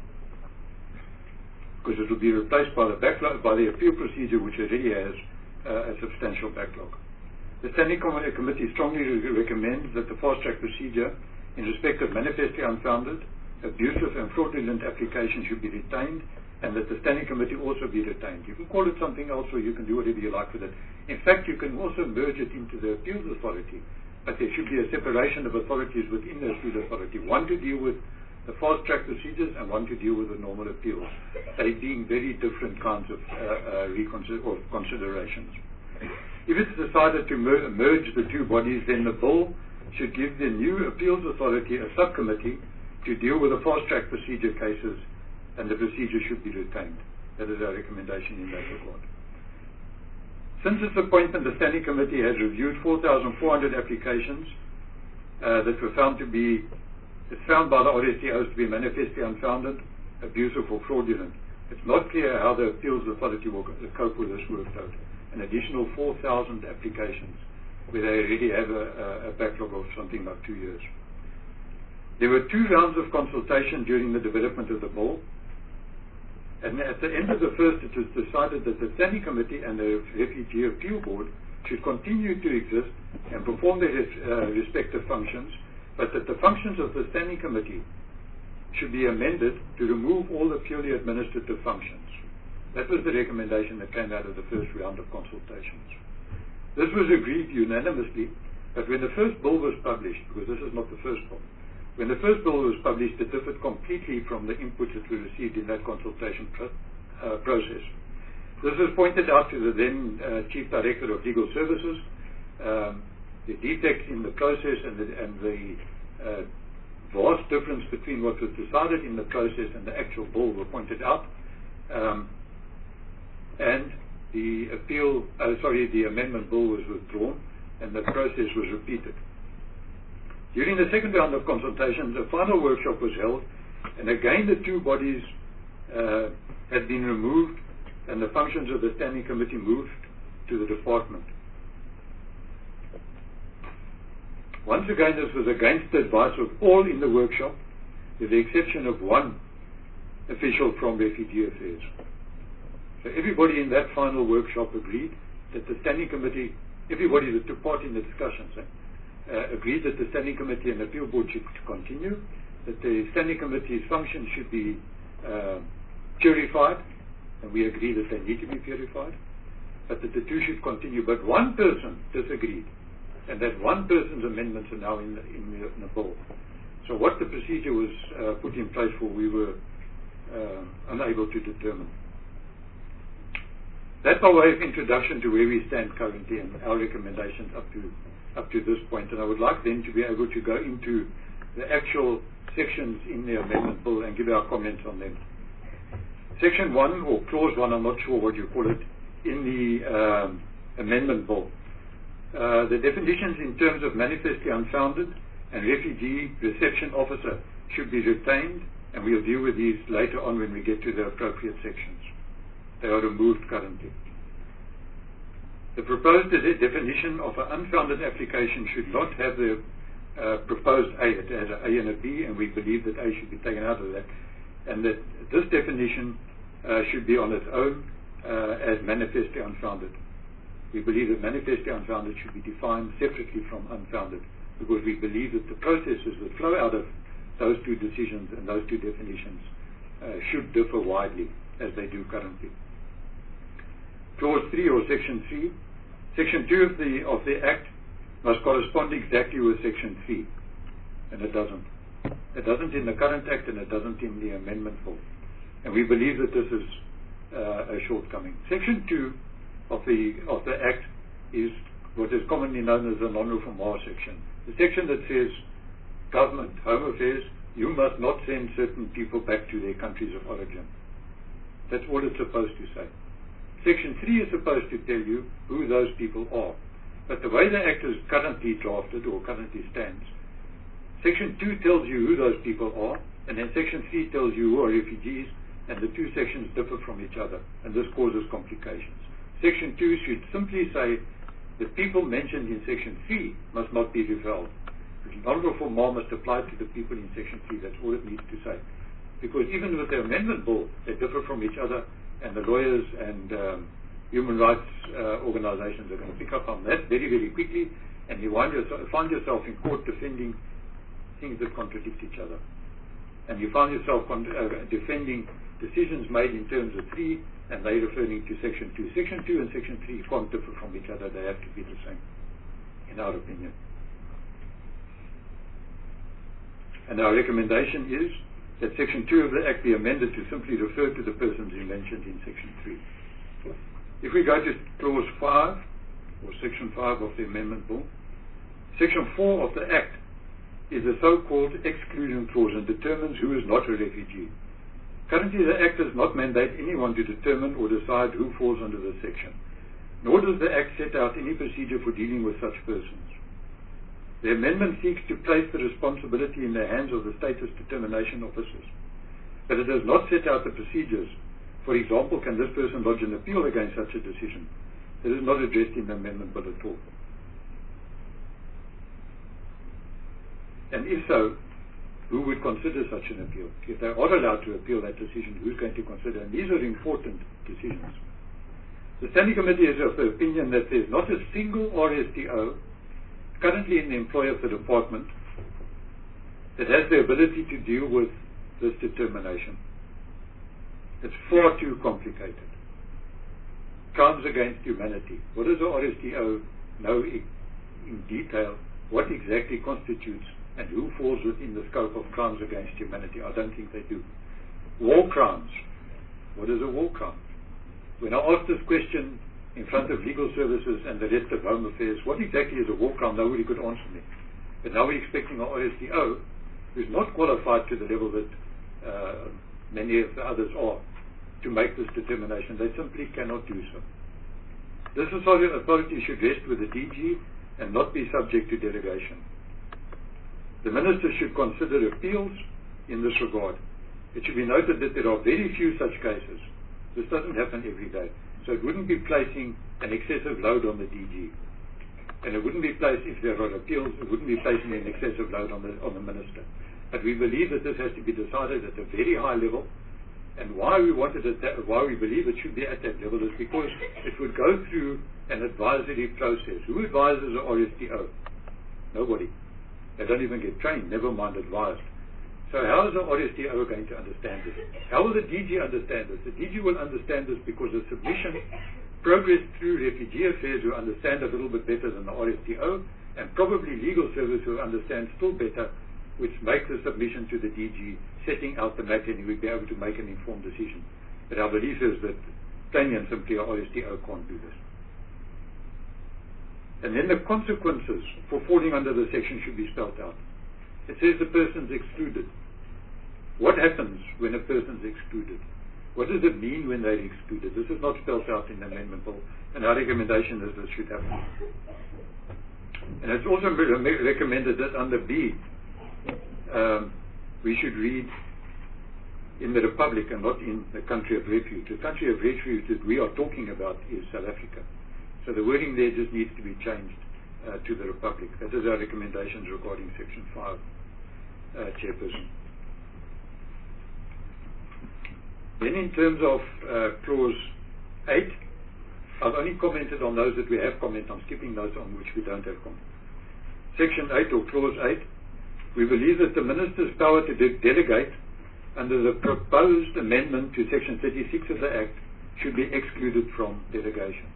because it will be replaced by the backlog, by the appeal procedure, which already has uh, a substantial backlog. The Standing Committee strongly re recommends that the fast track procedure in respect of manifestly unfounded, abusive and fraudulent applications should be retained, and that the Standing Committee also be retained. You can call it something else, or you can do whatever you like with it. In fact, you can also merge it into the Appeals Authority, but there should be a separation of authorities within the Appeals Authority, one to deal with the fast track procedures and one to deal with the normal appeals, they being very different kinds of uh, uh, reconsider or considerations. If it's decided to mer merge the two bodies, then the bill should give the new Appeals Authority a subcommittee to deal with the fast track procedure cases, and the procedure should be retained. That is our recommendation in that regard. Since its appointment, the Standing Committee has reviewed four thousand four hundred applications uh, that were found to be It's found by the R S T Os to be manifestly unfounded, abusive or fraudulent. It's not clear how the Appeals Authority will cope with this workload. An additional four thousand applications where they already have a, a, a backlog of something like two years. There were two rounds of consultation during the development of the bill, and at the end of the first it was decided that the Standing Committee and the Refugee Appeal Board should continue to exist and perform their uh, respective functions, but that the functions of the Standing Committee should be amended to remove all the purely administrative functions. That was the recommendation that came out of the first round of consultations. This was agreed unanimously, but when the first bill was published, because this is not the first bill, when the first bill was published, it differed completely from the inputs that we received in that consultation pro uh, process. This was pointed out to the then uh, Chief Director of Legal Services. Um, the defects in the process and the, and the uh, vast difference between what was decided in the process and the actual bill were pointed out, um, and the appeal, uh, sorry, the amendment bill was withdrawn, and the process was repeated. During the second round of consultations, a final workshop was held, and again the two bodies uh, had been removed, and the functions of the Standing Committee moved to the department. Once again, this was against the advice of all in the workshop, with the exception of one official from Refugee Affairs. So everybody in that final workshop agreed that the Standing Committee, everybody that took part in the discussions, eh, uh, agreed that the Standing Committee and the Appeal Board should continue, that the Standing Committee's functions should be uh, purified, and we agree that they need to be purified, but that the two should continue. But one person disagreed, and that one person's amendments are now in the, in the, in the bill. So what the procedure was uh, put in place for, we were uh, unable to determine. That's by way of introduction to where we stand currently and our recommendations up to up to this point. And I would like then to be able to go into the actual sections in the amendment bill and give our comments on them. Section one, or clause one, I'm not sure what you call it, in the um, amendment bill. Uh, the definitions in terms of manifestly unfounded and refugee reception officer should be retained, and we'll deal with these later on when we get to the appropriate sections. They are removed currently. The proposed de definition of an unfounded application should not have the uh, proposed A. It has an A and a B, and we believe that A should be taken out of that, and that this definition uh, should be on its own uh, as manifestly unfounded. We believe that manifestly unfounded should be defined separately from unfounded, because we believe that the processes that flow out of those two decisions and those two definitions uh, should differ widely, as they do currently. Clause three or Section three. Section two of the, of the Act must correspond exactly with Section three, and it doesn't. It doesn't in the current Act, and it doesn't in the amendment bill. And we believe that this is uh, a shortcoming. Section two of the, of the Act is what is commonly known as the non-reformar section. The section that says, government, home affairs, you must not send certain people back to their countries of origin. That's all it's supposed to say. Section three is supposed to tell you who those people are. But the way the Act is currently drafted, or currently stands, Section two tells you who those people are, and then Section three tells you who are refugees, and the two sections differ from each other, and this causes complications. Section two should simply say the people mentioned in Section three must not be withheld. Non-reformar must apply to the people in Section three. That's all it needs to say. Because even with the amendment bill, they differ from each other, and the lawyers and um, human rights uh, organizations are going to pick up on that very, very quickly, and you find yourself, find yourself in court defending things that contradict each other. And you find yourself con- uh, defending decisions made in terms of three, and they're referring to Section two. Section two and Section three can't differ from each other. They have to be the same, in our opinion. And our recommendation is that Section two of the Act be amended to simply refer to the persons you mentioned in Section three. If we go to Clause five, or Section five of the Amendment Bill, Section four of the Act is a so-called exclusion clause and determines who is not a refugee. Currently, the Act does not mandate anyone to determine or decide who falls under this section, nor does the Act set out any procedure for dealing with such persons. The amendment seeks to place the responsibility in the hands of the status determination officers, but it does not set out the procedures. For example, can this person lodge an appeal against such a decision? It is not addressed in the amendment bill at all. And if so, who would consider such an appeal? If they are allowed to appeal that decision, who's going to consider? And these are important decisions. The Standing Committee is of the opinion that there's not a single R S T O currently in the employ of the department that has the ability to deal with this determination. It's far too complicated. Crimes against humanity. What does the R S T O know in detail what exactly constitutes and who falls within the scope of crimes against humanity? I don't think they do. War crimes. What is a war crime? When I asked this question in front of legal services and the rest of Home Affairs, what exactly is a war crime? Nobody could answer me. But now we're expecting an R S T O who's not qualified to the level that uh, many of the others are to make this determination. They simply cannot do so. This authority should rest with the D G and not be subject to delegation. The Minister should consider appeals in this regard. It should be noted that there are very few such cases. This doesn't happen every day. So it wouldn't be placing an excessive load on the D G. And it wouldn't be placed, if there are appeals, it wouldn't be placing an excessive load on the, on the Minister. But we believe that this has to be decided at a very high level. And why we wanted it that, why we believe it should be at that level is because it would go through an advisory process. Who advises an R S T O? Nobody. They don't even get trained, never mind advised. So how is the R S T O going to understand this? How will the D G understand this? The D G will understand this because the submission progressed through Refugee Affairs, who understand a little bit better than the R S T O, and probably Legal Service, who understand still better, which make the submission to the D G, setting out the matter, and he would be able to make an informed decision. But our belief is that plainly and simply our R S T O can't do this. And then the consequences for falling under the section should be spelled out. It says the person's excluded. What happens when a person's excluded? What does it mean when they're excluded? This is not spelled out in the amendment bill, and our recommendation is this should happen. And it's also recommended that under B, um, we should read in the Republic and not in the country of refuge. The country of refuge that we are talking about is South Africa. So the wording there just needs to be changed uh, to the Republic. That is our recommendations regarding Section five, uh, Chairperson. Then in terms of uh, Clause eight, I've only commented on those that we have comment. I'm skipping those on which we don't have comment. Section eight or Clause eight, we believe that the Minister's power to de- delegate under the proposed amendment to Section thirty-six of the Act, should be excluded from delegation.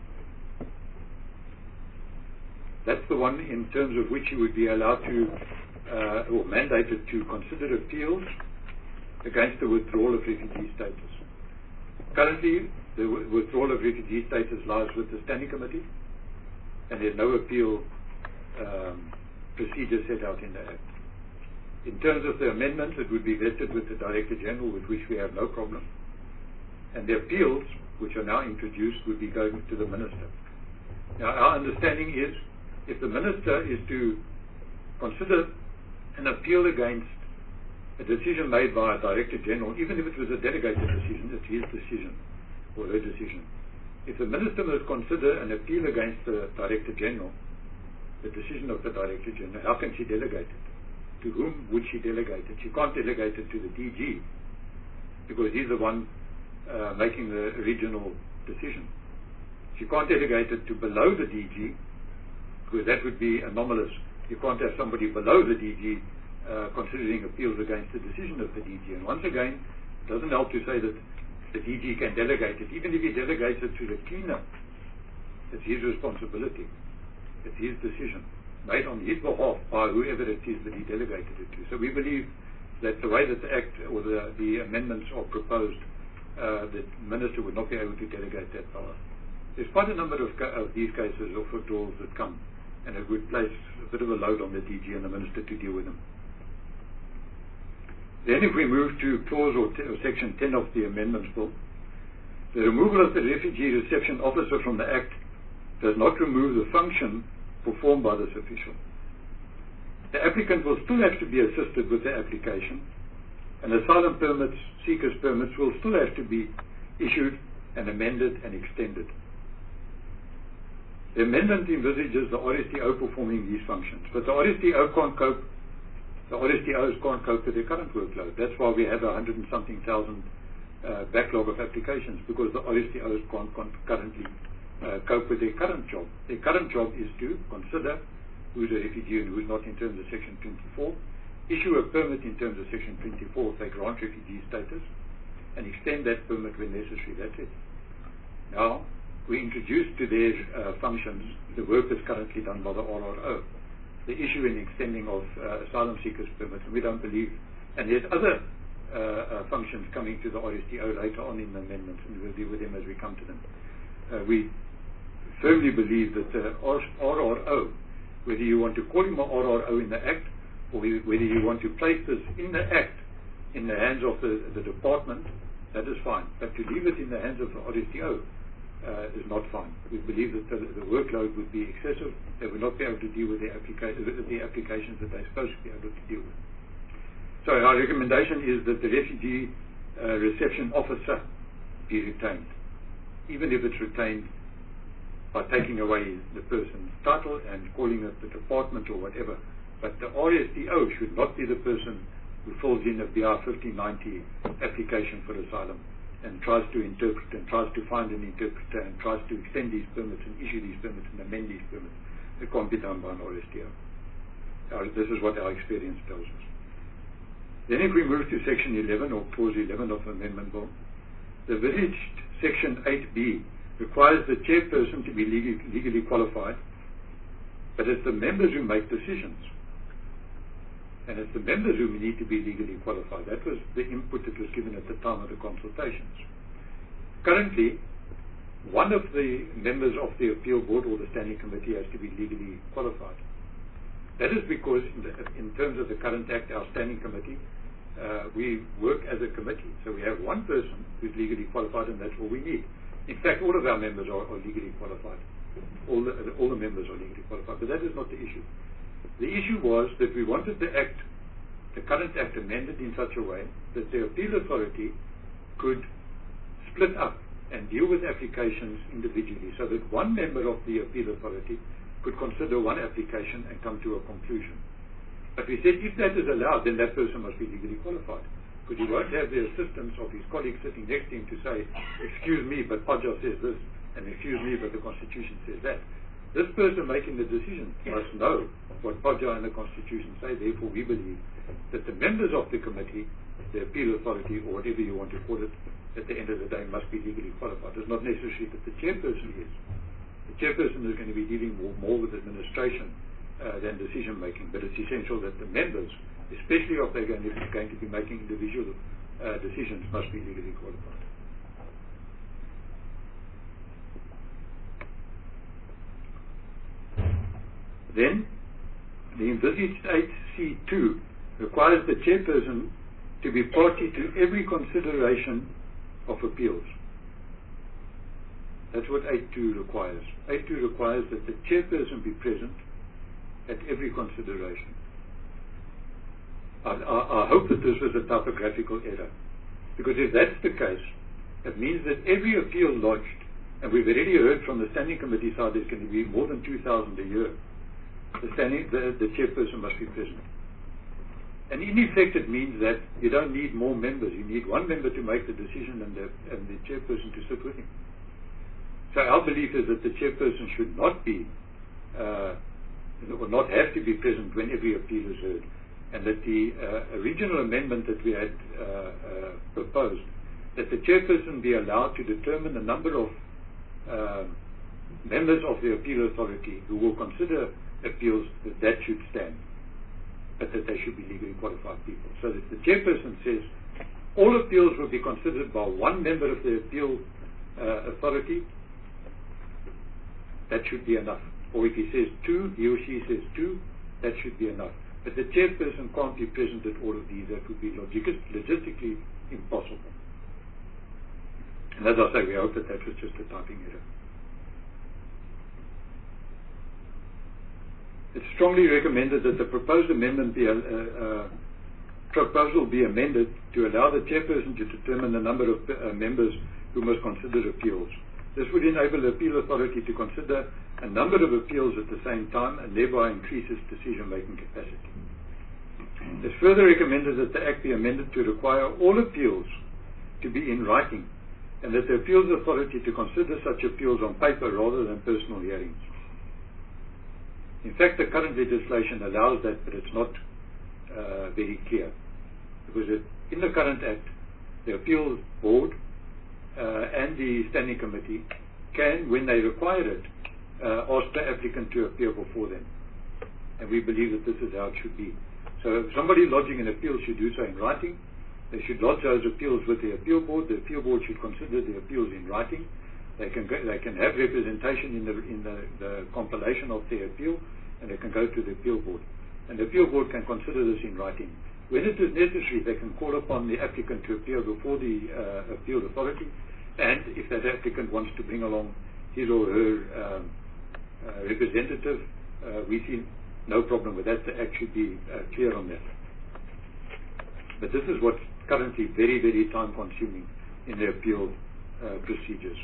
That's the one in terms of which you would be allowed to, uh, or mandated to consider appeals against the withdrawal of refugee status. Currently, the w- withdrawal of refugee status lies with the Standing Committee, and there's no appeal um, procedure set out in the Act. In terms of the amendments, it would be vested with the Director General, with which we have no problem. And the appeals, which are now introduced, would be going to the Minister. Now, our understanding is, if the Minister is to consider an appeal against a decision made by a Director General, even if it was a delegated decision, it's his decision or her decision. If the Minister must consider an appeal against the Director General, the decision of the Director General, how can she delegate it? To whom would she delegate it? She can't delegate it to the D G, because he's the one uh, making the original decision. She can't delegate it to below the D G, because that would be anomalous. You can't have somebody below the D G uh, considering appeals against the decision of the D G. And once again, it doesn't help to say that the D G can delegate it. Even if he delegates it to the cleaner, it's his responsibility. It's his decision, made on his behalf by whoever it is that he delegated it to. So we believe that the way that the Act or the, the amendments are proposed, uh, the Minister would not be able to delegate that power. There's quite a number of, ca- of these cases of withdrawals that come, and it would place a bit of a load on the D G and the Minister to deal with them. Then if we move to clause or, t- or section ten of the amendments bill, the removal of the refugee reception officer from the Act does not remove the function performed by this official. The applicant will still have to be assisted with the application, and asylum permits, seekers permits will still have to be issued and amended and extended. The amendment envisages the R S T O performing these functions, but the R S T O can't cope. The R S T Os can't cope with their current workload. That's why we have a hundred and something thousand uh, backlog of applications, because the R S T Os can't, can't currently uh, cope with their current job. Their current job is to consider who's a refugee and who's not in terms of Section twenty-four, issue a permit in terms of Section twenty-four if they grant refugee status, and extend that permit when necessary. That's it. Now, we introduce to their uh, functions the work that's currently done by the R R O, the issue and extending of uh, asylum seekers permits, and we don't believe, and there's other uh, uh, functions coming to the R S T O later on in the amendments, and we'll deal with them as we come to them. Uh, we firmly believe that the R R O, whether you want to call him an R R O in the Act, or whether you want to place this in the Act in the hands of the, the department, that is fine. But to leave it in the hands of the R S T O uh, is not fine. We believe that the, the workload would be excessive. They would not be able to deal with the, applica- the applications that they're supposed to be able to deal with. So our recommendation is that the refugee uh, reception officer be retained, even if it's retained by taking away the person's title and calling it the department or whatever. But the R S T O should not be the person who fills in a B R fifteen ninety application for asylum and tries to interpret and tries to find an interpreter and tries to extend these permits and issue these permits and amend these permits. It can't be done by an R S T O. Uh, this is what our experience tells us. Then if we move to Section eleven or Clause eleven of the Amendment Bill, the villaged Section eight B requires the chairperson to be legally, legally qualified, but it's the members who make decisions. And it's the members who need to be legally qualified. That was the input that was given at the time of the consultations. Currently, one of the members of the appeal board or the standing committee has to be legally qualified. That is because in, the, in terms of the current Act, our standing committee, uh, we work as a committee. So we have one person who's legally qualified, and that's all we need. In fact, all of our members are, are legally qualified. All the, all the members are legally qualified, but that is not the issue. The issue was that we wanted the Act, the current Act, amended in such a way that the appeal authority could split up and deal with applications individually, so that one member of the appeal authority could consider one application and come to a conclusion. But we said if that is allowed, then that person must be legally qualified, because he won't have the assistance of his colleagues sitting next to him to say, excuse me, but Paja says this, and excuse me, but the Constitution says that. This person making the decision must know what Podja and the Constitution say. Therefore, we believe that the members of the committee, the appeal authority, or whatever you want to call it, at the end of the day must be legally qualified. It's not necessary that the chairperson is. The chairperson is going to be dealing more, more with administration uh, than decision making, but it's essential that the members, especially if they're going to, going to be making individual uh, decisions, must be legally qualified. Then, the envisaged eight C two requires the chairperson to be party to every consideration of appeals. That's what eight two requires. eight two requires that the chairperson be present at every consideration. I, I, I hope that this was a typographical error, because if that's the case, it means that every appeal lodged, and we've already heard from the standing committee side there's going to be more than two thousand a year, the, standing, the, the chairperson must be present. And in effect it means that you don't need more members, you need one member to make the decision and the, and the chairperson to sit with him. So our belief is that the chairperson should not be, uh, or not have to be present when every appeal is heard, and that the uh, original amendment that we had uh, uh, proposed, that the chairperson be allowed to determine the number of uh, members of the appeal authority who will consider appeals, that that should stand, but that they should be legally qualified people. So that the chairperson says all appeals will be considered by one member of the appeal uh, authority, that should be enough. Or if he says two, he or she says two, that should be enough. But the chairperson can't be present at all of these. That would be logis logistically impossible. And as I say, we hope that that was just a typing error. It's strongly recommended that the proposed amendment be, uh, uh, proposal be amended to allow the chairperson to determine the number of uh, members who must consider appeals. This would enable the appeal authority to consider a number of appeals at the same time and thereby increase its decision-making capacity. It's further recommended that the Act be amended to require all appeals to be in writing, and that the appeals authority to consider such appeals on paper rather than personal hearings. In fact, the current legislation allows that, but it's not uh, very clear, because it, in the current Act, the appeals board uh, and the standing committee can, when they require it, uh, ask the applicant to appear before them. And we believe that this is how it should be. So if somebody lodging an appeal should do so in writing. They should lodge those appeals with the appeal board. The appeal board should consider the appeals in writing. They can go, they can have representation in the in the, the compilation of their appeal, and they can go to the appeal board. And the appeal board can consider this in writing. When it is necessary, they can call upon the applicant to appear before the uh, appeal authority, and if that applicant wants to bring along his or her um, uh, representative, uh, we see no problem with that. The Act should be uh, clear on that. But this is what's currently very, very time-consuming in the appeal uh, procedures.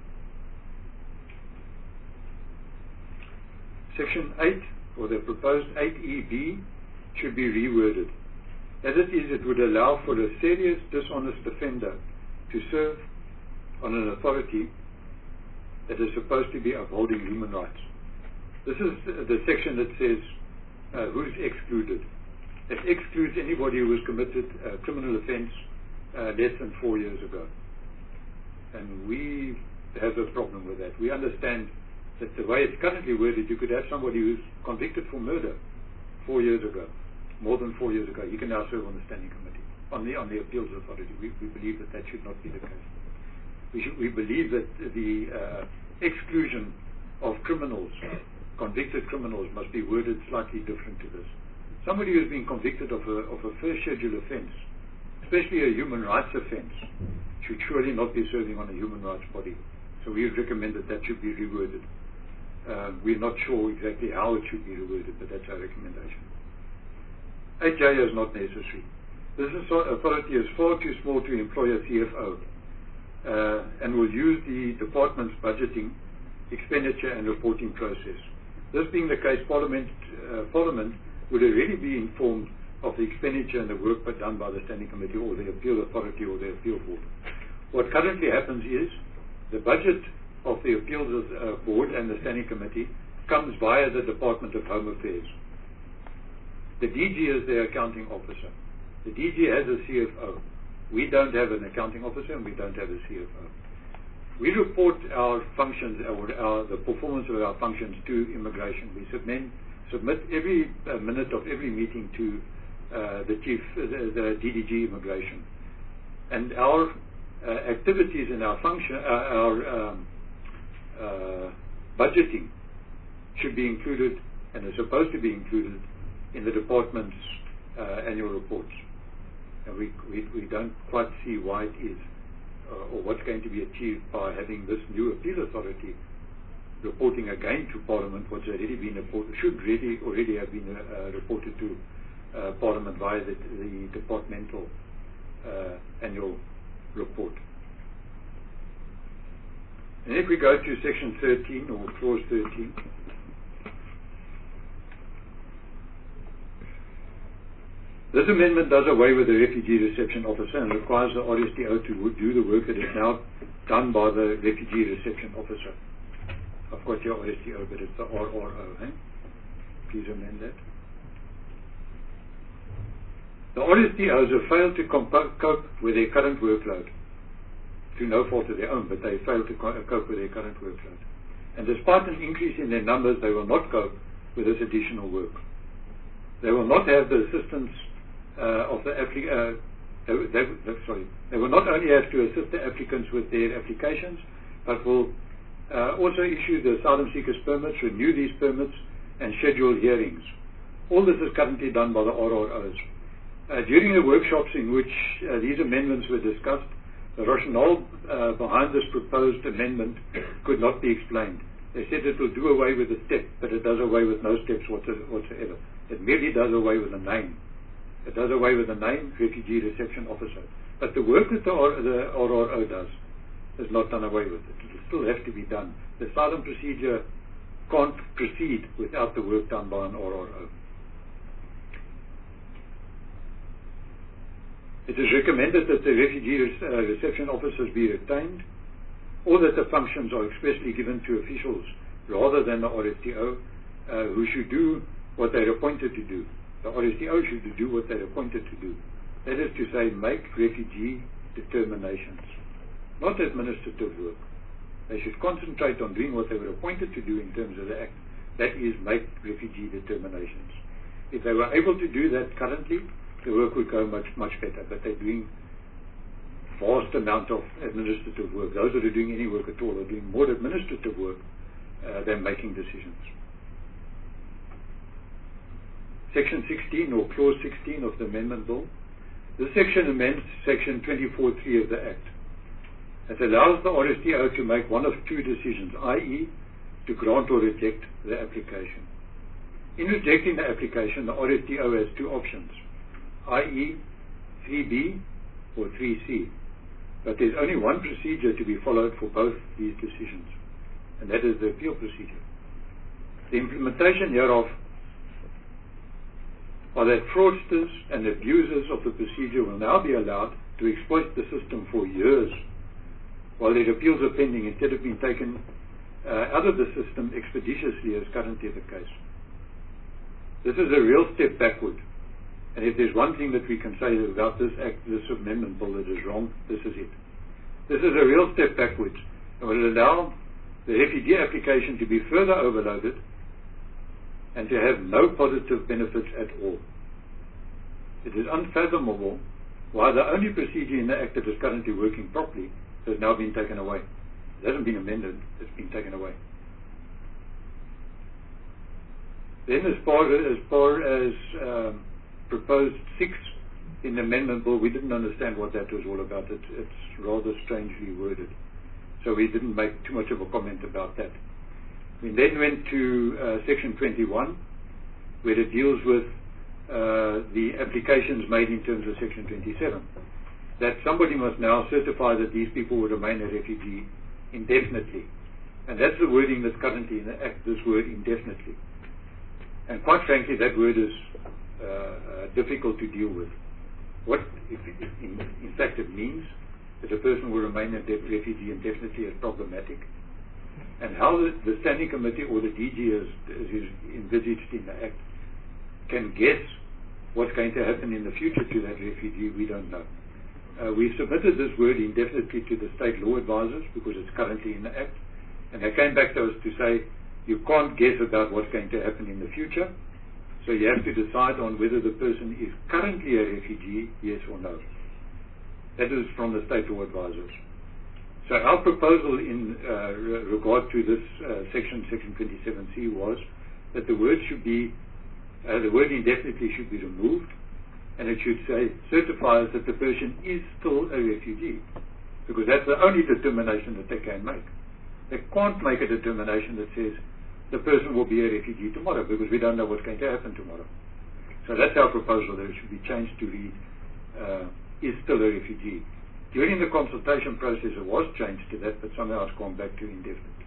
Section eight, or the proposed eight E B, should be reworded. As it is, it would allow for a serious dishonest offender to serve on an authority that is supposed to be upholding human rights. This is the section that says uh, who's excluded. It excludes anybody who has committed a criminal offence uh, less than four years ago. And we have a problem with that. We understand that the way it's currently worded, you could have somebody who's convicted for murder four years ago, more than four years ago. He can now serve on the standing committee, on the on the appeals authority. We, we believe that that should not be the case. We, should, we believe that the uh, exclusion of criminals, convicted criminals, must be worded slightly different to this. Somebody who's been convicted of a, of a first schedule offence, especially a human rights offence, should surely not be serving on a human rights body. So we recommend that that should be reworded. Uh, we're not sure exactly how it should be reworded, but that's our recommendation. eight J is not necessary. This authority is far too small to employ a C F O uh, and will use the department's budgeting, expenditure and reporting process. This being the case, Parliament, uh, Parliament would already be informed of the expenditure and the work done by the Standing Committee or the Appeal Authority or the Appeal Board. What currently happens is the budget of the Appeals uh, Board and the Standing Committee comes via the Department of Home Affairs. The D G is their accounting officer. The D G has a C F O. We don't have an accounting officer and we don't have a C F O. We report our functions, our, our, the performance of our functions to immigration. We submit, submit every uh, minute of every meeting to uh, the chief, uh, the, the D D G immigration. And our uh, activities and our function, uh, our um, uh, budgeting should be included and are supposed to be included in the department's uh, annual reports. And we, we, we don't quite see why it is, uh, or what's going to be achieved by having this new appeal authority reporting again to Parliament what's already been reported, should really already have been uh, reported to uh, Parliament via the, the departmental uh, annual report. And if we go to section thirteen or clause thirteen, this amendment does away with the refugee reception officer and requires the R S D O to do the work that is now done by the refugee reception officer. I've got your R S D O, but it's the R R O. Eh? Please amend that. The R S D Os have failed to cope with their current workload, through no fault of their own, but they failed to co cope with their current workload. And despite an increase in their numbers, they will not cope with this additional work. They will not have the assistance uh, of the applicant. Uh, they, they, sorry, they will not only have to assist the applicants with their applications, but will uh, also issue the asylum seekers permits, renew these permits, and schedule hearings. All this is currently done by the R R Os. Uh, during the workshops in which uh, these amendments were discussed, the rationale uh, behind this proposed amendment could not be explained. They said it will do away with a step, but it does away with no steps whatsoever. It merely does away with the name. It does away with the name, Refugee Reception Officer. But the work that the, R the R R O does is not done away with. It will still have to be done. The asylum procedure can't proceed without the work done by an R R O. It is recommended that the refugee uh, reception officers be retained, or that the functions are expressly given to officials rather than the R S D O, uh, who should do what they're appointed to do. The R S D O should do what they're appointed to do. That is to say, make refugee determinations, not administrative work. They should concentrate on doing what they were appointed to do in terms of the Act. That is, make refugee determinations. If they were able to do that currently, the work would go much, much better, but they're doing vast amount of administrative work. Those that are doing any work at all are doing more administrative work uh, than making decisions. Section sixteen, or clause sixteen of the amendment bill. This section amends section twenty-four point three of the Act. It allows the R S D O to make one of two decisions, that is to grant or reject the application. In rejecting the application, the R S D O has two options, that is three B or three C. But there's only one procedure to be followed for both these decisions, and that is the appeal procedure. The implementation hereof are that fraudsters and abusers of the procedure will now be allowed to exploit the system for years while their appeals are pending, instead of being taken uh, out of the system expeditiously as currently the case. This is a real step backward. And if there's one thing that we can say about this act, this amendment bill that is wrong, this is it. This is a real step backwards, and will allow the refugee application to be further overloaded and to have no positive benefits at all. It is unfathomable why the only procedure in the Act that is currently working properly has now been taken away. It hasn't been amended, it's been taken away. Then as far as, as, far as um, proposed six in the amendment bill, we didn't understand what that was all about. It, it's rather strangely worded. So we didn't make too much of a comment about that. We then went to uh, section twenty-one, where it deals with uh, the applications made in terms of section twenty-seven. That somebody must now certify that these people will remain a refugee indefinitely. And that's the wording that's currently in the Act, this word indefinitely. And quite frankly, that word is uh, uh, difficult to deal with. What, if, if in, in fact, it means that a person will remain a refugee indefinitely is problematic. And how the, the Standing Committee or the D G, as, as is envisaged in the Act, can guess what's going to happen in the future to that refugee, we don't know. Uh, we've submitted this word indefinitely to the state law advisors because it's currently in the Act, and they came back to us to say you can't guess about what's going to happen in the future, so you have to decide on whether the person is currently a refugee, yes or no. That is from the state law advisors. So our proposal in uh, re- regard to this uh, section, section twenty-seven C, was that the word should be, uh, the word indefinitely should be removed, and it should say, certifies that the person is still a refugee, because that's the only determination that they can make. They can't make a determination that says the person will be a refugee tomorrow, because we don't know what's going to happen tomorrow. So that's our proposal, that it should be changed to read, uh, is still a refugee. During the consultation process, it was changed to that, but somehow it's gone back to indefinite.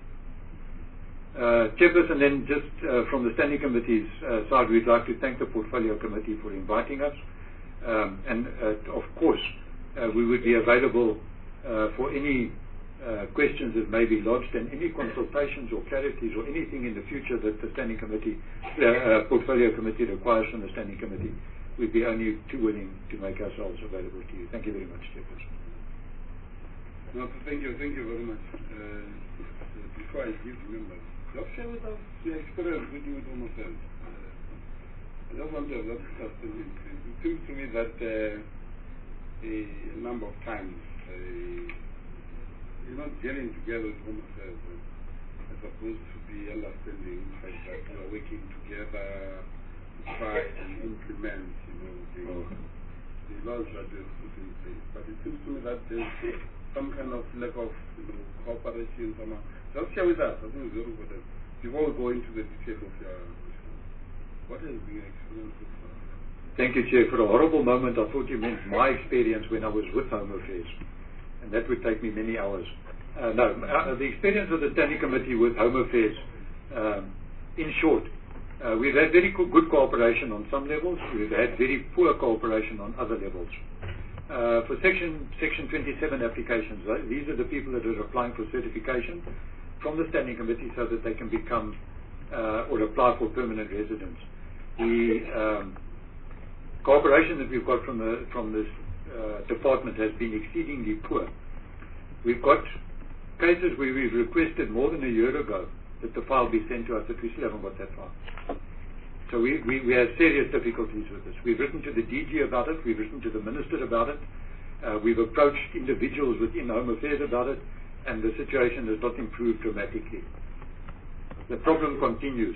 Uh, Chairperson, then just uh, from the Standing Committee's uh, side, we'd like to thank the Portfolio Committee for inviting us. Um, and, uh, of course, uh, we would be available uh, for any uh, questions that may be lodged and any consultations or clarities or anything in the future that the Standing Committee, uh, uh, Portfolio Committee requires from the Standing Committee. We'd be only too willing to make ourselves available to you. Thank you very much, Chairperson. No, thank you, thank you very much. Uh, before I give members, just share with us the experience with you with Homo Cells. Uh, I just want to have that discussion increase. It seems to me that uh, a number of times uh, you're not getting together with Homo Cells uh, as opposed to be understanding the fact that we are working together to try and implement, you know, the, oh. the laws that we have put in place. But it seems to me that there's some kind of lack of, you know, cooperation somehow. Just share with us, I think it's very important. Before we go into the detail of your, what has been your experience so far? Thank you, Chair. For a horrible moment, I thought you meant my experience when I was with Home Affairs, and that would take me many hours. Uh, no, uh, the experience of the Standing Committee with Home Affairs, um, in short, uh, we've had very co- good cooperation on some levels. We've had very poor cooperation on other levels. Uh, for section section twenty-seven applications, right, these are the people that are applying for certification from the Standing Committee so that they can become uh, or apply for permanent residence. The um, cooperation that we've got from the from this uh, department has been exceedingly poor. We've got cases where we've requested more than a year ago that the file be sent to us, that we still haven't got that file. So we, we, we have serious difficulties with this. We've written to the D G about it. We've written to the Minister about it. Uh, we've approached individuals within Home Affairs about it, and the situation has not improved dramatically. The problem continues.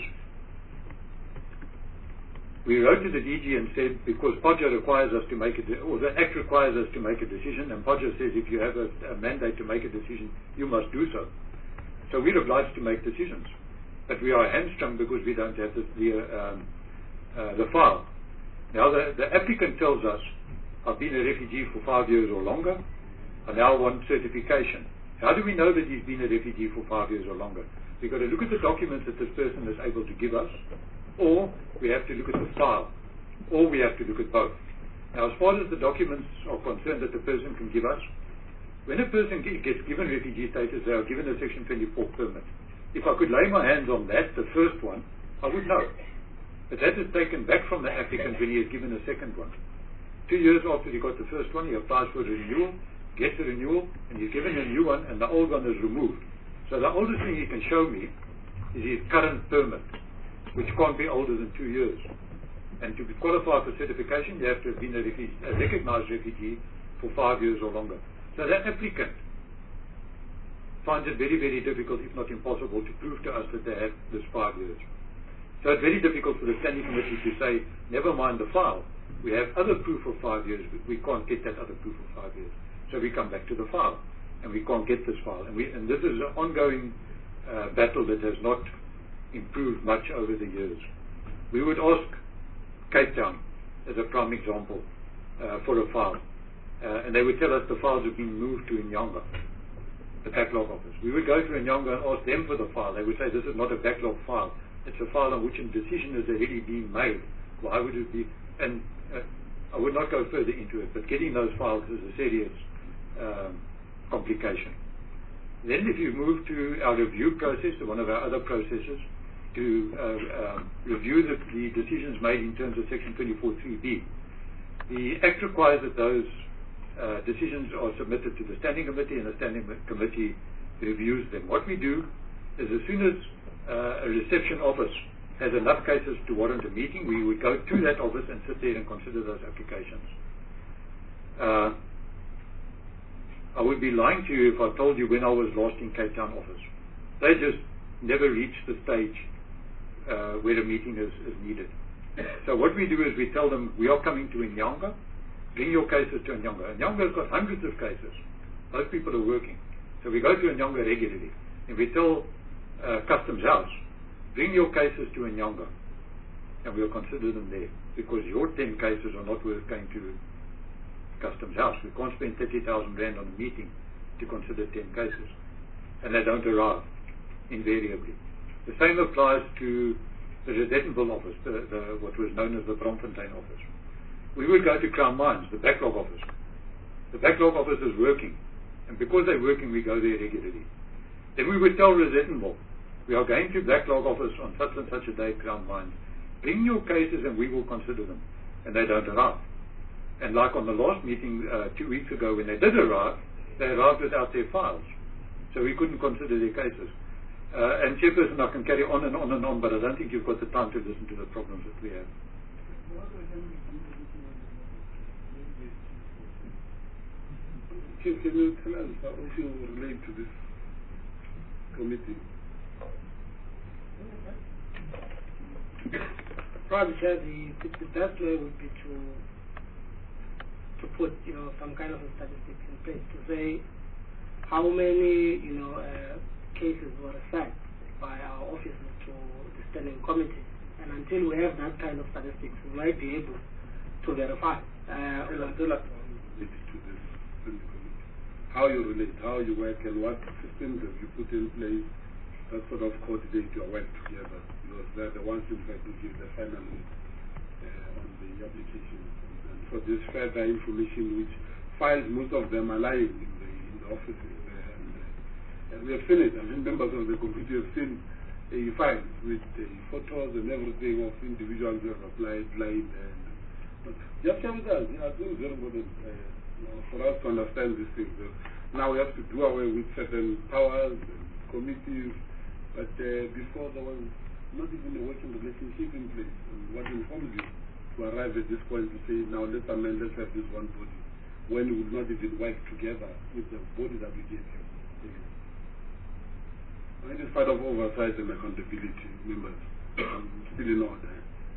We wrote to the D G and said, because P O J A requires us to make a, de- or the Act requires us to make a decision, and P O J A says if you have a, a mandate to make a decision, you must do so. So we're obliged to make decisions. But we are hamstrung because we don't have the, the, um, uh, the file. Now the, the applicant tells us, I've been a refugee for five years or longer, I now want certification. How do we know that he's been a refugee for five years or longer? We've got to look at the documents that this person is able to give us, or we have to look at the file, or we have to look at both. Now as far as the documents are concerned that the person can give us, when a person gets given refugee status, they are given a Section twenty-four permit. If I could lay my hands on that, the first one, I would know. But that is taken back from the applicant when he is given a second one. Two years after he got the first one, he applies for a renewal, gets a renewal, and he's given a new one, and the old one is removed. So the oldest thing he can show me is his current permit, which can't be older than two years. And to qualify for certification, you have to have been a, refugee, a recognized refugee for five years or longer. So that applicant finds it very, very difficult, if not impossible, to prove to us that they have this five years. So it's very difficult for the Standing Committee to say, never mind the file, we have other proof of five years, we can't get that other proof of five years. So we come back to the file, and we can't get this file. And, we, and this is an ongoing uh, battle that has not improved much over the years. We would ask Cape Town, as a prime example, uh, for a file, uh, and they would tell us the files have been moved to Inyanga, the backlog office. We would go to Inyanga and ask them for the file. They would say, this is not a backlog file. It's a file on which a decision has already been made. Why would it be? And uh, I would not go further into it, but getting those files is a serious um, complication. Then if you move to our review process, to one of our other processes, to uh, uh, review the, the decisions made in terms of Section twenty-four three B. The Act requires that those uh, decisions are submitted to the Standing Committee, and the Standing Committee reviews them. What we do is, as soon as uh, a reception office has enough cases to warrant a meeting, we would go to that office and sit there and consider those applications. Uh, I would be lying to you if I told you when I was last in Cape Town office. They just never reached the stage uh, where a meeting is, is needed. So what we do is we tell them, we are coming to Inyanga, bring your cases to Inyanga. Inyanga's got hundreds of cases. Those people are working. So we go to Inyanga regularly, and we tell uh, Customs House, bring your cases to Inyanga, and we'll consider them there, because your ten cases are not worth going to Customs House. We can't spend thirty thousand rand on a meeting to consider ten cases, and they don't arrive invariably. The same applies to the Redettenville office, the, the, what was known as the Bromfontein office. We would go to Crown Mines, the backlog office. The backlog office is working, and because they're working, we go there regularly. Then we would tell Redettenville, we are going to backlog office on such and such a day, Crown Mines. Bring your cases and we will consider them. And they don't arrive. And like on the last meeting uh, two weeks ago, when they did arrive, they arrived without their files. So we couldn't consider their cases. Uh, and Chairperson, I can carry on and on and on, but I don't think you've got the time to listen to the problems that we have. Chief, can you tell us how you relate to this committee? Probably, Chair, the, the best way would be to to put, you know, some kind of a statistics in place to say how many, you know, uh, cases were referred by our officers to the standing committee, and until we have that kind of statistics, we might be able to verify. Uh, to this standing committee, how you relate, how you work, and what systems have you put in place that sort of coordinate your work together, because they're the ones in fact who give the final uh, on the applications. And for this further information, which files, most of them are lying in the, in the offices. And we have seen it. I mean, members of the committee have seen a file with the photos and everything of individuals who have applied, lied, and but just come with us. You know, it's very important uh, you know, for us to understand these things. So now we have to do away with certain powers and committees, but uh, before there was not even a working relationship in place. And what informed you to arrive at this point to say, now let's amend, let's have this one body, when we would not even work together with the body that we gave you. It is part of oversight and accountability, members. I'm still in order.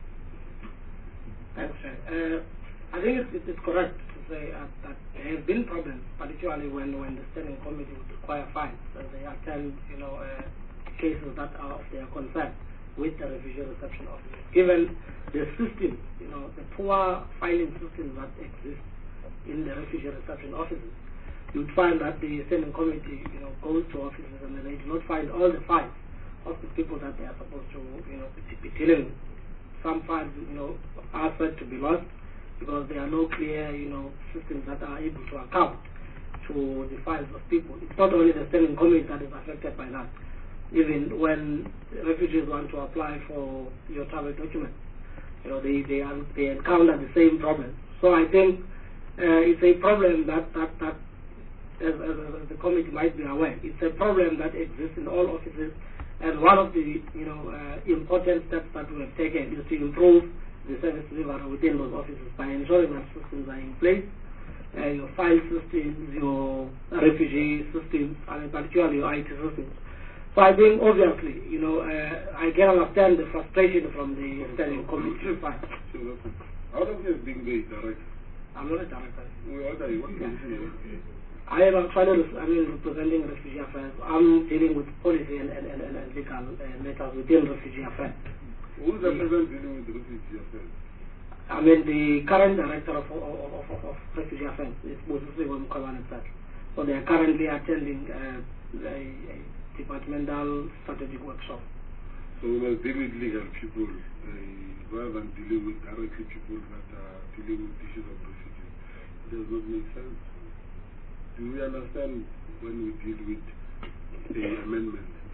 Thanks, uh, I think it's, it's correct to say uh, that there have been problems, particularly when, when the standing committee would require fines, and they attend, you know, uh, cases that are of their concern with the refugee reception officers. Given the system, you know, the poor filing system that exists in the refugee reception offices, you'd find that the standing committee, you know, goes to offices and they do not find all the files of the people that they are supposed to, you know, be dealing with. Some files, you know, are said to be lost because there are no clear, you know, systems that are able to account to the files of people. It's not only the standing committee that is affected by that. Even when refugees want to apply for your travel documents, you know, they they, are, they encounter the same problem. So I think uh, it's a problem that that that. As, as, as the committee might be aware, it's a problem that exists in all offices, and one of the, you know, uh, important steps that we have taken is to improve the service delivery within those offices by ensuring that systems are in place, uh, your file systems, your refugee systems, and particularly your I T systems. So I think obviously, you know, uh, I can understand the frustration from the standing committee. How long have you been the director? I'm not a director. What are you? What position? I am actually, I mean, representing refugee affairs. I'm dealing with policy and, and, and, and legal uh, matters within refugee affairs. Who is the president dealing with refugee affairs? I mean, the current director of, of, of, of, of refugee affairs is Moses Mukhavan. So they are currently attending uh, a, a departmental strategic workshop. So we must deal with legal people uh, rather than dealing with directly people that are dealing with issues of refugees. It does not make sense. Do we understand when we deal with the amendment that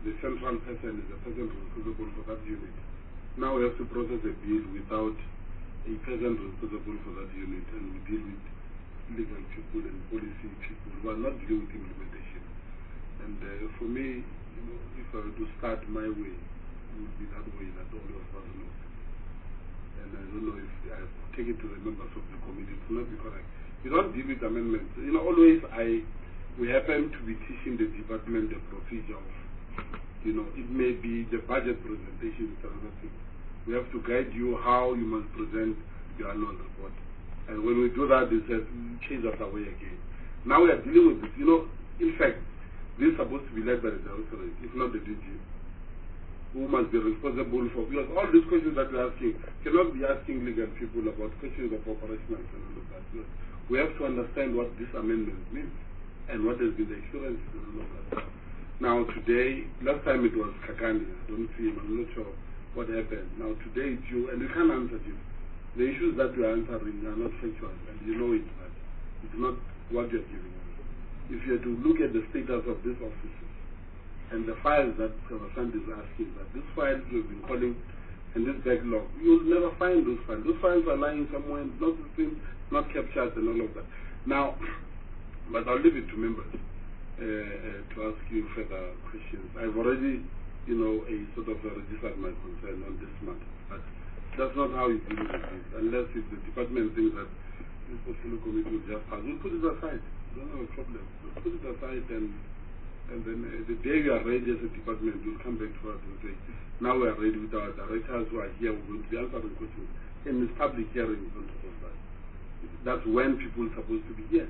the central person is the person responsible for that unit. Now we have to process a bill without a person responsible for that unit, and we deal with legal people and policy people who are not dealing with implementation. And uh, for me, you know, if I were to start my way, it would be that way that all of us know. And I don't know if I take it to the members of the committee, it will not be correct. You don't deal with amendments. You know, always I, we happen to be teaching the department the procedure of, you know, it may be the budget presentation is another thing. We have to guide you how you must present your annual report. And when we do that, it says, change that away again. Now we are dealing with this. You know, in fact, this is supposed to be led by the directorate, if not the D G, who must be responsible for, because all these questions that we're asking cannot be asking legal people about questions of operational and all of that. Because we have to understand what this amendment means and what has been the assurance and all of that. Now today, last time it was Kakani, I don't see him, I'm not sure what happened. Now today it's you, and we can't answer you. The issues that you are answering are not factual, and you know it, but it's not what you're giving us. If you are to look at the status of these offices and the files that Sand is asking, that these files we've been calling and this backlog, you'll never find those files. Those files are lying somewhere, not streamed, not captured, and all of that. Now, but I'll leave it to members uh, uh, to ask you further questions. I've already, you know, a sort of uh, registered my concern on this matter, but that's not how you deal with this. Unless if the department thinks that this portfolio committee will just pass, we'll put it aside. We don't have a problem. We'll put it aside, and and then uh, the day we are ready as a department, we'll come back to us and say, now we are ready with our directors who are here, we're going to be answering questions. And this public hearing is on top of that. That's when people are supposed to be here.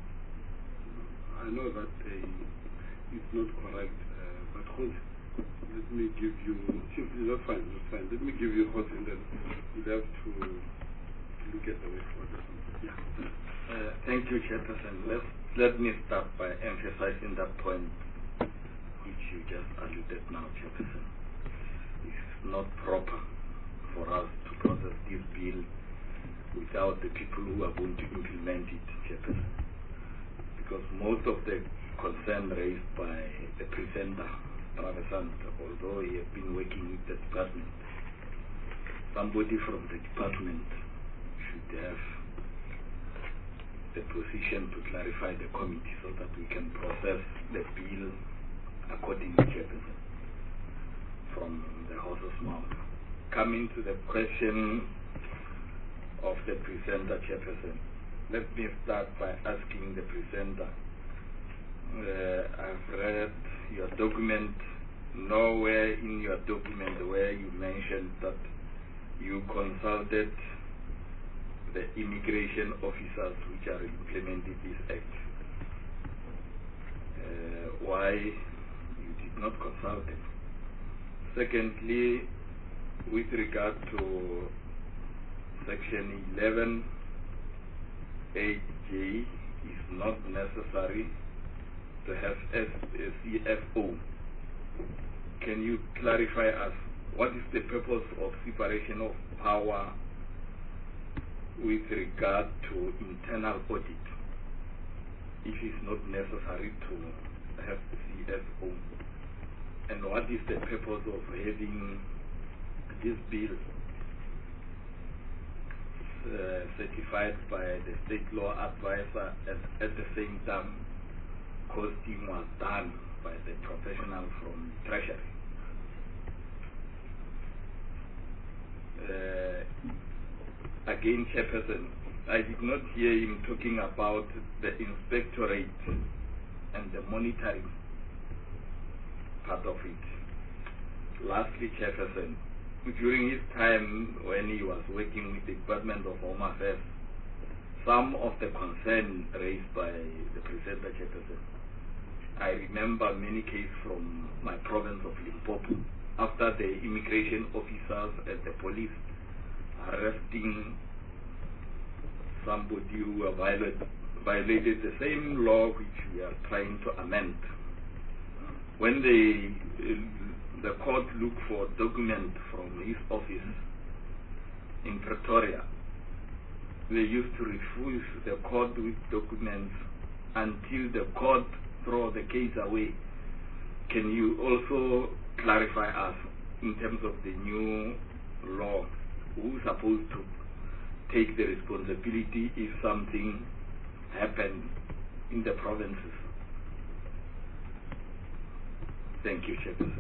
I know that uh, it's not correct, uh, but Jose, let me give you, Chief, that's fine, that's fine. Let me give you Jose, and then we'll have to look at the way forward. Yeah. Uh, thank you, Chairperson. Let, let me start by emphasizing that point which you just alluded now, Chairperson. It's not proper for us to process this bill without the people who are going to implement it, Chairperson. Because most of the concern raised by the presenter, Travesant, although he has been working with the department, somebody from the department should have the position to clarify the committee so that we can process the bill according to Chairperson from the horse's mouth. Coming to the question of the presenter, Chairperson, let me start by asking the presenter. Uh, I've read your document. Nowhere in your document where you mentioned that you consulted the immigration officers which are implementing this act. Uh, why you did not consult them? Secondly, with regard to section eleven eight J, is not necessary to have a C F O. Can you clarify us what is the purpose of separation of power with regard to internal audit if it's not necessary to have C F O? And what is the purpose of having this bill uh, certified by the state law advisor and at the same time costing was done by the professional from Treasury? Uh, again, Chairperson, I did not hear him talking about the inspectorate and the monitoring part of it. Lastly, Chairperson, during his time when he was working with the Department of Home Affairs, some of the concern raised by the presenter, Chairperson, I remember many cases from my province of Limpopo, after the immigration officers and the police arresting somebody who violated, violated the same law which we are trying to amend. When they, uh, the court looked for documents from his office in Pretoria, they used to refuse the court with documents until the court throw the case away can you also clarify us in terms of the new law, who's supposed to take the responsibility if something happened in the provinces? Thank you, Chairperson.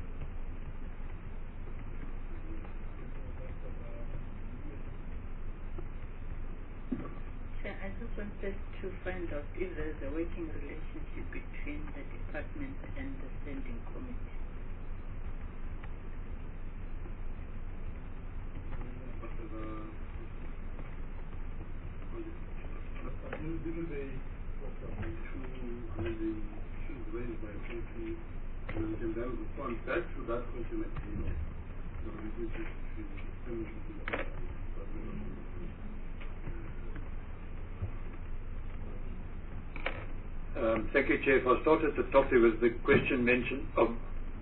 I just wanted to find out if there's a working relationship between the department and the standing committee. Didn't they, I mean, the issues raised by Tracy, and we can then respond back to that question at the end of the relationship between the standing committee and the department. Um, thank you, Chair. If I start at the top, there was the question mentioned of...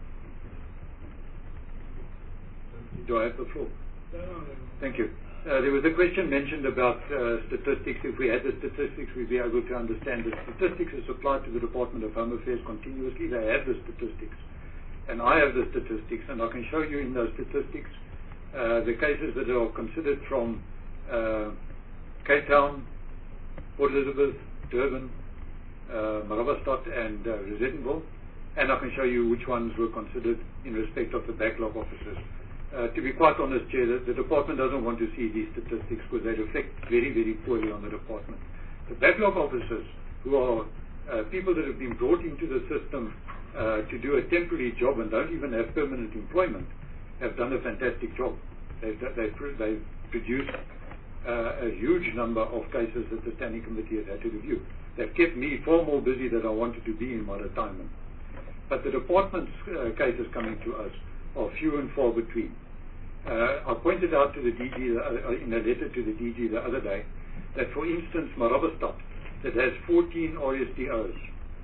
Do I have the floor? Thank you. Uh, there was a question mentioned about uh, statistics. If we had the statistics, we'd be able to understand that statistics are supplied to the Department of Home Affairs continuously. They have the statistics. And I have the statistics, and I can show you in those statistics uh, the cases that are considered from uh, Cape Town, Port Elizabeth, Durban, Uh, Marabastad and uh, Resettenville, and I can show you which ones were considered in respect of the backlog officers. Uh, to be quite honest, Chair, the, the department doesn't want to see these statistics because they reflect very, very poorly on the department. The backlog officers, who are uh, people that have been brought into the system uh, to do a temporary job and don't even have permanent employment, have done a fantastic job. They've, they've, they've produced uh, a huge number of cases that the Standing Committee has had to review. They've kept me far more busy than I wanted to be in my retirement. But the department's uh, cases coming to us are few and far between. Uh, I pointed out to the D G uh, in a letter to the D G the other day that, for instance, Marabastad, that has fourteen R S D Os,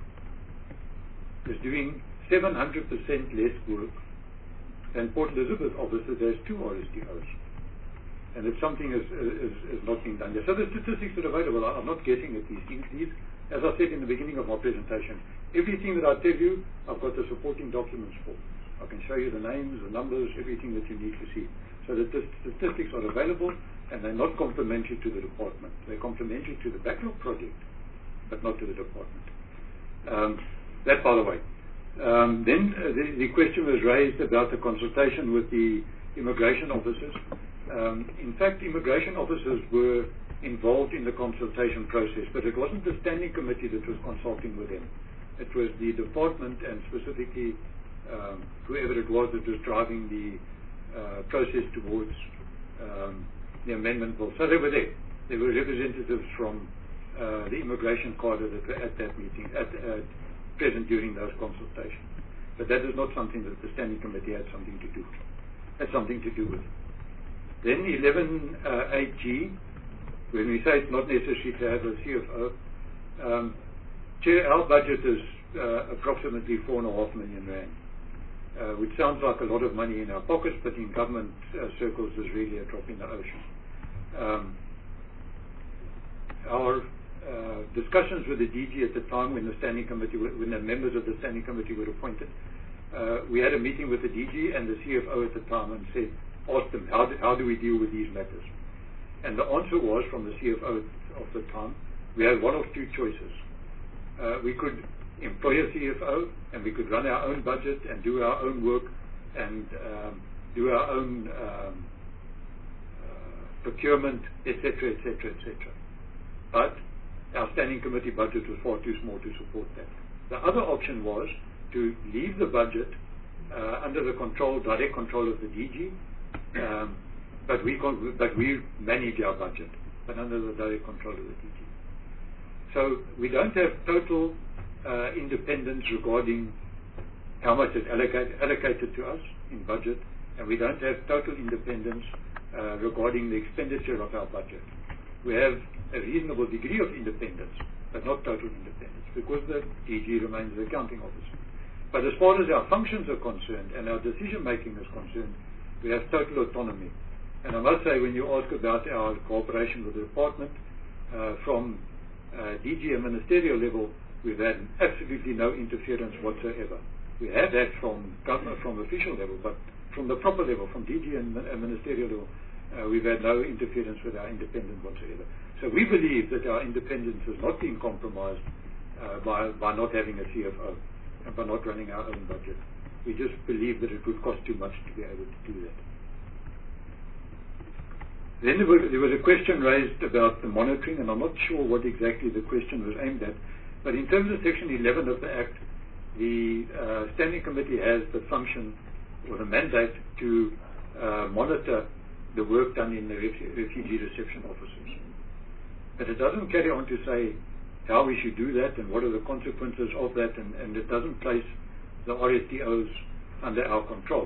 is doing seven hundred percent less work than Port Elizabeth office that has two R S D Os. And if something is, is, is not being done yet. So the statistics that are available, I'm not guessing at these things. These, as I said in the beginning of my presentation, everything that I tell you, I've got the supporting documents for. I can show you the names, the numbers, everything that you need to see. So that the statistics are available, and they're not complementary to the department. They're complementary to the backlog project, but not to the department. Um, that, by the way. Um, then uh, the, the question was raised about the consultation with the immigration officers. Um, in fact, immigration officers were involved in the consultation process, but it wasn't the Standing Committee that was consulting with them. It was the department, and specifically um, whoever it was that was driving the uh, process towards um, the amendment bill. So they were there. There were representatives from uh, the immigration cadre that were at that meeting, at, uh, present during those consultations. But that is not something that the Standing Committee had something to do. Had something to do with. Then eleven eight G, when we say it's not necessary to have a C F O, um, Chair, our budget is uh, approximately four and a half million rand, uh, which sounds like a lot of money in our pockets, but in government uh, circles is really a drop in the ocean. Um, our uh, discussions with the D G at the time, when the Standing Committee, when the members of the Standing Committee were appointed, uh, we had a meeting with the D G and the C F O at the time and said, asked them, how do, how do we deal with these matters? And the answer was, from the C F O of the time, we had one of two choices. Uh, we could employ a C F O, and we could run our own budget and do our own work and um, do our own um, uh, procurement, et cetera, et cetera, et cetera. But our Standing Committee budget was far too small to support that. The other option was to leave the budget uh, under the control, direct control of the D G, Um, but we con but we manage our budget, but under the direct control of the D G. So we don't have total uh, independence regarding how much is allocated, allocated to us in budget, and we don't have total independence uh, regarding the expenditure of our budget. We have a reasonable degree of independence, but not total independence, because the D G remains the accounting officer. But as far as our functions are concerned and our decision making is concerned, we have total autonomy. And I must say, when you ask about our cooperation with the department, uh, from uh, D G and ministerial level, we've had absolutely no interference whatsoever. we had that from government, from official level, but from the proper level, from D G and ministerial level, uh, we've had no interference with our independence whatsoever. So we believe that our independence has not been compromised uh, by, by not having a C F O and by not running our own budget. We just believe that it would cost too much to be able to do that. Then there was, there was a question raised about the monitoring, and I'm not sure what exactly the question was aimed at, but in terms of Section eleven of the Act, the uh, Standing Committee has the function or the mandate to uh, monitor the work done in the refu- refugee reception offices. But it doesn't carry on to say how we should do that and what are the consequences of that, and, and it doesn't place the R S D Os under our control.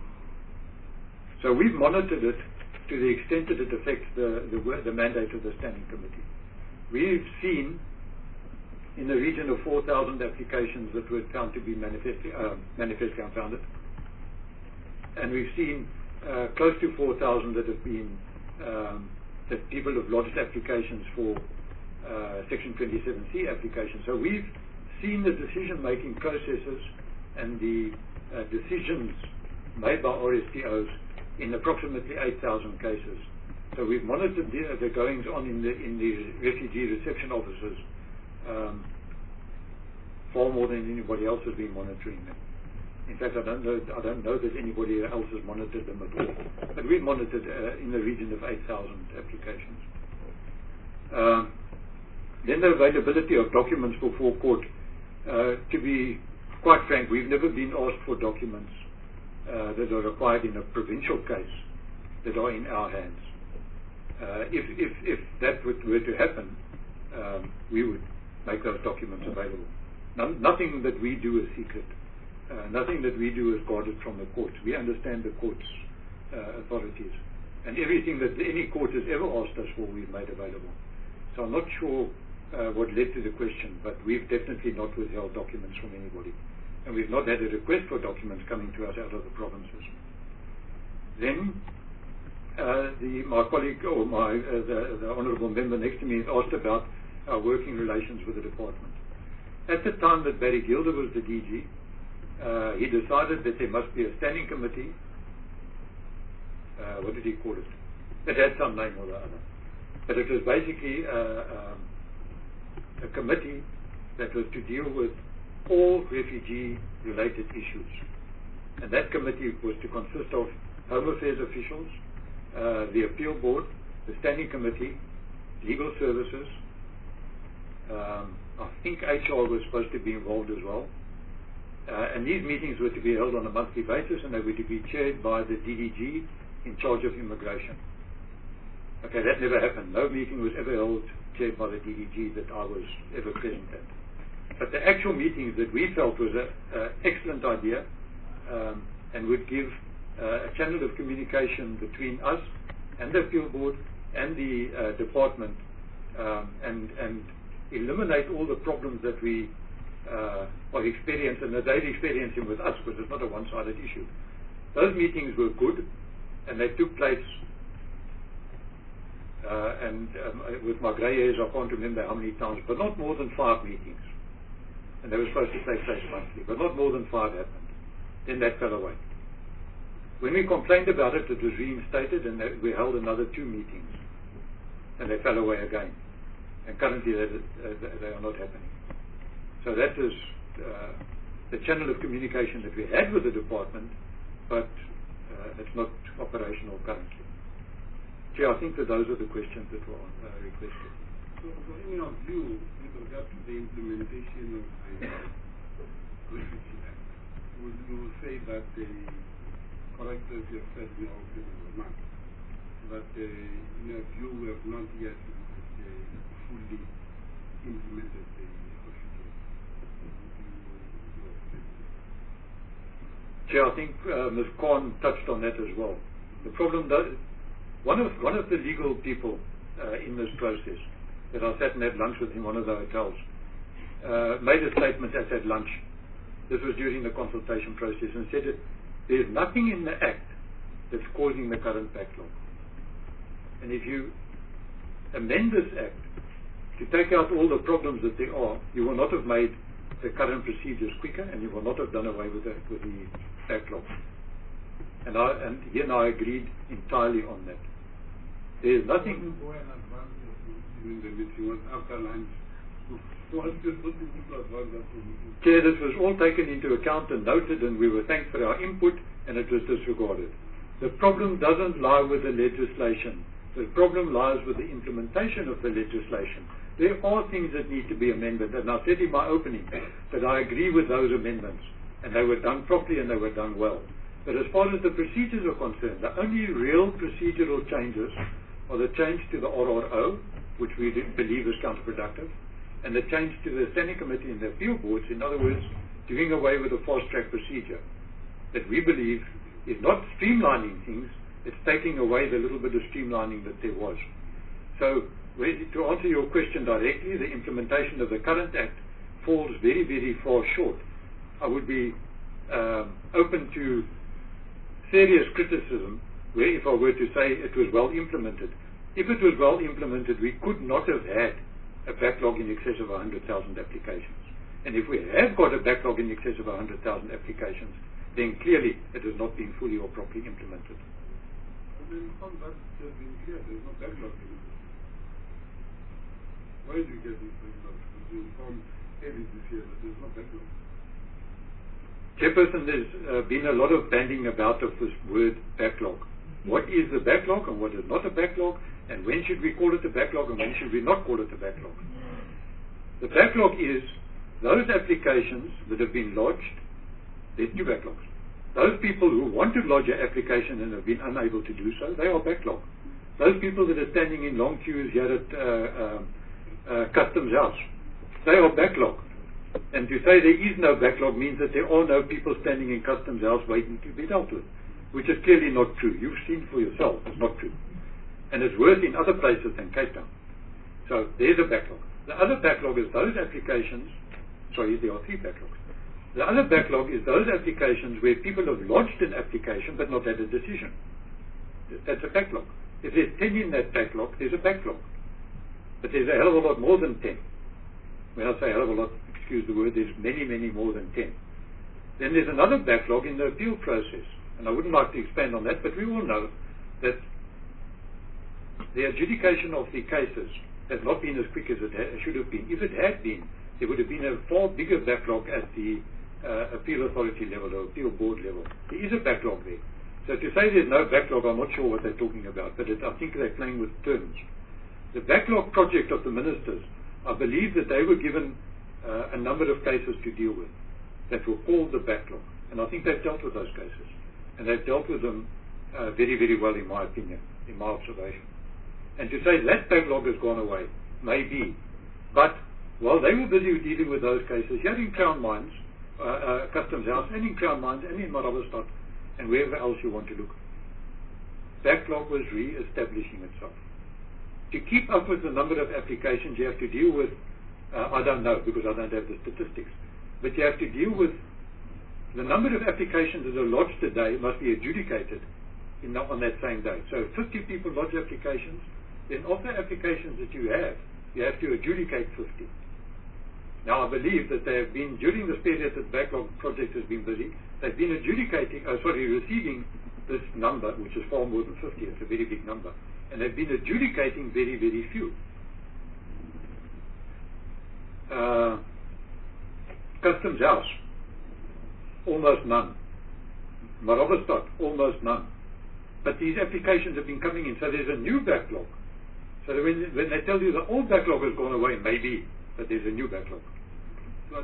So we've monitored it to the extent that it affects the, the, the mandate of the Standing Committee. We've seen in the region of four thousand applications that were found to be manifestly, uh, manifestly unfounded. And we've seen uh, close to four thousand that have been, um, that people have lodged applications for uh, Section twenty-seven C applications. So we've seen the decision-making processes and the uh, decisions made by R S D Os in approximately eight thousand cases. So we've monitored the, the goings on in the, in the refugee reception offices um, far more than anybody else has been monitoring them. In fact, I don't know, I don't know that anybody else has monitored them at all. But we've monitored uh, in the region of eight thousand applications. Um, then the availability of documents before court. Uh, to be quite frank, we've never been asked for documents uh, that are required in a provincial case that are in our hands. Uh, if, if, if that were, were to happen, um, we would make those documents available. No, nothing that we do is secret. Uh, nothing that we do is guarded from the courts. We understand the courts' uh, authorities. And everything that any court has ever asked us for, we've made available. So I'm not sure uh, what led to the question, but we've definitely not withheld documents from anybody. And we've not had a request for documents coming to us out of the provinces. Then, uh, the, my colleague, or my, uh, the, the honourable member next to me, has asked about our working relations with the department. At the time that Barry Gilder was the D G, Uh, he decided that there must be a standing committee, uh, what did he call it? It had some name or the other. But it was basically uh, um, a committee that was to deal with all refugee-related issues. And that committee was to consist of Home Affairs officials, uh, the Appeal Board, the Standing Committee, Legal Services. Um, I think H R was supposed to be involved as well. Uh, and these meetings were to be held on a monthly basis, and they were to be chaired by the D D G in charge of immigration. Okay, that never happened. No meeting was ever held chaired by the D D G that I was ever present at. But the actual meetings that we felt was an excellent idea um, and would give uh, a channel of communication between us and the Appeal Board and the uh, department um, and, and eliminate all the problems that we Uh, of experience and that they're experiencing with us, because it's not a one-sided issue. Those meetings were good, and they took place, uh, and um, with my grey hairs I can't remember how many times, but not more than five meetings. And they were supposed to take place monthly, but not more than five happened. Then that fell away. When we complained about it, it was reinstated, and we held another two meetings, and they fell away again. And currently they, uh, they are not happening. So that is uh, the channel of communication that we had with the department, but uh, it's not operational currently. Chair, I think that those are the questions that were uh, requested. So, so in your view, with regard to the implementation of the Refugee Act, would you say that the correct as you have said in your opening remarks, that uh, in your view we have not yet uh, fully implemented the Chair, I think uh, Miz Khan touched on that as well. The problem does, one of one of the legal people uh, in this process that I sat and had lunch with in one of the hotels uh, made a statement at that lunch. This was during the consultation process, and said that there's nothing in the Act that's causing the current backlog. And if you amend this Act to take out all the problems that there are, you will not have made the current procedures quicker, and you will not have done away with the, with the backlog. And, I, and he and I agreed entirely on that. There is nothing... During the meeting was after lunch. Chair, this was all taken into account and noted, and we were thanked for our input, and it was disregarded. The problem doesn't lie with the legislation. The problem lies with the implementation of the legislation. There are things that need to be amended, and I said in my opening that I agree with those amendments, and they were done properly and they were done well. But as far as the procedures are concerned, the only real procedural changes are the change to the R R O, which we believe is counterproductive, and the change to the Standing Committee and the appeal boards, in other words, doing away with the fast-track procedure, that we believe is not streamlining things, it's taking away the little bit of streamlining that there was. So, to answer your question directly, the implementation of the current Act falls very, very far short. I would be um, open to serious criticism where if I were to say it was well implemented. If it was well implemented, we could not have had a backlog in excess of one hundred thousand applications. And if we have got a backlog in excess of one hundred thousand applications, then clearly it has not been fully or properly implemented. But then from that has been clear, there's no backlog in it. Why do you get this backlog? Because you informed early this year that there's no backlog. Chairperson, there's uh, been a lot of bandying about of this word backlog. What is the backlog and what is not a backlog, and when should we call it a backlog and when should we not call it a backlog? The backlog is those applications that have been lodged. There's two backlogs. Those people who want to lodge an application and have been unable to do so, they are backlog. Those people that are standing in long queues here at uh, uh, uh, Customs House, they are backlog. And to say there is no backlog means that there are no people standing in Customs House waiting to be dealt with, which is clearly not true. You've seen for yourself it's not true. And it's worse in other places than Cape Town. So there's a backlog. The other backlog is those applications, sorry, there are three backlogs. The other backlog is those applications where people have lodged an application but not had a decision. That's a backlog. If there's ten in that backlog, there's a backlog. But there's a hell of a lot more than ten. When I say a hell of a lot, excuse the word, there's many, many more than ten. Then there's another backlog in the appeal process. And I wouldn't like to expand on that, but we all know that the adjudication of the cases has not been as quick as it ha- should have been. If it had been, there would have been a far bigger backlog at the uh, appeal authority level or appeal board level. There is a backlog there. So to say there's no backlog, I'm not sure what they're talking about, but it, I think they're playing with terms. The backlog project of the ministers, I believe that they were given uh, a number of cases to deal with that were called the backlog. And I think they've dealt with those cases. And they've dealt with them uh, very, very well, in my opinion, in my observation. And to say that backlog has gone away, maybe. But while they were busy dealing with those cases, here in Crown Mines, uh, uh, Customs House, and in Crown Mines, and in Marabastad, and wherever else you want to look, backlog was re-establishing itself. To keep up with the number of applications you have to deal with, uh, I don't know because I don't have the statistics, but you have to deal with the number of applications that are lodged today must be adjudicated in the, on that same day. So if fifty people lodge applications, then of the applications that you have, you have to adjudicate fifty. Now I believe that they have been, during this period that the backlog project has been busy, they've been adjudicating, uh, sorry, receiving this number, which is far more than fifty, it's a very big number, and they've been adjudicating very, very few. Uh, Customs House, almost none. Marabastad, almost none. But these applications have been coming in, so there's a new backlog. So that when, when they tell you the old backlog has gone away, maybe, but there's a new backlog. Uh,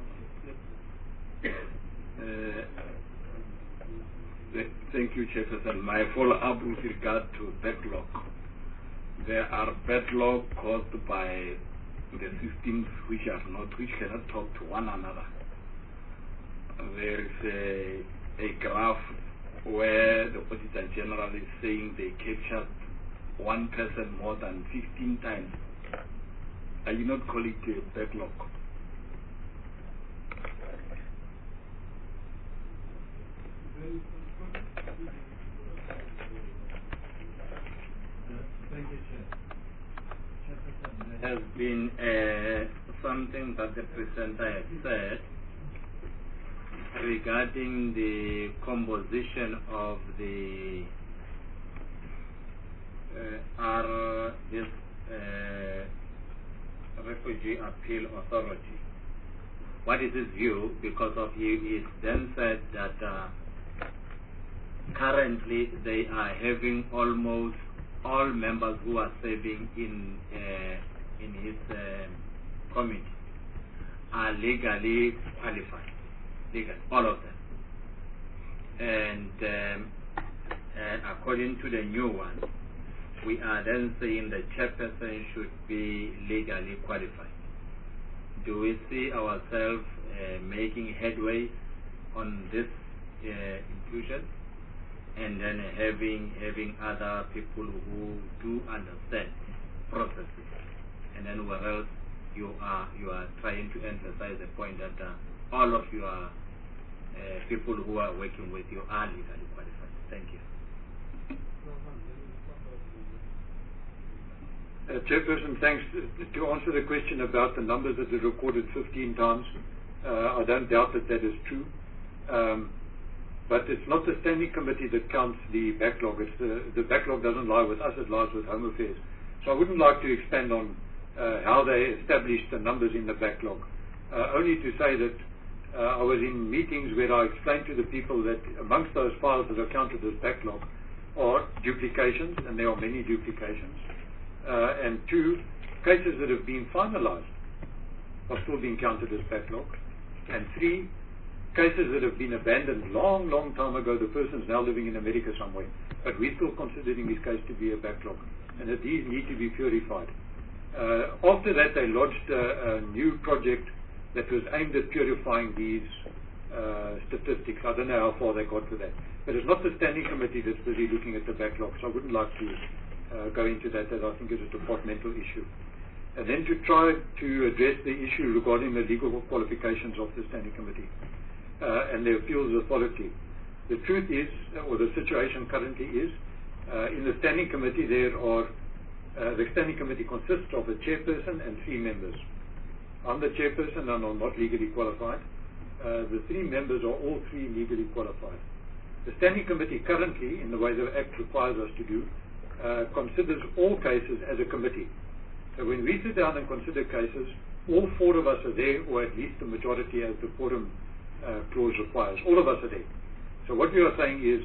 thank you, Chairperson. My follow-up with regard to backlog. There are backlog caused by the systems which are not, which cannot talk to one another. There is a, a graph where the Auditor General is saying they captured one person more than fifteen times. Are you not calling it a backlog? Thank you, Chair. Has been uh, something that the presenter had said regarding the composition of the uh, R, this uh, Refugee Appeal Authority. What is his view? Because of he, he then said that uh, currently they are having almost all members who are serving in uh, in his uh, committee are legally qualified, legal, all of them. And um, uh, according to the new one, we are then saying the chairperson should be legally qualified. Do we see ourselves uh, making headway on this uh, inclusion, and then having having other people who do understand processes, and then where else you are you are trying to emphasize the point that uh, all of your uh, people who are working with you are legally qualified? Thank you. Uh, Chairperson, thanks. To answer the question about the numbers that are recorded fifteen times, uh, I don't doubt that that is true. Um, but it's not the standing committee that counts the backlog. It's the, the backlog doesn't lie with us, it lies with Home Affairs. So I wouldn't like to expand on uh, how they established the numbers in the backlog. Uh, only to say that uh, I was in meetings where I explained to the people that amongst those files that are counted as backlog are duplications, and there are many duplications. Uh, and two, cases that have been finalized are still being counted as backlog. And three, cases that have been abandoned long, long time ago, the person's now living in America somewhere, but we're still considering this case to be a backlog, and that these need to be purified. Uh, after that, they lodged a, a new project that was aimed at purifying these uh, statistics. I don't know how far they got with that. But it's not the standing committee that's busy looking at the backlog, so I wouldn't like to Uh, go into that, as I think is a departmental issue. And then to try to address the issue regarding the legal qualifications of the standing committee uh, and the appeals authority. The truth is, or the situation currently is, uh, in the standing committee there are, uh, the standing committee consists of a chairperson and three members. I'm the chairperson and I'm not legally qualified. Uh, the three members are all three legally qualified. The standing committee currently, in the way the Act requires us to do, Uh, considers all cases as a committee. So when we sit down and consider cases, all four of us are there, or at least the majority as the quorum uh, clause requires. All of us are there. So what we are saying is,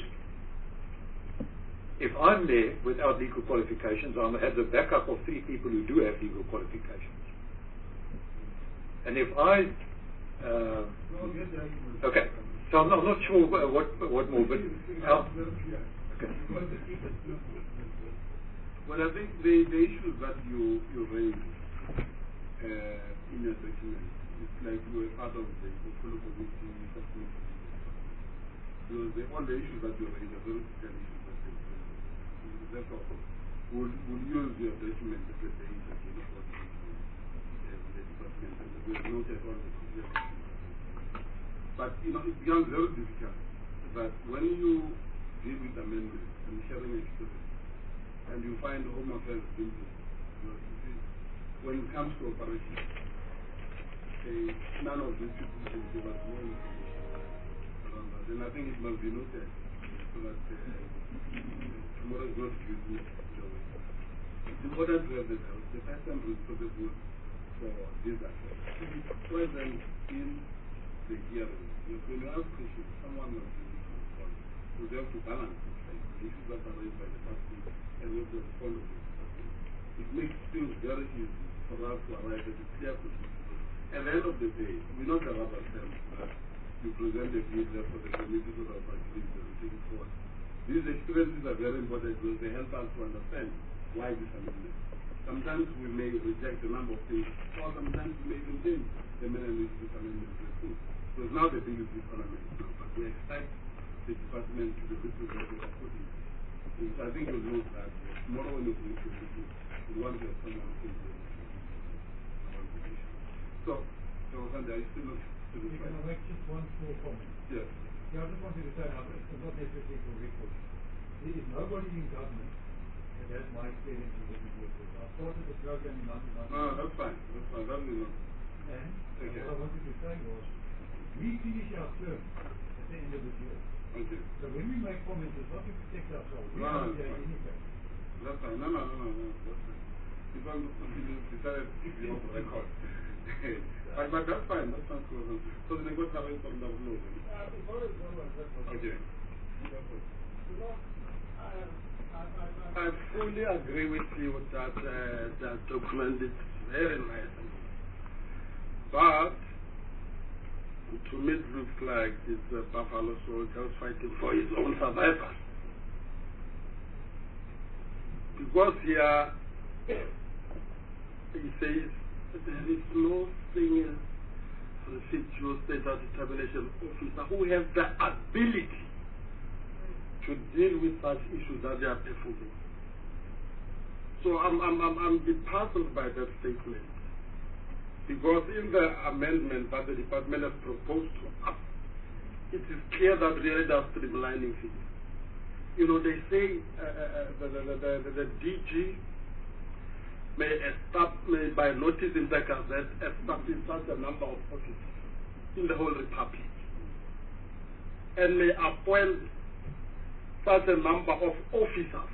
if I'm there without legal qualifications, I'll have the backup of three people who do have legal qualifications. And if I... Uh, okay, so I'm not, I'm not sure what, what more, but... How, okay. Well, I think the, the issues that you, you raised uh, in your document, it's like you were part of the portfolio committee, subcommittee. Because the, all the issues that you raised are very critical issues that they raised. Therefore, we'll, we'll use your document as a basis again for the, uh, the department, and we'll note all the critical issues. But, you know, it becomes very difficult that when you deal with amendments and sharing experience, and you find the Home Affairs building, you know, you see, when it comes to operation, okay, none of these people can give us more information around that. And I think it must be noted so that uh, tomorrow is not used. It's important to have the, the person responsible for this aspect. To be present in the hearing. When you ask questions, someone must be able to respond. So they have to balance it, like the issues that are raised by the party and with the response of the party. It makes things very easy for us to arrive at a clear position. At the end of the day, we're not the rubber stamp that you present a bill there for the committee to the party to take it forward. These experiences are very important because they help us to understand why this amendment. Sometimes we may reject a number of things, or sometimes we may even change the manner in which this amendment is put. Because now the bill is economic now, but we expect the department to be represented accordingly. I think you'll note that uh, tomorrow when you go to the meeting, we want to have someone who can do it. So, so Sanjay, I still not to the Can I make just one small comment? Yes. Yeah, I just wanted to say, now, it's not necessarily for record. There is nobody in government that has my experience in this report. I started the program in nineteen ninety. No, that's fine. That's fine. That will not. And Okay. what I wanted to say was, we finish our term at the end of the year. Okay. So when we make comments, it's not to protect ourselves. We No, are no, here no. anyway. That's fine. No, no, no, no, no. That's fine. If I'm decided to be off record. but, but that's fine. That's not cool. So then I got to arrange some double load. Okay. I fully agree with you that uh, that document is very nice. But to me it looks like it's a Buffalo soldier fighting for his own survival. Because here he says there is no single residual status determination officer who has the ability to deal with such issues that they are performing. So I'm I'm I'm I'm a bit puzzled by that statement. Because in the amendment that the department has proposed to us, it is clear that really they are streamlining things. You know, they say uh, uh, the, the, the, the, the D G may establish, may by notice in the Gazette, establish such a number of officers in the whole Republic, and may appoint such a number of officers.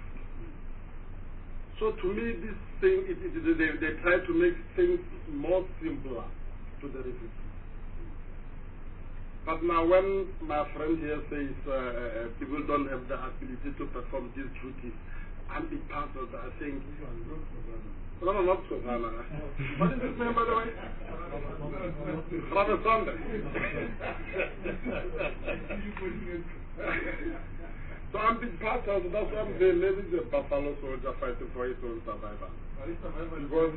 So to me, this thing, it, it, they, they try to make things more simpler to the refugees. But now when my friend here says uh, uh, people don't have the ability to perform these duties, I'm a part of that. I think, no, no, not Sovana. What is his name, by the way? Father Sunday. So I'm a bit part of that's why I'm saying maybe the Buffalo soldier fighting for his own survival. Because,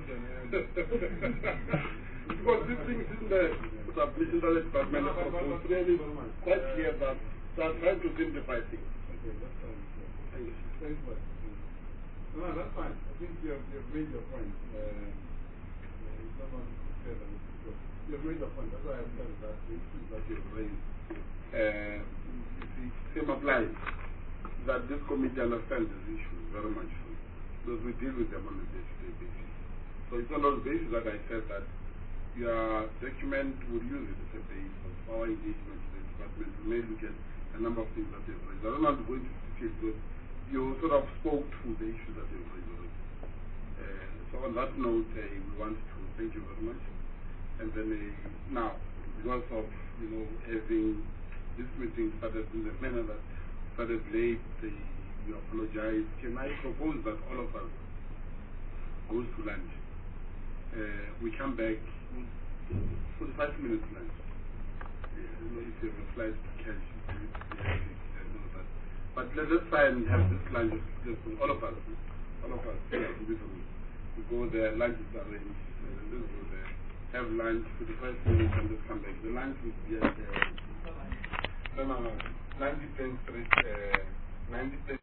because these things in the submission that the department has proposed really quite clear that they are trying to simplify things. Okay, that's fine. Thank you. Thanks, but no, that's fine. I think you have, you have made your point. Uh, if someone said that, you have made your point. That's why I've said that the issues that you have raised. Uh, the same applies that this committee understands these issues very much so, because we deal with them on a day-to-day basis. So it's on those basis that I said that your document would use it as a base of our engagement with the department. We may look at a number of things that they've raised. I'm not going to speak because you sort of spoke to the issues that they've raised already. Uh, so on that note, uh, we want to thank you very much. And then uh, now, because of you know having this meeting started in the manner that started late, uh, we apologize. Can I propose that all of us goes to lunch? Uh, we come back forty-five minutes lunch. Uh, if you have a flight to catch, but let us try and have this lunch, just all of us, all of us, yeah, we go there, lunch is arranged, uh, let's go there, have lunch for the first minutes and just come back. The lunch would be at, uh, no, no, no, ninety Penn Street, uh, ninety Penn